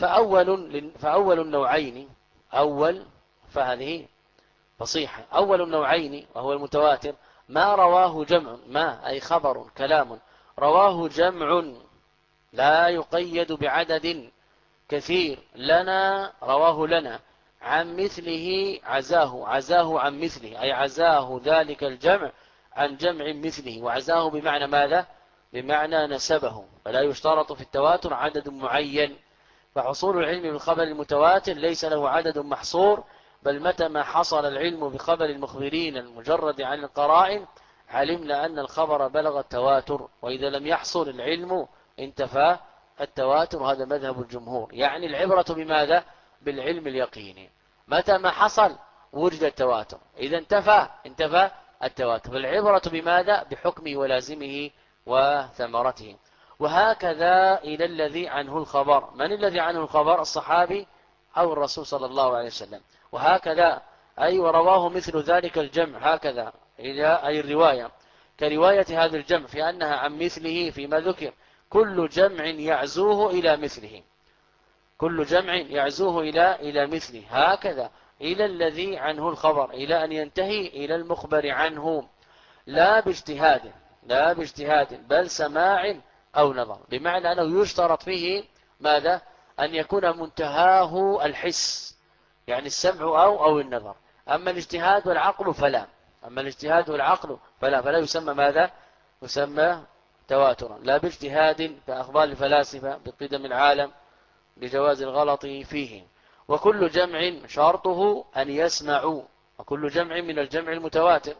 فأول النوعين، أول فهذه فصيحة، أول النوعين وهو المتواتر ما رواه جمع، ما أي خبر كلام رواه جمع لا يقيد بعدد كثير لنا، رواه لنا عن مثله عزاه، عزاه عن مثله أي عزاه ذلك الجمع عن جمع مثله. وعزاه بمعنى ماذا؟ بمعنى نسبه. فلا يشترط في التواتر عدد معين، فحصول العلم بالخبر المتواتر ليس له عدد محصور، بل متى ما حصل العلم بخبر المخبرين المجرد عن القرائن علمنا أن الخبر بلغ التواتر، وإذا لم يحصل العلم انتفى التواتر. هذا مذهب الجمهور. يعني العبرة بماذا؟ بالعلم اليقيني. متى ما حصل وجد التواتر، إذا انتفى التواتر. فالعبرة بماذا؟ بحكمه ولازمه وثمرته. وهكذا إلى الذي عنه الخبر. من الذي عنه الخبر؟ الصحابي أو الرسول صلى الله عليه وسلم. وهكذا أي ورواه مثل ذلك الجمع هكذا إلى أي الرواية كرواية هذا الجمع في أنها عن مثله فيما ذكر. كل جمع يعزوه إلى مثله، كل جمع يعزوه إلى مثله هكذا إلى الذي عنه الخبر، إلى أن ينتهي إلى المخبر عنه، لا باجتهاد، لا باجتهاد بل سماع أو نظر. بمعنى أنه يشترط فيه ماذا؟ أن يكون منتهاه الحس، يعني السمع أو النظر. أما الاجتهاد والعقل فلا، أما الاجتهاد والعقل فلا يسمى ماذا؟ يسمى تواترا. لا باجتهاد كأخبار الفلاسفة بقدم العالم بجواز الغلط فيه. وكل جمع شرطه أن يسمعوا، وكل جمع من الجمع المتواتر.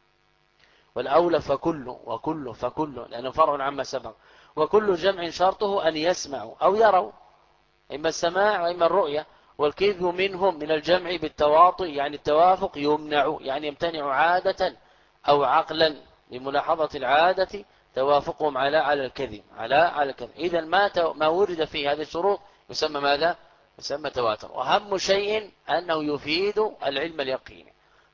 والأولى فكل لأنه فرع عما سبق. وكل جمع شرطه أن يسمعوا أو يروا، إما السماع وإما الرؤية. والكذب منهم من الجمع بالتواطؤ يعني التوافق يمنع، يعني يمتنع عادة أو عقلا لملاحظة العادة توافقهم على الكذب، على الكذب. إذا ما ورد في هذه الشروط يسمى ماذا؟ يسمى تواتر. وأهم شيء أنه يفيد العلم اليقيني.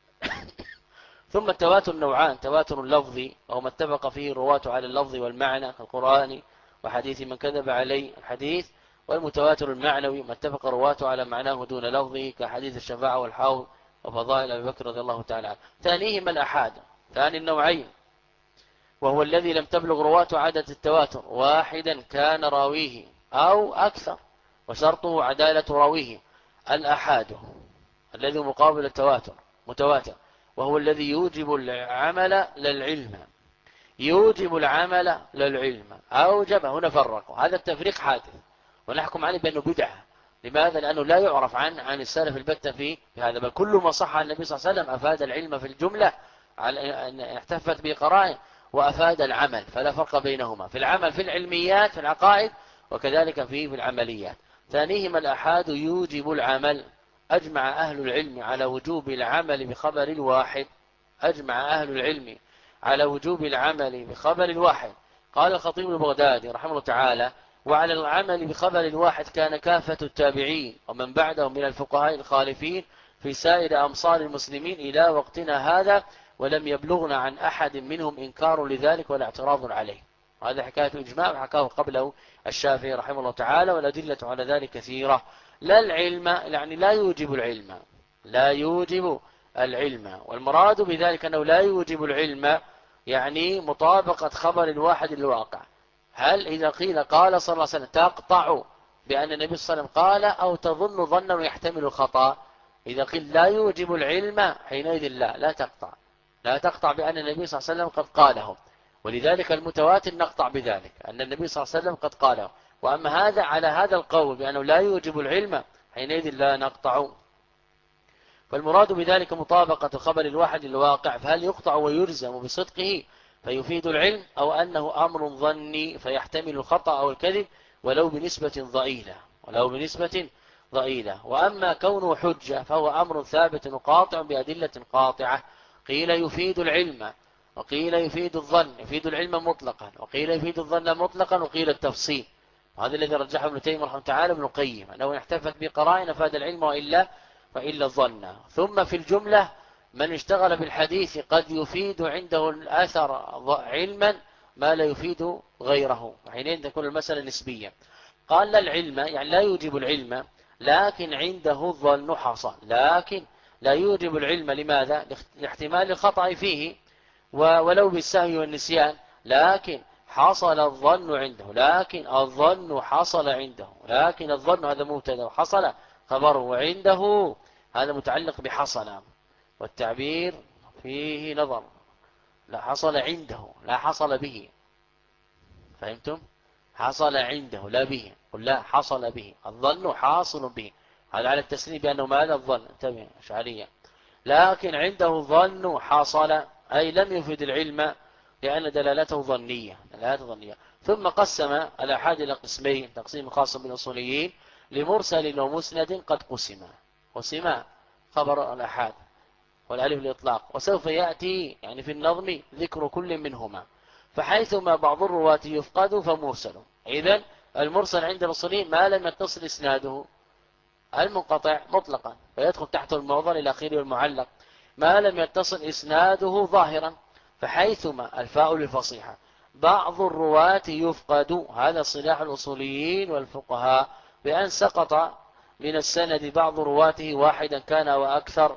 ثم التواتر نوعان: تواتر لفظي وهو ما اتفق فيه الرواة على اللفظ والمعنى كالقرآن وحديث من كذب عليه الحديث. والمتواتر المعنوي ما اتفق الرواة على معناه دون لفظه كحديث الشفاعة والحوض وفضائل أبي بكر رضي الله تعالى عنه. ثانيهما الأحاد، ثاني النوعين، وهو الذي لم تبلغ رواة عدد التواتر واحدا كان راويه أو أكثر، وشرطه عدالة راويه. الأحاد الذي مقابل التواتر متواتر، وهو الذي يوجب العمل للعلم، يوجب العمل للعلم. أوجب هنا فرقوا، هذا التفريق حادث ونحكم عليه بأنه بدعة. لماذا؟ لأنه لا يعرف عن السلف البتة في هذا، بل كل ما صح عن النبي صلى الله عليه وسلم أفاد العلم في الجملة على أن احتفت به قرائن، وأفاد العمل، فلا فرق بينهما في العمل في العلميات في العقائد، وكذلك في العمليات. ثانيهما الأحاد يوجب العمل. أجمع أهل العلم على وجوب العمل بخبر الواحد، أجمع أهل العلم على وجوب العمل بخبر الواحد. قال الخطيب البغدادي رحمه الله تعالى: وعلى العمل بخبر الواحد كان كافة التابعين ومن بعدهم من الفقهاء الخالفين في سائر أمصار المسلمين إلى وقتنا هذا، ولم يبلغنا عن أحد منهم إنكار لذلك ولا اعتراض عليه. وهذا حكاية إجماع وحكاه قبله الشافعي رحمه الله تعالى، والأدلة على ذلك كثيرة. لا العلم يعني لا يوجب العلم، لا يوجب العلم. والمراد بذلك أنه لا يوجب العلم يعني مطابقة خبر الواحد للواقع. هل إذا قيل قال صلى الله عليه وسلم تقطع بأن النبي صلى الله عليه وسلم قال، أو تظن ظنا يحتمل الخطأ؟ إذا قيل لا يوجب العلم حينئذ لا تقطع، لا تقطع بأن النبي صلى الله عليه وسلم قد قاله. ولذلك المتواتر نقطع بذلك أن النبي صلى الله عليه وسلم قد قاله. وأما هذا على هذا القول بأنه لا يوجب العلم حينئذ لا نقطع. فالمراد بذلك مطابقة خبر الواحد للواقع، فهل يقطع ويلزم بصدقه فيفيد العلم، أو أنه أمر ظني فيحتمل الخطأ أو الكذب ولو بنسبة ضئيلة. وأما كونه حجة فهو أمر ثابت وقاطع بأدلة قاطعة. قيل يفيد العلم، وقيل يفيد الظن، يفيد العلم مطلقا، وقيل يفيد الظن مطلقا، وقيل التفصيل. وهذا الذي رجحه ابن تيمية رحمه تعالى ابن القيم، أنه احتفت بقرائن أفاد العلم وإلا الظن. ثم في الجملة من اشتغل بالحديث قد يفيد عنده الأثر علما ما لا يفيد غيره، وحينئذ تكون المسألة نسبية. قال لا العلم يعني لا يوجب العلم، لكن عنده الظن حصل، لكن لا يوجب العلم. لماذا؟ لاحتمال الخطأ فيه، ولو بالسهو والنسيان، لكن حصل الظن عنده، لكن الظن حصل عنده، لكن الظن هذا مبتدا وحصل خبره عنده، هذا متعلق بحصل، والتعبير فيه نظر. لا حصل عنده، لا حصل به. فهمتم؟ حصل عنده لا به، قل لا حصل به، الظن حاصل به، هذا على التسليم بأنه ماذا الظن، انتبه أشعرية. لكن عنده الظن حصل، أي لم يفد العلم، لأن دلالته ظنية، دلالته ظنية. ثم قسم الآحاد إلى قسمين، تقسيم خاص بالأصوليين، لمرسل ومسند قد قسم خبر الآحاد والألف الإطلاق، وسوف يأتي يعني في النظم ذكر كل منهما. فحيثما بعض الرواة يفقد فمرسل. إذن المرسل عند الأصوليين ما لم يتصل إسناده، المنقطع مطلقا، فيدخل تحت المعضل إلى آخره والمعلق، ما لم يتصل إسناده ظاهرا. فحيثما الفاء للفصيحة بعض الرواة يفقد، هذا صلاح الأصوليين والفقهاء، بأن سقط من السند بعض رواته واحدا كان وأكثر،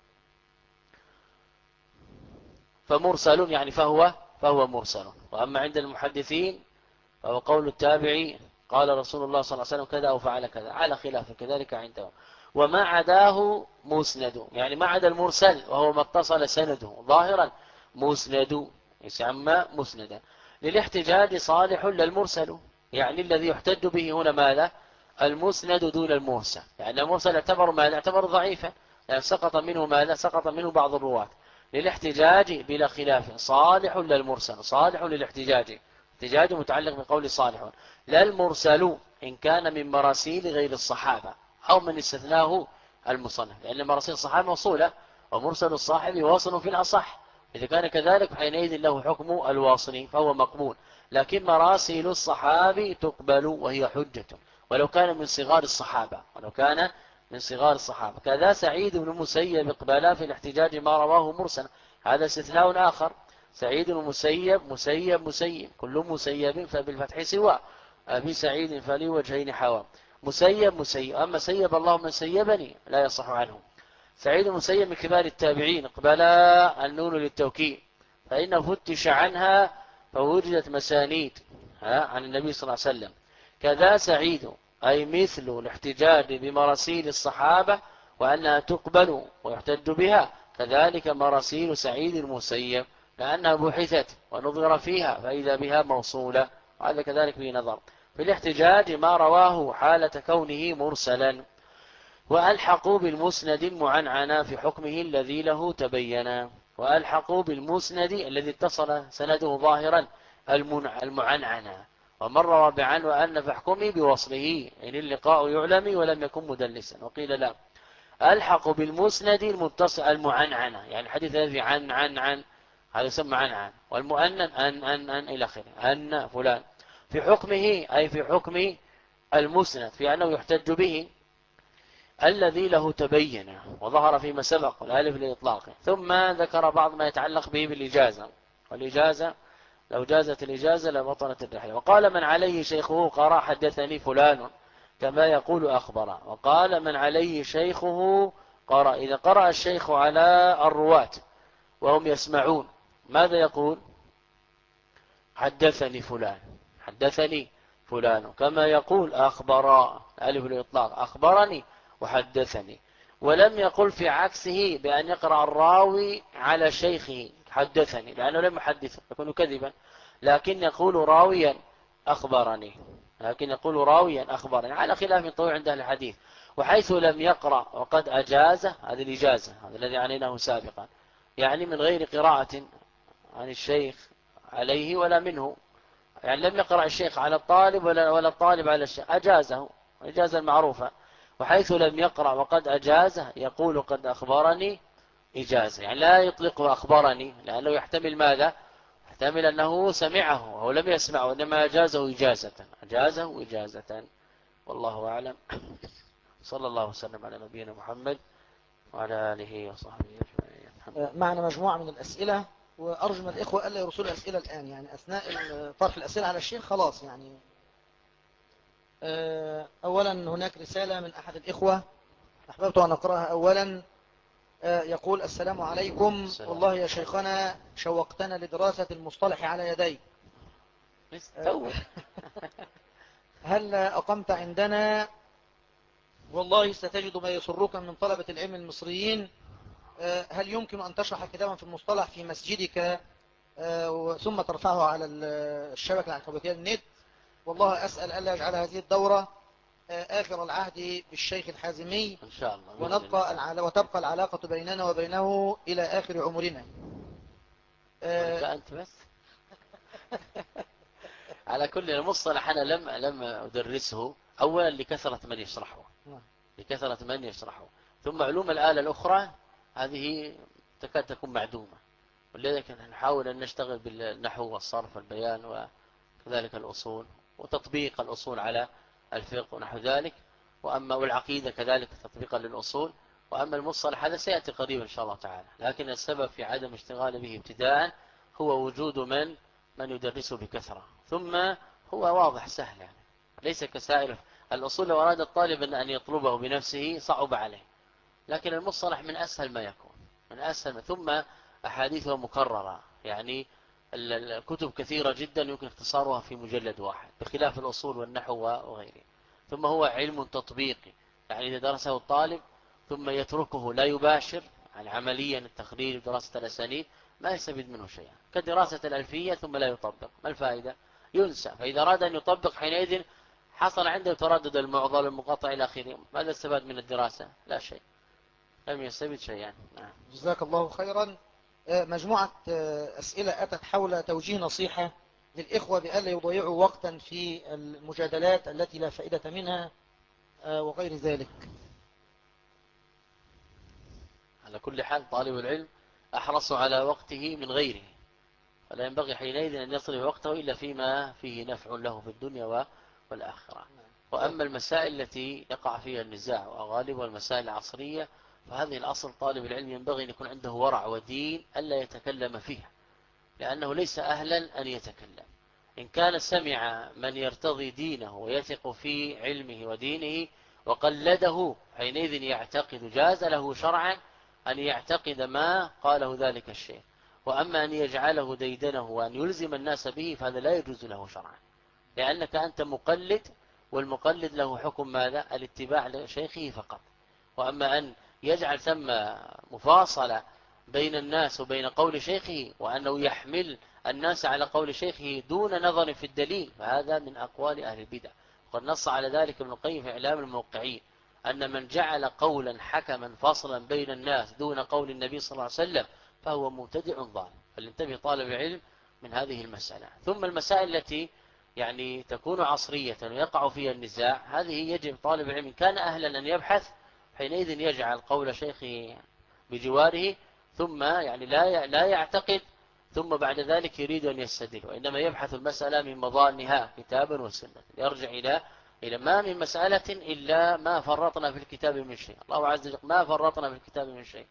فمرسل يعني فهو مرسل. وأما عند المحدثين فهو قول التابعي قال رسول الله صلى الله عليه وسلم كذا أو فعل كذا، على خلاف كذلك عندهم. وما عداه مسند، يعني ما عدا المرسل وهو ما اتصل سنده ظاهرا مسند، يسمى مسندا. للاحتجاج صالح للمرسل، يعني الذي يحتج به هنا ماذا؟ المسند دون المرسل، يعني المرسل يعتبر ماذا؟ يعتبر ضعيفا، يعني سقط منه ماذا؟ سقط منه بعض الرواة. للاحتجاج بلا خلاف صالح للمرسل، صالح للاحتجاج، احتجاج متعلق بقول صالح. لا المرسل إن كان من مراسيل غير الصحابة أو من استثناه المصنف، لأن مراسيل الصحابة موصولة، ومرسل الصاحب واصل في الأصح، إذا كان كذلك حينئذ له حكم الواصل فهو مقبول. لكن مراسيل الصحابي تقبل وهي حجة، ولو كان من صغار الصحابة، ولو كان من صغار الصحابة. كذا سعيد بن المسيب اقبلا في الاحتجاج ما رواه مرسلا، هذا استثناء آخر. سعيد المسيب مسيب كل مسيب فبالفتح سوى أبي سعيد فلي وجهين حوام، مسيب. أما سيب الله من سيبني لا يصح عنه. سعيد المسيب من كبار التابعين اقبلا النون للتوكيد، فإنه فتش عنها فوجدت مسانيد عن النبي صلى الله عليه وسلم. كذا سعيد أي مثل الاحتجاج بمراسيل الصحابة وأنها تقبل ويحتج بها، كذلك مراسيل سعيد المسيب لأنها بحثت ونظر فيها فإذا بها موصولة، وهذا كذلك به نظر. في الاحتجاج ما رواه حالة كونه مرسلا. وألحقوا بالمسند المعنعنا في حكمه الذي له تبينا، وألحقوا بالمسند الذي اتصل سنده ظاهرا المعنعنا. ومن روى بعن وأن فاحكمي بوصله إن اللقاء يعلم ولم يكن مدلسا، وقيل لا. ألحقوا بالمسند المتصل المعنعنة، يعني الحديث الذي عن هذا يسمى عن، والمؤنن أن إلى آخره، أن فلان. في حكمه أي في حكم المسند، في أنه يحتج به الذي له تبين وظهر فيما سبق والالف للإطلاق. ثم ذكر بعض ما يتعلق به بالإجازة، والإجازة لو جازت الإجازة لبطلت الرحلة. وقال من عليه شيخه قرأ حدثني فلان كما يقول أخبر. وقال من عليه شيخه قرأ، إذا قرأ الشيخ على الرواة وهم يسمعون ماذا يقول؟ حدثني فلان، حدثني فلان، كما يقول أخبر ألف الإطلاق أخبرني وحدثني. ولم يقل في عكسه بأن يقرأ الراوي على شيخه حدثني، لأنه لم يحدثه يكون كذبا، لكن يقول راويا أخبرني، لكن يقول راويا أخبرني، على خلاف طويل عند أهل الحديث. وحيث لم يقرأ وقد أجازه، هذه الإجازة هذا الذي عنيناه سابقا، يعني من غير قراءة عن الشيخ عليه ولا منه، يعني لم يقرأ الشيخ على الطالب ولا الطالب على الشيخ، أجازه إجازة المعروفة. وحيث لم يقرأ وقد أجازه يقول قد أخبرني إجازة، يعني لا يطلقه أخبرني، لأنه يحتمل ماذا؟ يحتمل أنه سمعه أو لم يسمعه، إنما أجازه إجازة، أجازه إجازة. والله أعلم. صلى الله وسلم على نبينا محمد وعلى آله وصحبه أجمعين. معنا مجموعة من الأسئلة، وأرجو من الإخوة ألا يرسلوا أسئلة الآن، يعني أثناء طرح الأسئلة على الشيخ خلاص يعني. أولا هناك رسالة من أحد الإخوة أحببت أن أقرأها. أولا يقول السلام عليكم، السلام. والله يا شيخنا شوقتنا لدراسة المصطلح على يدي. تو. هل أقمت عندنا؟ والله ستجد ما يسرك من طلبة العلم المصريين. هل يمكن أن تشرح كتابا في المصطلح في مسجدك ثم ترفعه على الشبكة العنكبوتية النت؟ والله أسأل ألا يجعل هذه الدورة آخر العهد بالشيخ الحازمي، إن شاء الله بإذن الله. وتبقى العلاقة بيننا وبينه إلى آخر عمرنا. وأنت أنت بس. على كل المصطلح أنا لم أدرسه أولا لكثرة من يشرحه، لكثرة من يشرحه، ثم علوم الآلة الأخرى هذه تكاد تكون معدومة، ولذلك نحاول أن نشتغل بالنحو والصرف والبيان وكذلك الأصول وتطبيق الأصول على الفقه ونحو ذلك، وأما والعقيدة كذلك تطبيقا للأصول. وأما المصطلح هذا سيأتي قريبا إن شاء الله تعالى، لكن السبب في عدم اشتغال به ابتداء هو وجود من يدرسه بكثرة، ثم هو واضح سهل يعني، ليس كسائر الأصول. لو أراد الطالب أن يطلبه بنفسه صعب عليه، لكن المصطلح من أسهل ما يكون، من أسهل. ثم أحاديثه مكررة، يعني الكتب كثيرة جدا يمكن اختصارها في مجلد واحد، بخلاف الأصول والنحو وغيره. ثم هو علم تطبيقي، يعني إذا درسه الطالب ثم يتركه لا يباشر، يعني عمليا التخريج ودراسة الأسانيد ما يستفيد منه شيئا، كدراسة الألفية ثم لا يطبق، ما الفائدة؟ ينسى. فإذا أراد أن يطبق حينئذ حصل عنده تردد المعضل المقاطع إلى آخره، ماذا استفاد من الدراسة؟ لا شيء، لم يستفد شيئا. نعم. جزاك الله خيرا. مجموعة أسئلة أتت حول توجيه نصيحة للإخوة بألا يضيعوا وقتا في المجادلات التي لا فائدة منها وغير ذلك. على كل حال طالب العلم أحرص على وقته من غيره، فلا ينبغي حينئذ أن يصرف وقته إلا فيما فيه نفع له في الدنيا والآخرة. وأما المسائل التي يقع فيها النزاع وغالبها المسائل العصرية، فهذه الأصل طالب العلم ينبغي أن يكون عنده ورع ودين ألا يتكلم فيها، لأنه ليس أهلا أن يتكلم. إن كان سمع من يرتضي دينه ويثق في علمه ودينه وقلده، حينئذ يعتقد جاز له شرعا أن يعتقد ما قاله ذلك الشيخ. وأما أن يجعله ديدنه وأن يلزم الناس به فهذا لا يجوز له شرعا، لأنك أنت مقلد، والمقلد له حكم ماذا؟ الاتباع لشيخه فقط. وأما أن يجعل ثم مفاصلة بين الناس وبين قول شيخه، وأنه يحمل الناس على قول شيخه دون نظر في الدليل، فهذا من أقوال أهل البدع. وقد نص على ذلك ابن القيم في إعلام الموقعين، أن من جعل قولا حكما فاصلا بين الناس دون قول النبي صلى الله عليه وسلم فهو مبتدع ضال. فلينتبه طالب العلم من هذه المسألة. ثم المسائل التي يعني تكون عصرية ويقع فيها النزاع، هذه يجب طالب العلم كان أهلا أن يبحث، حينئذ يجعل قول شيخه بجواره، ثم يعني لا يعتقد ثم بعد ذلك يريد أن يستدل، وإنما يبحث المسألة من مظانها كتابا وسنة، يرجع إلى ما من مسألة إلا ما فرطنا في الكتاب من شيء. الله عز وجل ما فرطنا في الكتاب من شيء،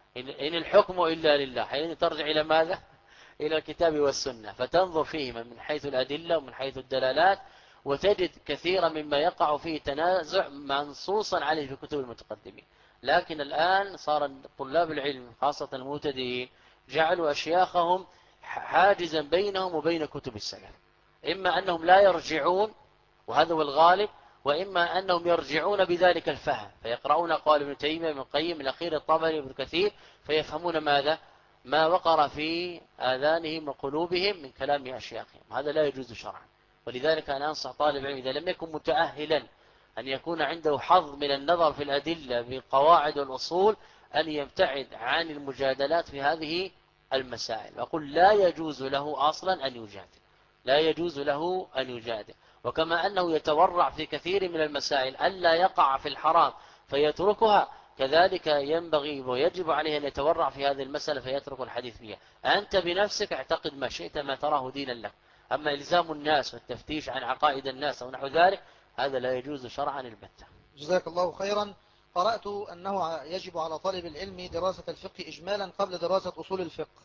إن الحكم إلا لله. حينئذ ترجع إلى ماذا؟ إلى الكتاب والسنة، فتنظر فيهما من حيث الأدلة ومن حيث الدلالات، وتجد كثيرا مما يقع فيه تنازع منصوصا عليه في كتب المتقدمين. لكن الآن صار طلاب العلم خاصة المبتدئين جعلوا أشياخهم حاجزا بينهم وبين كتب السلف، إما أنهم لا يرجعون وهذا هو الغالب، وإما أنهم يرجعون بذلك الفهم، فيقرؤون قول ابن تيمية، ابن القيم، الأخير الطبري، ابن كثير، فيفهمون ماذا؟ ما وقر في آذانهم وقلوبهم من كلام أشياخهم. هذا لا يجوز شرعا. ولذلك أنا أنصح طالب العلم إذا لم يكن متأهلا أن يكون عنده حظ من النظر في الأدلة بالقواعد والأصول، أن يبتعد عن المجادلات في هذه المسائل. وأقول لا يجوز له أصلا أن يجادل، لا يجوز له أن يجادل. وكما أنه يتورع في كثير من المسائل ألا يقع في الحرام فيتركها، كذلك ينبغي ويجب عليه أن يتورع في هذه المسألة فيترك الحديث فيها. أنت بنفسك اعتقد ما شئت ما تراه دينا لك، أما إلزام الناس والتفتيش عن عقائد الناس ونحو ذلك هذا لا يجوز شرعا البتة. جزاك الله خيرا. قرأت أنه يجب على طالب العلم دراسة الفقه إجمالا قبل دراسة أصول الفقه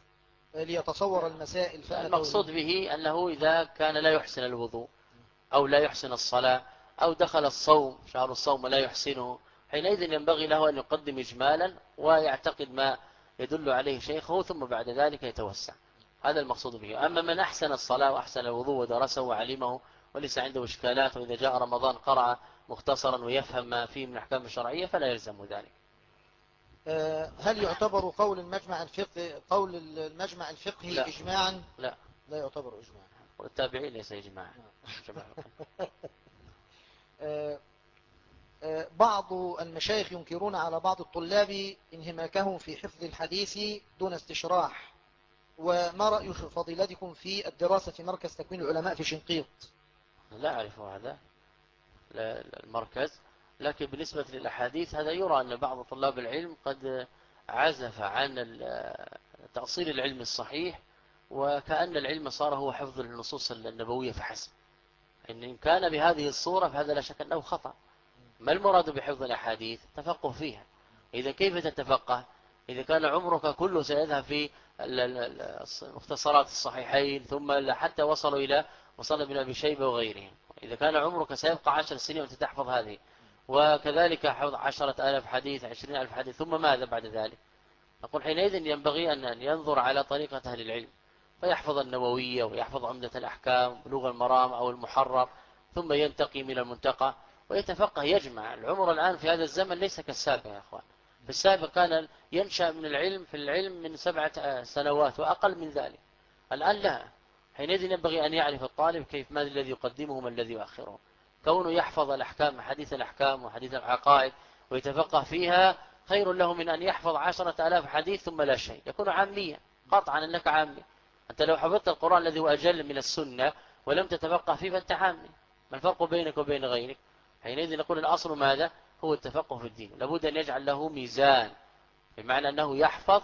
ليتصور المسائل فهم المقصود به أنه إذا كان لا يحسن الوضوء أو لا يحسن الصلاة أو دخل الصوم شهر الصوم لا يحسنه، حينئذ ينبغي له أن يقدم إجمالا ويعتقد ما يدل عليه شيخه، ثم بعد ذلك يتوسع. هذا المقصود به. أما من أحسن الصلاة وأحسن الوضوء ودرسه وعلمه وليس عنده إشكالات، وإذا جاء رمضان قرأ مختصرا ويفهم ما فيه من الأحكام الشرعية فلا يلزم ذلك. هل يعتبر قول المجمع الفقهي لا. إجماعا؟ لا، لا يعتبر إجماعا. والتابعين ليس إجماعا. بعض المشايخ ينكرون على بعض الطلاب انهماكهم في حفظ الحديث دون استشراح، وما رأي فضيلتكم في الدراسة في مركز تكوين العلماء في شنقيط؟ لا أعرف هذا المركز، لكن بالنسبة للأحاديث هذا يرى أن بعض طلاب العلم قد عزف عن تأصيل العلم الصحيح، وكأن العلم صار هو حفظ النصوص النبوية فحسب. إن كان بهذه الصورة فهذا لا شك أنه خطأ. ما المراد بحفظ الأحاديث؟ تفقه فيها. إذا كيف تتفقه؟ إذا كان عمرك كله سيذهب في مختصرات الصحيحين، ثم حتى وصلوا إلى مصنف ابن أبي شيبة وغيرهم، إذا كان عمرك سيبقى 10 سنين وأنت تحفظ هذه، وكذلك حفظ 10,000 حديث 20,000 حديث، ثم ماذا بعد ذلك؟ نقول حينئذ ينبغي أن ينظر على طريقة أهل العلم، فيحفظ النووية ويحفظ عمدة الأحكام بلوغ المرام أو المحرر، ثم ينتقي من المنتقى ويتفقه يجمع. العمر الآن في هذا الزمن ليس كالسابق يا أخوان. في السابق كان ينشأ من العلم في العلم من 7 سنوات وأقل من ذلك، الآن لا. حينئذ ينبغي أن يعرف الطالب كيف ما الذي يقدمه ما الذي يؤخره. كونه يحفظ الأحكام، حديث الأحكام وحديث العقائد ويتفقه فيها خير له من أن يحفظ 10,000 حديث ثم لا شيء، يكون عاميا قطعا أنك عامي. أنت لو حفظت القرآن الذي هو أجل من السنة ولم تتفقه فيه فأنت عامي. ما الفرق بينك وبين غيرك؟ حينئذ نقول الأصل ماذا؟ هو التفقه في الدين. لابد أن يجعل له ميزان، بمعنى أنه يحفظ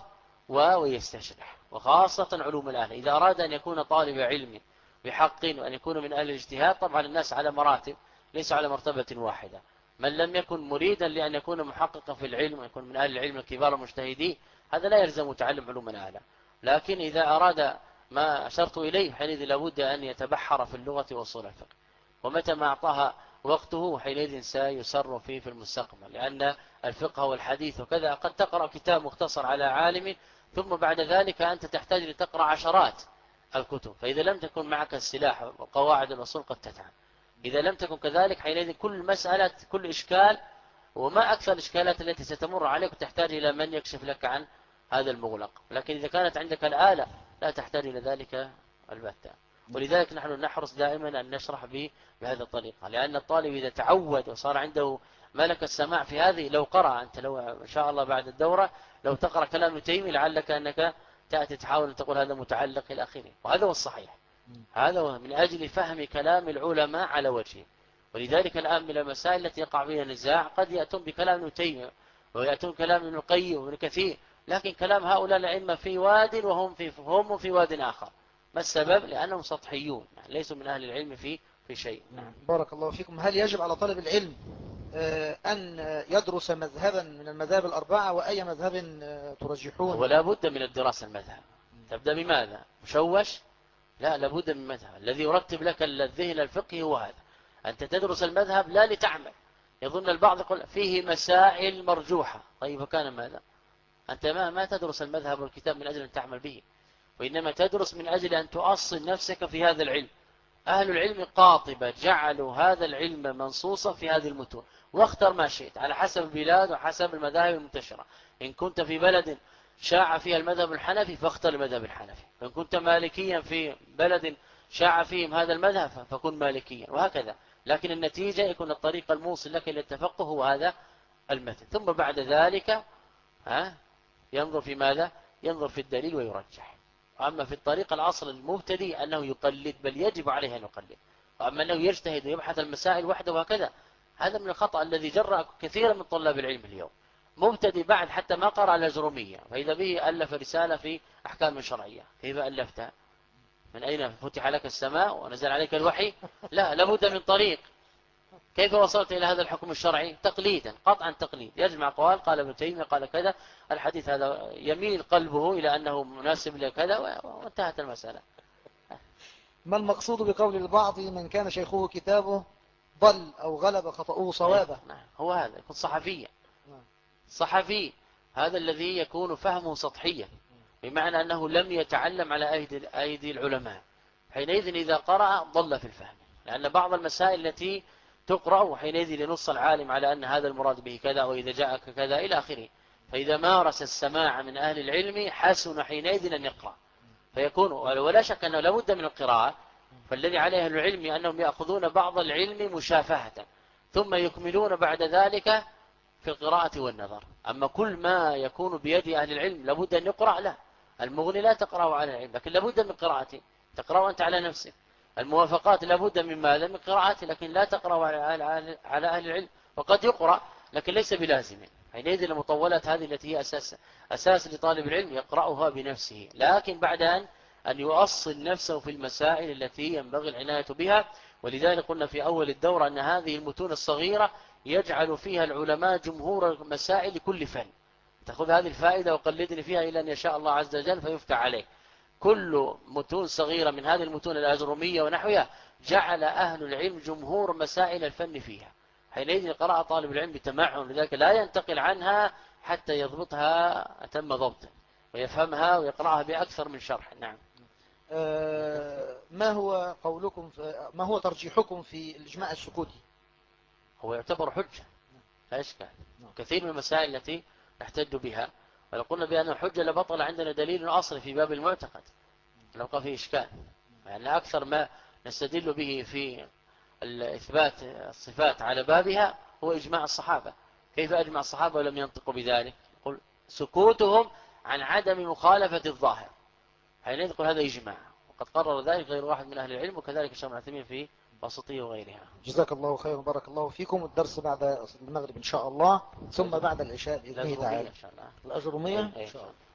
ويستشرح، وخاصة علوم الآلة. إذا أراد أن يكون طالب علم بحق وأن يكون من أهل الاجتهاد، طبعا الناس على مراتب ليس على مرتبة واحدة. من لم يكن مريدا لأن يكون محققا في العلم ويكون من أهل العلم الكبار المجتهدين، هذا لا يلزم تعلم علوم الآلة. لكن إذا أراد ما أشرت إليه حينئذ لابد أن يتبحر في اللغة وأصول الفقه، ومتى ما أعطاها وقته حينئذ سيسر فيه في المستقبل. لأن الفقه والحديث وكذا قد تقرأ كتاب مختصر على عالم، ثم بعد ذلك أنت تحتاج لتقرأ عشرات الكتب، فإذا لم تكن معك السلاح وقواعد الأصول قد تتعب. إذا لم تكن كذلك حينئذ كل مسألة كل إشكال، وما أكثر الإشكالات التي ستمر عليك، تحتاج إلى من يكشف لك عن هذا المغلق. لكن إذا كانت عندك الآلة لا تحتاج إلى ذلك البتة. ولذلك نحن نحرص دائما أن نشرح بهذه الطريقة، لأن الطالب إذا تعود وصار عنده ملك السماع في هذه، لو قرأ أنت لو إن شاء الله بعد الدورة لو تقرأ كلام ابن تيمية لعلك أنك تأتي تحاول أن تقول هذا متعلق إلى آخره، وهذا هو الصحيح. هذا هو من أجل فهم كلام العلماء على وجهه. ولذلك الآن من المسائل التي يقع فيها نزاع قد يأتون بكلام ابن تيمية ويأتون كلام ابن القيم وابن كثير، لكن كلام هؤلاء الأئمة في واد وهم في واد آخر. ما السبب؟ لأنهم سطحيون، يعني ليسوا من أهل العلم في شيء. بارك الله فيكم. هل يجب على طالب العلم أن يدرس مذهبا من المذاهب الأربعة، وأي مذهب ترجحون؟ ولا بد من الدراسة المذهب. تبدأ بماذا؟ مشوش؟ لا، لابد من مذهب. الذي يرتب لك الذهن الفقهي هو هذا. أنت تدرس المذهب لا لتعمل. يظن البعض يقول فيه مسائل مرجوحة، طيب وكان ماذا؟ أنت ما تدرس المذهب والكتاب من أجل أن تعمل به، وإنما تدرس من أجل أن تؤصل نفسك في هذا العلم. أهل العلم قاطبة جعلوا هذا العلم منصوصا في هذه المتون، واختر ما شئت على حسب البلاد وحسب المذاهب المنتشرة. إن كنت في بلد شاع فيها المذهب الحنفي فاختر المذهب الحنفي، وإن كنت مالكيا في بلد شاع فيهم هذا المذهب فكن مالكيا، وهكذا. لكن النتيجة يكون الطريق الموصل لك إلى التفقه هو هذا المتن، ثم بعد ذلك ينظر في ماذا؟ ينظر في الدليل ويرجح. أما في الطريق الأصل المبتدئ أنه يقلد، بل يجب عليه أن يقلد. وأما أنه يجتهد ويبحث المسائل وحده وهكذا، هذا من الخطأ الذي جرأ كثيرا من طلاب العلم اليوم. مبتدئ بعد حتى ما قرأ الأجرومية، فإذا به ألف رسالة في أحكام شرعية. كيف ألفتها؟ من أين فتح لك السماء ونزل عليك الوحي؟ لا، لابد من طريق. كيف وصلت إلى هذا الحكم الشرعي؟ تقليدا، قطعا تقليد. يجمع قال ابن تيمية قال كذا، الحديث هذا يميل قلبه إلى أنه مناسب لكذا، وانتهت المسألة. ما المقصود بقول البعض من كان شيخه كتابه ضل أو غلب خطأه صوابه؟ هو هذا، يكون صحفيا. صحفي هذا الذي يكون فهمه سطحيا، بمعنى أنه لم يتعلم على أيدي العلماء، حينئذ إذا قرأ ضل في الفهم، لأن بعض المسائل التي تقرأ وحينئذ ينص العالم على أن هذا المراد به كذا وإذا جاءك كذا إلى آخره، فإذا مارس السماع من أهل العلم حسن حينئذ أن يقرأ، فيكون ولا شك أنه لابد من القراءة. فالذي عليه العلم أنهم يأخذون بعض العلم مشافهة ثم يكملون بعد ذلك في القراءة والنظر. أما كل ما يكون بيد أهل العلم لابد أن يقرأ، لا، المغني لا تقرأه على العلم لكن لابد من قراءته، تقرأه أنت على نفسك. الموافقات لابد من ماذا؟ من قراءته، لكن لا تقرأه على أهل العلم، وقد يقرأ لكن ليس بلازم. حينئذ المطولات هذه التي هي أساس لطالب العلم يقرأها بنفسه، لكن بعد أن يؤصل نفسه في المسائل التي ينبغي العناية بها. ولذلك قلنا في أول الدورة أن هذه المتون الصغيرة يجعل فيها العلماء جمهور مسائل كل فن. تأخذ هذه الفائدة وقلدني فيها إلى أن يشاء الله عز وجل فيفتح عليك. كل متون صغيرة من هذه المتون الأجرومية ونحوها جعل أهل العلم جمهور مسائل الفن فيها، حينئذ قرأ طالب العلم بتمعن، لذلك لا ينتقل عنها حتى يضبطها أتم ضبط ويفهمها ويقرأها بأكثر من شرح. نعم. ما هو قولكم ما هو ترجيحكم في الإجماع السكوتي؟ هو يعتبر حجة لا إشكال، كثير من المسائل التي نحتج بها، ولو قلنا بأن الحجة لبطل عندنا دليل أصلي في باب المعتقد لو قال فيه إشكال، يعني أكثر ما نستدل به في إثبات الصفات على بابها هو إجماع الصحابة. كيف أجمع الصحابة ولم ينطقوا بذلك؟ يقول سكوتهم عن عدم مخالفة الظاهر، حينئذ يقول هذا إجماع، وقد قرر ذلك غير واحد من أهل العلم، وكذلك الشيخ ابن عثيمين في وسطية وغيرها. جزاك الله خيرا وبارك الله فيكم. الدرس بعد المغرب إن شاء الله، ثم بعد العشاء بإذنه تعالى. إن شاء الله الأجرمية إن إن شاء شاء الله. الله.